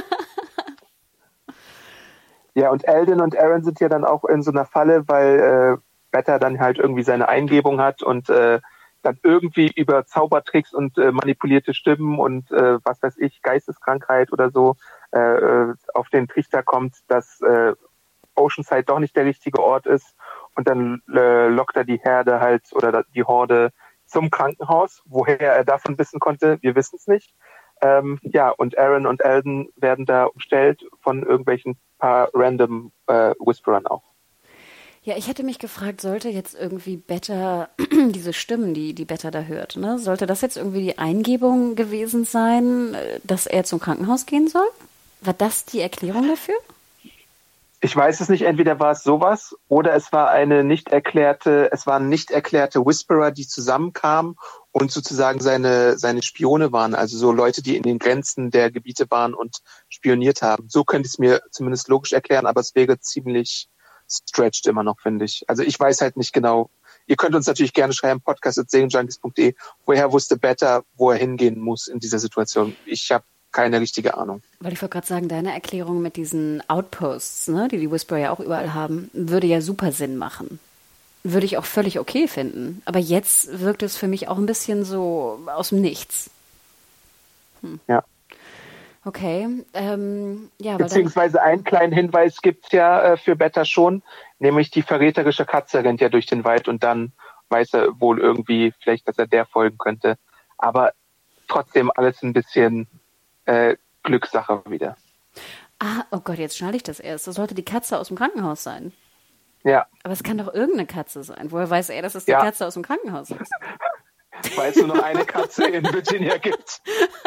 Ja, und Alden und Aaron sind ja dann auch in so einer Falle, weil Beta dann halt irgendwie seine Eingebung hat und dann irgendwie über Zaubertricks und manipulierte Stimmen und was weiß ich, Geisteskrankheit oder so auf den Trichter kommt, dass Oceanside doch nicht der richtige Ort ist. Und dann lockt er die Herde halt oder die Horde zum Krankenhaus. Woher er davon wissen konnte, wir wissen es nicht. Ja, und Aaron und Alden werden da umstellt von irgendwelchen paar random Whisperern auch. Ja, ich hätte mich gefragt, sollte jetzt irgendwie Beta, diese Stimmen, die Beta da hört, ne, sollte das jetzt irgendwie die Eingebung gewesen sein, dass er zum Krankenhaus gehen soll? War das die Erklärung dafür? Ich weiß es nicht, entweder war es sowas oder es war waren nicht erklärte Whisperer, die zusammenkamen und sozusagen seine Spione waren, also so Leute, die in den Grenzen der Gebiete waren und spioniert haben. So könnte ich es mir zumindest logisch erklären, aber es wäre ziemlich stretched immer noch, finde ich. Also ich weiß halt nicht genau. Ihr könnt uns natürlich gerne schreiben, podcast@serienjunkies.de, woher wusste Beta, wo er hingehen muss in dieser Situation. Ich habe keine richtige Ahnung. Weil ich wollte gerade sagen, deine Erklärung mit diesen Outposts, ne, die Whisperer ja auch überall haben, würde ja super Sinn machen. Würde ich auch völlig okay finden. Aber jetzt wirkt es für mich auch ein bisschen so aus dem Nichts. Ja. Okay. Ja, beziehungsweise einen kleinen Hinweis gibt es ja für Beta schon, nämlich die verräterische Katze rennt ja durch den Wald und dann weiß er wohl irgendwie vielleicht, dass er der folgen könnte. Aber trotzdem alles ein bisschen Glückssache wieder. Ah, oh Gott, jetzt schnalle ich das erst. Das sollte die Katze aus dem Krankenhaus sein. Ja. Aber es kann doch irgendeine Katze sein. Woher weiß er, dass es die Katze aus dem Krankenhaus ist? Weil es nur noch eine Katze in Virginia gibt.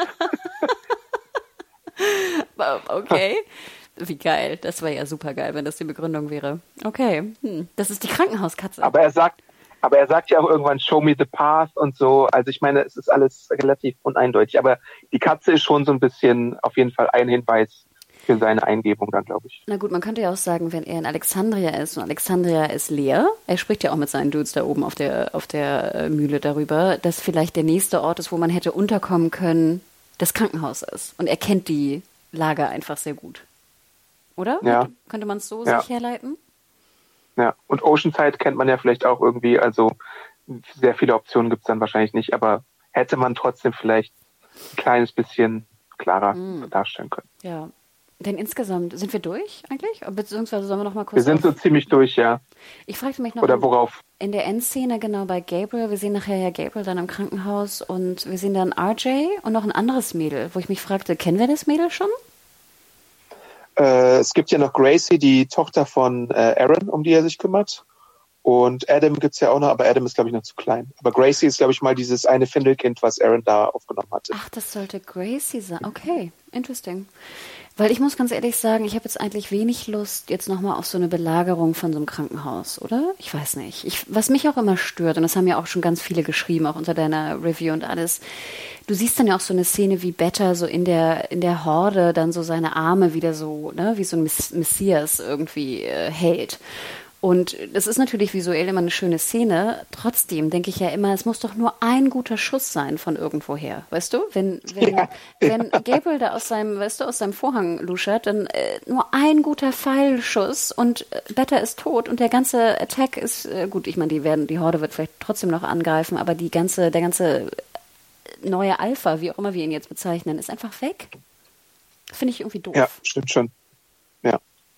Okay. Wie geil. Das wäre ja super geil, wenn das die Begründung wäre. Okay. Das ist die Krankenhauskatze. Aber er sagt ja auch irgendwann, show me the path und so. Also ich meine, es ist alles relativ uneindeutig. Aber die Katze ist schon so ein bisschen auf jeden Fall ein Hinweis für seine Eingebung dann, glaube ich. Na gut, man könnte ja auch sagen, wenn er in Alexandria ist und Alexandria ist leer, er spricht ja auch mit seinen Dudes da oben auf der Mühle darüber, dass vielleicht der nächste Ort ist, wo man hätte unterkommen können, das Krankenhaus ist. Und er kennt die Lage einfach sehr gut. Oder? Ja. Könnte man es so sich herleiten? Ja, und Oceanside kennt man ja vielleicht auch irgendwie, also sehr viele Optionen gibt es dann wahrscheinlich nicht, aber hätte man trotzdem vielleicht ein kleines bisschen klarer darstellen können. Ja, denn insgesamt, sind wir durch eigentlich? Beziehungsweise sollen wir noch mal kurz... Wir sind so ziemlich durch, ja. Ich fragte mich noch... Oder worauf? In der Endszene, genau bei Gabriel, wir sehen nachher ja Gabriel dann im Krankenhaus und wir sehen dann RJ und noch ein anderes Mädel, wo ich mich fragte, kennen wir das Mädel schon? Es gibt ja noch Gracie, die Tochter von Aaron, um die er sich kümmert. Und Adam gibt's ja auch noch, aber Adam ist, glaube ich, noch zu klein. Aber Gracie ist, glaube ich, mal dieses eine Findelkind, was Aaron da aufgenommen hatte. Ach, das sollte Gracie sein. Okay, interesting. Weil ich muss ganz ehrlich sagen, ich habe jetzt eigentlich wenig Lust jetzt nochmal auf so eine Belagerung von so einem Krankenhaus, oder? Ich weiß nicht. Was mich auch immer stört, und das haben ja auch schon ganz viele geschrieben, auch unter deiner Review und alles, du siehst dann ja auch so eine Szene, wie Beta so in der Horde dann so seine Arme wieder so, ne, wie so ein Messias irgendwie hält. Und das ist natürlich visuell immer eine schöne Szene. Trotzdem denke ich ja immer, es muss doch nur ein guter Schuss sein von irgendwoher. Weißt du? Wenn Gabriel da aus seinem Vorhang luschert, dann nur ein guter Pfeilschuss und Beta ist tot und der ganze Attack ist, gut, ich meine, die Horde wird vielleicht trotzdem noch angreifen, aber der ganze neue Alpha, wie auch immer wir ihn jetzt bezeichnen, ist einfach weg. Finde ich irgendwie doof. Ja, stimmt schon. Ja.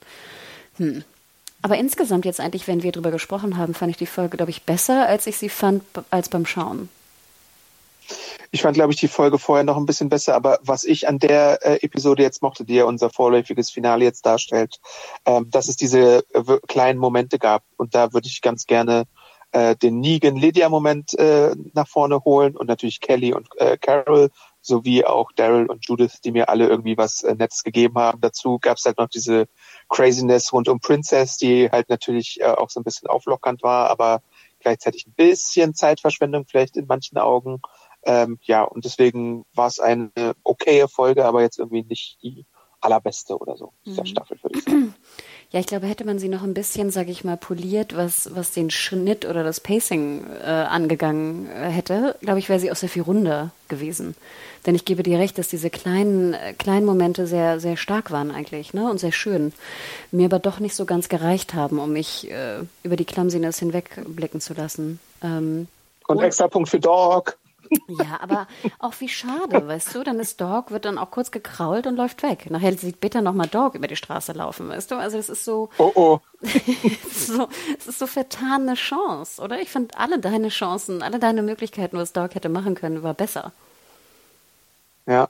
Aber insgesamt jetzt eigentlich, wenn wir drüber gesprochen haben, fand ich die Folge, glaube ich, besser, als ich sie fand, als beim Schauen. Ich fand, glaube ich, die Folge vorher noch ein bisschen besser, aber was ich an der Episode jetzt mochte, die ja unser vorläufiges Finale jetzt darstellt, dass es diese kleinen Momente gab. Und da würde ich ganz gerne den Negan-Lydia-Moment nach vorne holen und natürlich Kelly und Carol sowie auch Daryl und Judith, die mir alle irgendwie was Nettes gegeben haben. Dazu gab es halt noch diese Craziness rund um Princess, die halt natürlich auch so ein bisschen auflockernd war, aber gleichzeitig ein bisschen Zeitverschwendung vielleicht in manchen Augen. Und deswegen war es eine okaye Folge, aber jetzt irgendwie nicht die allerbeste oder so dieser Staffel, würde ich sagen. Ja, ich glaube, hätte man sie noch ein bisschen, sage ich mal, poliert, was den Schnitt oder das Pacing angegangen hätte, glaube ich, wäre sie auch sehr viel runder gewesen. Denn ich gebe dir recht, dass diese kleinen Momente sehr, sehr stark waren eigentlich, ne, und sehr schön. Mir aber doch nicht so ganz gereicht haben, um mich über die Clumsiness hinwegblicken zu lassen. Und extra Punkt für Dog. Ja, aber auch wie schade, weißt du? Dann ist Dog, wird dann auch kurz gekrault und läuft weg. Nachher sieht Beta nochmal Dog über die Straße laufen, weißt du? Also das ist so... Oh. es ist so vertane Chance, oder? Ich fand alle deine Chancen, alle deine Möglichkeiten, was Dog hätte machen können, war besser. Ja.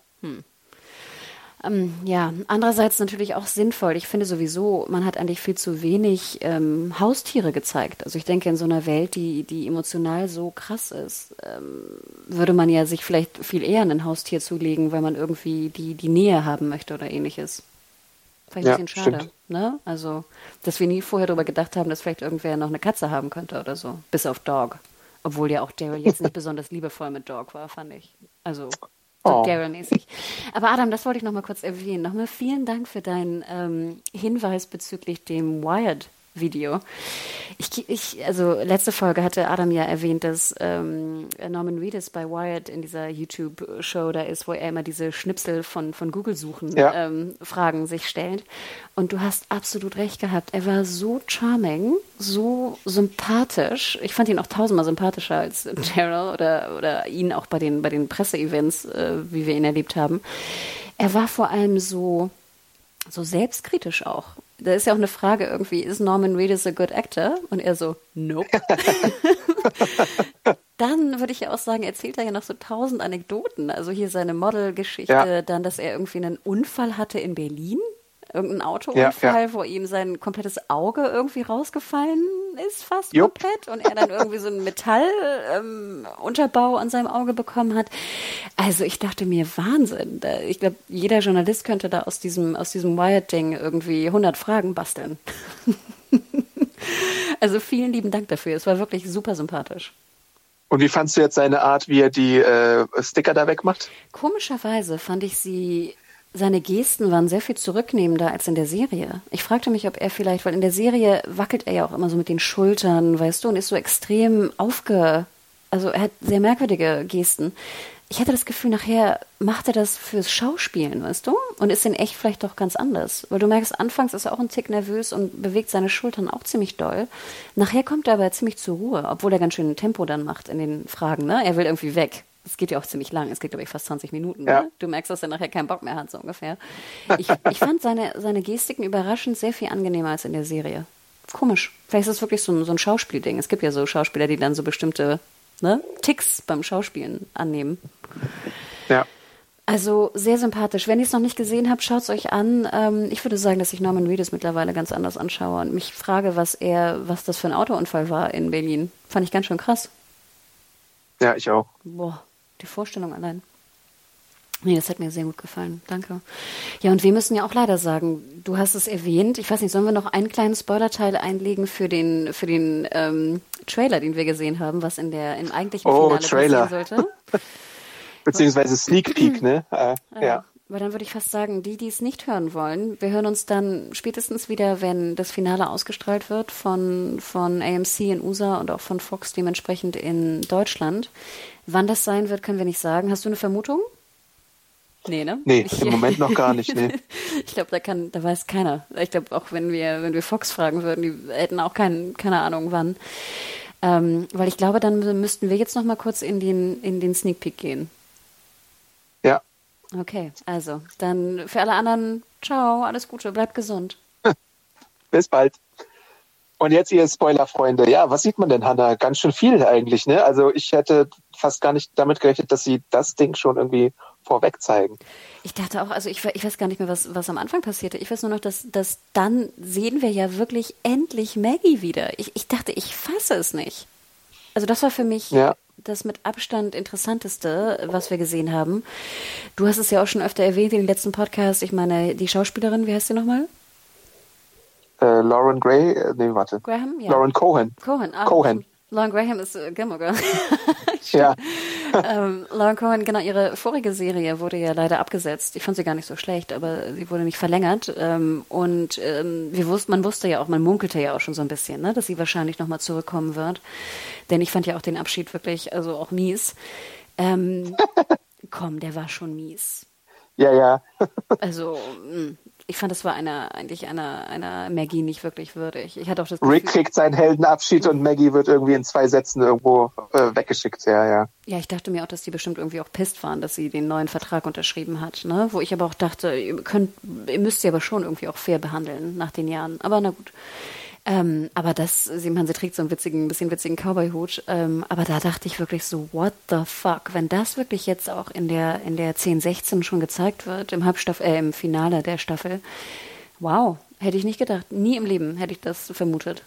Ja, andererseits natürlich auch sinnvoll. Ich finde sowieso, man hat eigentlich viel zu wenig Haustiere gezeigt. Also ich denke, in so einer Welt, die emotional so krass ist, würde man ja sich vielleicht viel eher ein Haustier zulegen, weil man irgendwie die Nähe haben möchte oder ähnliches. Vielleicht ein bisschen schade, ne? Also, dass wir nie vorher darüber gedacht haben, dass vielleicht irgendwer noch eine Katze haben könnte oder so. Bis auf Dog. Obwohl ja auch Daryl jetzt nicht besonders liebevoll mit Dog war, fand ich. Also... So Daryl-mäßig. Aber Adam, das wollte ich noch mal kurz erwähnen. Nochmal vielen Dank für deinen Hinweis bezüglich dem Wired-Video. Also letzte Folge hatte Adam ja erwähnt, dass Norman Reedus bei Wired in dieser YouTube-Show da ist, wo er immer diese Schnipsel von Google-Suchen Fragen sich stellt. Und du hast absolut recht gehabt. Er war so charming, so sympathisch. Ich fand ihn auch tausendmal sympathischer als Daryl oder ihn auch bei den Presseevents, wie wir ihn erlebt haben. Er war vor allem so selbstkritisch auch. Da ist ja auch eine Frage irgendwie, ist Norman Reedus a good actor? Und er so, nope. Dann würde ich ja auch sagen, erzählt er ja noch so 1000 Anekdoten. Also hier seine Modelgeschichte, dann, dass er irgendwie einen Unfall hatte in Berlin. Irgendein Autounfall, wo ihm sein komplettes Auge irgendwie rausgefallen ist, fast komplett. Und er dann irgendwie so einen Metallunterbau an seinem Auge bekommen hat. Also ich dachte mir, Wahnsinn. Ich glaube, jeder Journalist könnte da aus diesem Wired-Ding irgendwie 100 Fragen basteln. Also vielen lieben Dank dafür. Es war wirklich super sympathisch. Und wie fandst du jetzt seine Art, wie er die Sticker da wegmacht? Komischerweise fand ich seine Gesten waren sehr viel zurücknehmender als in der Serie. Ich fragte mich, ob er vielleicht, weil in der Serie wackelt er ja auch immer so mit den Schultern, weißt du, und ist so extrem also er hat sehr merkwürdige Gesten. Ich hatte das Gefühl, nachher macht er das fürs Schauspielen, weißt du, und ist in echt vielleicht doch ganz anders. Weil du merkst, anfangs ist er auch ein Tick nervös und bewegt seine Schultern auch ziemlich doll. Nachher kommt er aber ziemlich zur Ruhe, obwohl er ganz schön ein Tempo dann macht in den Fragen, ne? Er will irgendwie weg. Es geht ja auch ziemlich lang. Es geht, glaube ich, fast 20 Minuten. Ja. Ne? Du merkst, dass er nachher keinen Bock mehr hat, so ungefähr. Ich fand seine Gestiken überraschend sehr viel angenehmer als in der Serie. Komisch. Vielleicht ist es wirklich so ein Schauspielding. Es gibt ja so Schauspieler, die dann so bestimmte Ticks beim Schauspielen annehmen. Ja. Also sehr sympathisch. Wenn ihr es noch nicht gesehen habt, schaut es euch an. Ich würde sagen, dass ich Norman Reedus mittlerweile ganz anders anschaue und mich frage, was das für ein Autounfall war in Berlin. Fand ich ganz schön krass. Ja, ich auch. Boah. Die Vorstellung allein. Nee, das hat mir sehr gut gefallen. Danke. Ja, und wir müssen ja auch leider sagen, du hast es erwähnt. Ich weiß nicht, sollen wir noch einen kleinen Spoilerteil einlegen für den Trailer, den wir gesehen haben, was im eigentlichen Finale passieren sollte? Beziehungsweise Sneak Peek, ne? Ja. Aber dann würde ich fast sagen, die es nicht hören wollen, wir hören uns dann spätestens wieder, wenn das Finale ausgestrahlt wird von AMC in USA und auch von Fox dementsprechend in Deutschland. Wann das sein wird, können wir nicht sagen. Hast du eine Vermutung? Nee, ne? Nee, im Moment noch gar nicht, nee. Ich glaube, da weiß keiner. Ich glaube, auch wenn wir Fox fragen würden, die hätten auch keine Ahnung wann. Weil ich glaube, dann müssten wir jetzt noch mal kurz in den Sneak Peek gehen. Ja. Okay, also, dann für alle anderen, ciao, alles Gute, bleibt gesund. Bis bald. Und jetzt ihr Spoiler-Freunde. Ja, was sieht man denn, Hannah? Ganz schön viel eigentlich, ne? Also ich hätte fast gar nicht damit gerechnet, dass sie das Ding schon irgendwie vorweg zeigen. Ich dachte auch, also ich weiß gar nicht mehr, was am Anfang passierte. Ich weiß nur noch, dass dann sehen wir ja wirklich endlich Maggie wieder. Ich dachte, ich fasse es nicht. Also das war für mich das mit Abstand Interessanteste, was wir gesehen haben. Du hast es ja auch schon öfter erwähnt in den letzten Podcasts. Ich meine, die Schauspielerin, wie heißt sie nochmal? Lauren Gray, Graham? Ja. Lauren Cohen. Cohen. Lauren Graham ist Gilmore Girl. Ja. Lauren Cohen, genau, ihre vorige Serie wurde ja leider abgesetzt. Ich fand sie gar nicht so schlecht, aber sie wurde nicht verlängert. Man wusste ja auch, man munkelte ja auch schon so ein bisschen, ne, dass sie wahrscheinlich nochmal zurückkommen wird. Denn ich fand ja auch den Abschied wirklich, also auch mies. Komm, der war schon mies. Ja. Also, ich fand, das war eigentlich einer Maggie nicht wirklich würdig. Ich hatte auch das Gefühl, Rick kriegt seinen Heldenabschied und Maggie wird irgendwie in 2 Sätzen irgendwo weggeschickt. Ja. Ja, ich dachte mir auch, dass die bestimmt irgendwie auch pisst waren, dass sie den neuen Vertrag unterschrieben hat, ne? Wo ich aber auch dachte, ihr müsst sie aber schon irgendwie auch fair behandeln nach den Jahren. Aber na gut. Aber sie trägt so einen bisschen witzigen Cowboy-Hut. Aber da dachte ich wirklich so, what the fuck? Wenn das wirklich jetzt auch in der 10/16 schon gezeigt wird, im Finale der Staffel, wow, hätte ich nicht gedacht. Nie im Leben hätte ich das vermutet.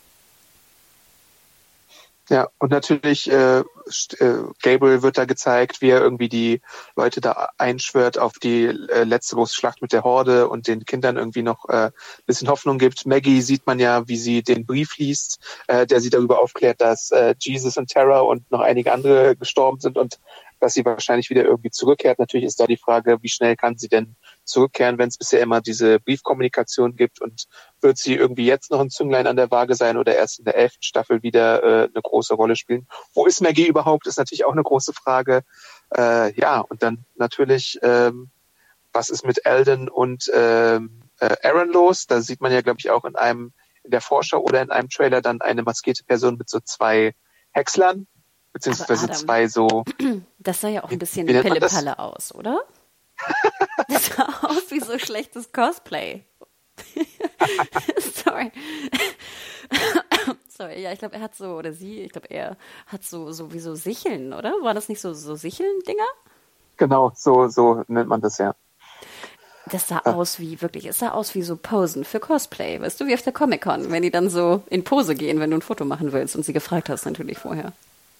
Ja, und natürlich Gabriel wird da gezeigt, wie er irgendwie die Leute da einschwört auf die letzte große Schlacht mit der Horde und den Kindern irgendwie noch bisschen Hoffnung gibt. Maggie sieht man ja, wie sie den Brief liest, der sie darüber aufklärt, dass Jesus und Tara und noch einige andere gestorben sind und dass sie wahrscheinlich wieder irgendwie zurückkehrt. Natürlich ist da die Frage, wie schnell kann sie denn zurückkehren, wenn es bisher immer diese Briefkommunikation gibt, und wird sie irgendwie jetzt noch ein Zünglein an der Waage sein oder erst in der 11. Staffel wieder eine große Rolle spielen? Wo ist Maggie überhaupt, ist natürlich auch eine große Frage. Und dann natürlich, was ist mit Alden und Aaron los? Da sieht man ja, glaube ich, auch in der Vorschau oder in einem Trailer dann eine maskierte Person mit so 2 Häckslern, beziehungsweise Adam, 2 so... Das sah ja auch ein bisschen Pille-Palle aus, oder? Das sah aus wie so schlechtes Cosplay. Sorry, ja, ich glaube, er hat so, oder sie, ich glaube, er hat so wie so Sicheln, oder? War das nicht so Sicheln-Dinger? Genau, so nennt man das, ja. Das sah aus es sah aus wie so Posen für Cosplay, weißt du, wie auf der Comic-Con, wenn die dann so in Pose gehen, wenn du ein Foto machen willst und sie gefragt hast natürlich vorher.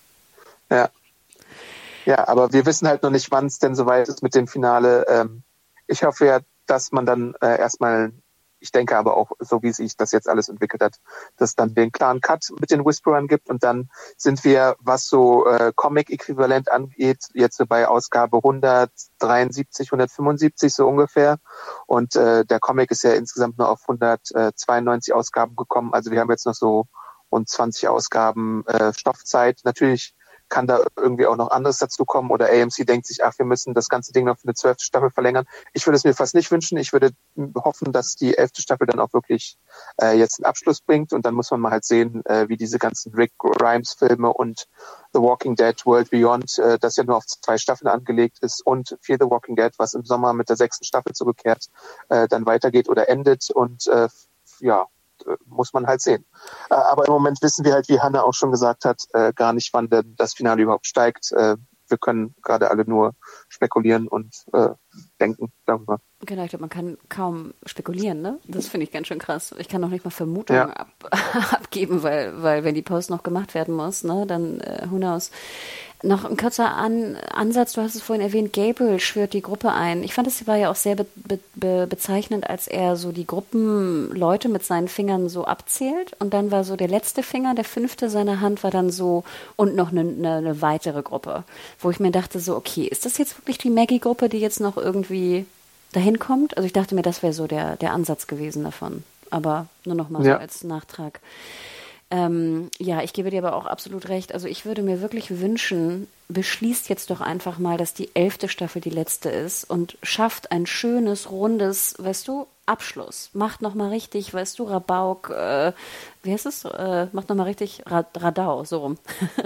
Ja, aber wir wissen halt noch nicht, wann es denn soweit ist mit dem Finale. Ich hoffe ja, dass man dann erstmal, ich denke aber auch, so wie sich das jetzt alles entwickelt hat, dass dann den klaren Cut mit den Whisperern gibt, und dann sind wir, was so Comic-Äquivalent angeht, jetzt so bei Ausgabe 173, 175 so ungefähr, und der Comic ist ja insgesamt nur auf 192 Ausgaben gekommen, also wir haben jetzt noch so rund 20 Ausgaben Stoffzeit. Natürlich kann da irgendwie auch noch anderes dazu kommen, oder AMC denkt sich, wir müssen das ganze Ding noch für eine 12. Staffel verlängern. Ich würde es mir fast nicht wünschen. Ich würde hoffen, dass die 11. Staffel dann auch wirklich jetzt einen Abschluss bringt, und dann muss man mal halt sehen, wie diese ganzen Rick Grimes Filme und The Walking Dead World Beyond, das ja nur auf 2 Staffeln angelegt ist, und Fear the Walking Dead, was im Sommer mit der 6. Staffel zurückkehrt, dann weitergeht oder endet, und muss man halt sehen. Aber im Moment wissen wir halt, wie Hannah auch schon gesagt hat, gar nicht, wann denn das Finale überhaupt steigt. Wir können gerade alle nur spekulieren und denken darüber. Genau, ich glaube, man kann kaum spekulieren, ne? Das finde ich ganz schön krass. Ich kann noch nicht mal Vermutungen abgeben, weil wenn die Post noch gemacht werden muss, ne, dann who knows. Noch ein kurzer Ansatz, du hast es vorhin erwähnt, Gabriel schwört die Gruppe ein. Ich fand, es war ja auch sehr bezeichnend, als er so die Gruppenleute mit seinen Fingern so abzählt und dann war so der letzte Finger, der 5. seiner Hand war dann so und noch eine weitere Gruppe, wo ich mir dachte so, okay, ist das jetzt wirklich die Maggie-Gruppe, die jetzt noch irgendwie dahin kommt? Also ich dachte mir, das wäre so der Ansatz gewesen davon, aber nur noch mal so als Nachtrag. Ich gebe dir aber auch absolut recht. Also ich würde mir wirklich wünschen, beschließt jetzt doch einfach mal, dass die 11. Staffel die letzte ist und schafft ein schönes, rundes, weißt du, Abschluss. Macht nochmal richtig, weißt du, Rabauk, wie heißt es? Macht nochmal richtig, Radau, so rum.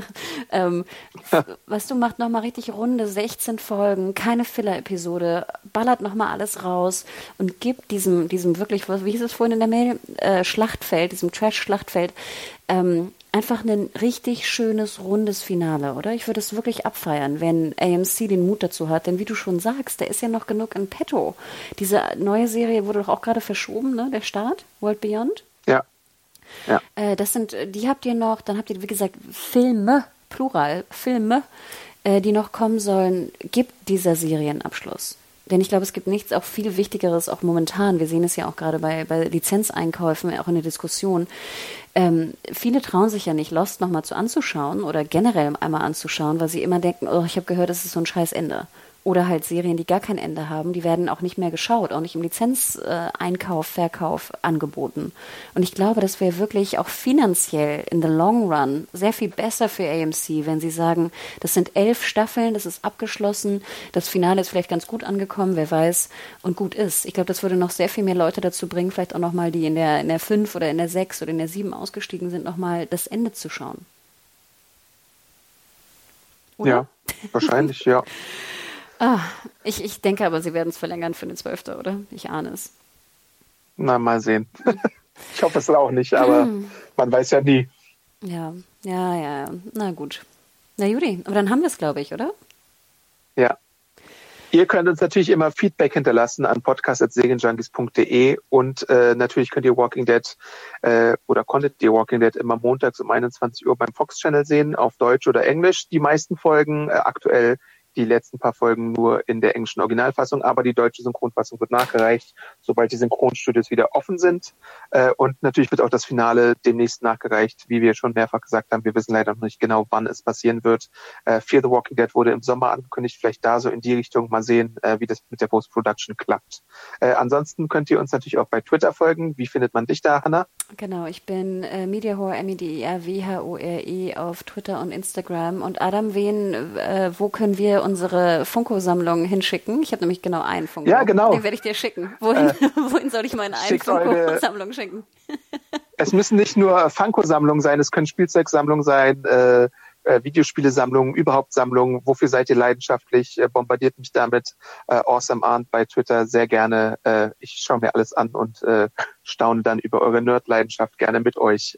Weißt du, macht nochmal richtig runde 16 Folgen, keine Filler-Episode, ballert nochmal alles raus und gibt diesem wirklich, wie hieß es vorhin in der Mail, Schlachtfeld, diesem Trash-Schlachtfeld, einfach ein richtig schönes, rundes Finale, oder? Ich würde es wirklich abfeiern, wenn AMC den Mut dazu hat, denn wie du schon sagst, da ist ja noch genug in petto. Diese neue Serie wurde doch auch gerade verschoben, ne? Der Start, World Beyond. Ja. Die habt ihr noch, dann habt ihr, wie gesagt, Filme, Plural, Filme, die noch kommen sollen, gibt dieser Serienabschluss. Denn ich glaube, es gibt nichts auch viel Wichtigeres, auch momentan. Wir sehen es ja auch gerade bei Lizenzeinkäufen, auch in der Diskussion. Viele trauen sich ja nicht, Lost nochmal anzuschauen oder generell einmal anzuschauen, weil sie immer denken, oh, ich habe gehört, es ist so ein scheiß Ende. Oder halt Serien, die gar kein Ende haben, die werden auch nicht mehr geschaut, auch nicht im Lizenzeinkauf, Verkauf angeboten. Und ich glaube, das wäre wirklich auch finanziell in the long run sehr viel besser für AMC, wenn sie sagen, das sind 11 Staffeln, das ist abgeschlossen, das Finale ist vielleicht ganz gut angekommen, wer weiß, und gut ist. Ich glaube, das würde noch sehr viel mehr Leute dazu bringen, vielleicht auch nochmal, die in der 5 oder in der 6 oder in der 7 ausgestiegen sind, nochmal das Ende zu schauen. Oder? Ja, wahrscheinlich, ja. Ich denke aber, sie werden es verlängern für den 12., oder? Ich ahne es. Na, mal sehen. Ich hoffe es auch nicht, aber man weiß ja nie. Ja. Na gut. Na Judy, aber dann haben wir es, glaube ich, oder? Ja. Ihr könnt uns natürlich immer Feedback hinterlassen an podcast@serienjunkies.de und natürlich könnt ihr Walking Dead oder konntet ihr Walking Dead immer montags um 21 Uhr beim Fox Channel sehen, auf Deutsch oder Englisch. Die meisten Folgen aktuell die letzten paar Folgen nur in der englischen Originalfassung, aber die deutsche Synchronfassung wird nachgereicht, sobald die Synchronstudios wieder offen sind. Und natürlich wird auch das Finale demnächst nachgereicht, wie wir schon mehrfach gesagt haben. Wir wissen leider noch nicht genau, wann es passieren wird. Fear the Walking Dead wurde im Sommer angekündigt, vielleicht da so in die Richtung. Mal sehen, wie das mit der Post-Production klappt. Ansonsten könnt ihr uns natürlich auch bei Twitter folgen. Wie findet man dich da, Hannah? Genau, ich bin Mediahore, MEDERWHORE auf Twitter und Instagram. Und Adam, wo können wir unsere Funko-Sammlung hinschicken? Ich habe nämlich genau einen Funko. Ja, genau. Den werde ich dir schicken. Wohin soll ich meine einen Funko-Sammlung schicken? Es müssen nicht nur Funko-Sammlungen sein, es können Spielzeugsammlungen sein, Videospiele-Sammlungen, überhaupt Sammlungen. Wofür seid ihr leidenschaftlich? Bombardiert mich damit. Awesome Arndt bei Twitter sehr gerne. Ich schaue mir alles an und staune dann über eure Nerd-Leidenschaft gerne mit euch.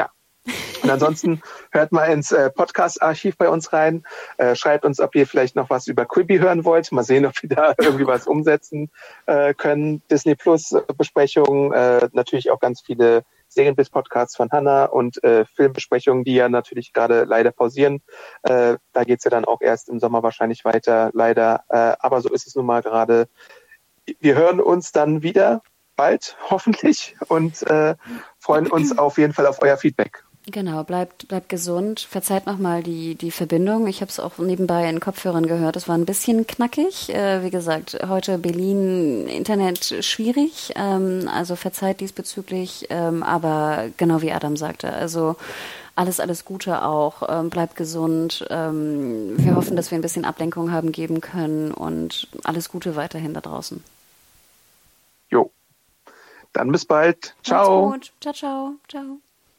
Und ansonsten hört mal ins Podcast-Archiv bei uns rein. Schreibt uns, ob ihr vielleicht noch was über Quibi hören wollt. Mal sehen, ob wir da irgendwie was umsetzen können. Disney Plus Besprechungen, natürlich auch ganz viele Serienbiz-Podcasts von Hannah und Filmbesprechungen, die ja natürlich gerade leider pausieren. Da geht's ja dann auch erst im Sommer wahrscheinlich weiter, leider. Aber so ist es nun mal gerade. Wir hören uns dann wieder bald, hoffentlich, und freuen uns auf jeden Fall auf euer Feedback. Genau, bleibt gesund. Verzeiht nochmal die Verbindung. Ich habe es auch nebenbei in Kopfhörern gehört. Es war ein bisschen knackig. Wie gesagt, heute Berlin, Internet schwierig. Also verzeiht diesbezüglich. Aber genau wie Adam sagte, also alles Gute auch. Bleibt gesund. Wir hoffen, dass wir ein bisschen Ablenkung haben geben können und alles Gute weiterhin da draußen. Jo. Dann bis bald. Ciao. Macht's gut. Ciao. Ciao.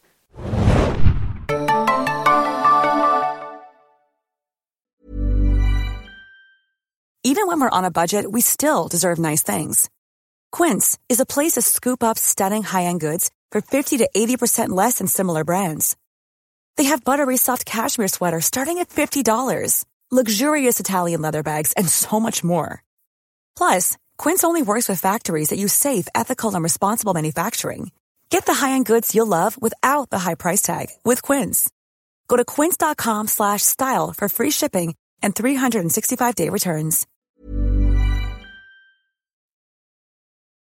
Even when we're on a budget, we still deserve nice things. Quince is a place to scoop up stunning high-end goods for 50 to 80% less than similar brands. They have buttery soft cashmere sweaters starting at $50, luxurious Italian leather bags, and so much more. Plus, Quince only works with factories that use safe, ethical, and responsible manufacturing. Get the high-end goods you'll love without the high price tag with Quince. Go to quince.com/style for free shipping and 365-day returns.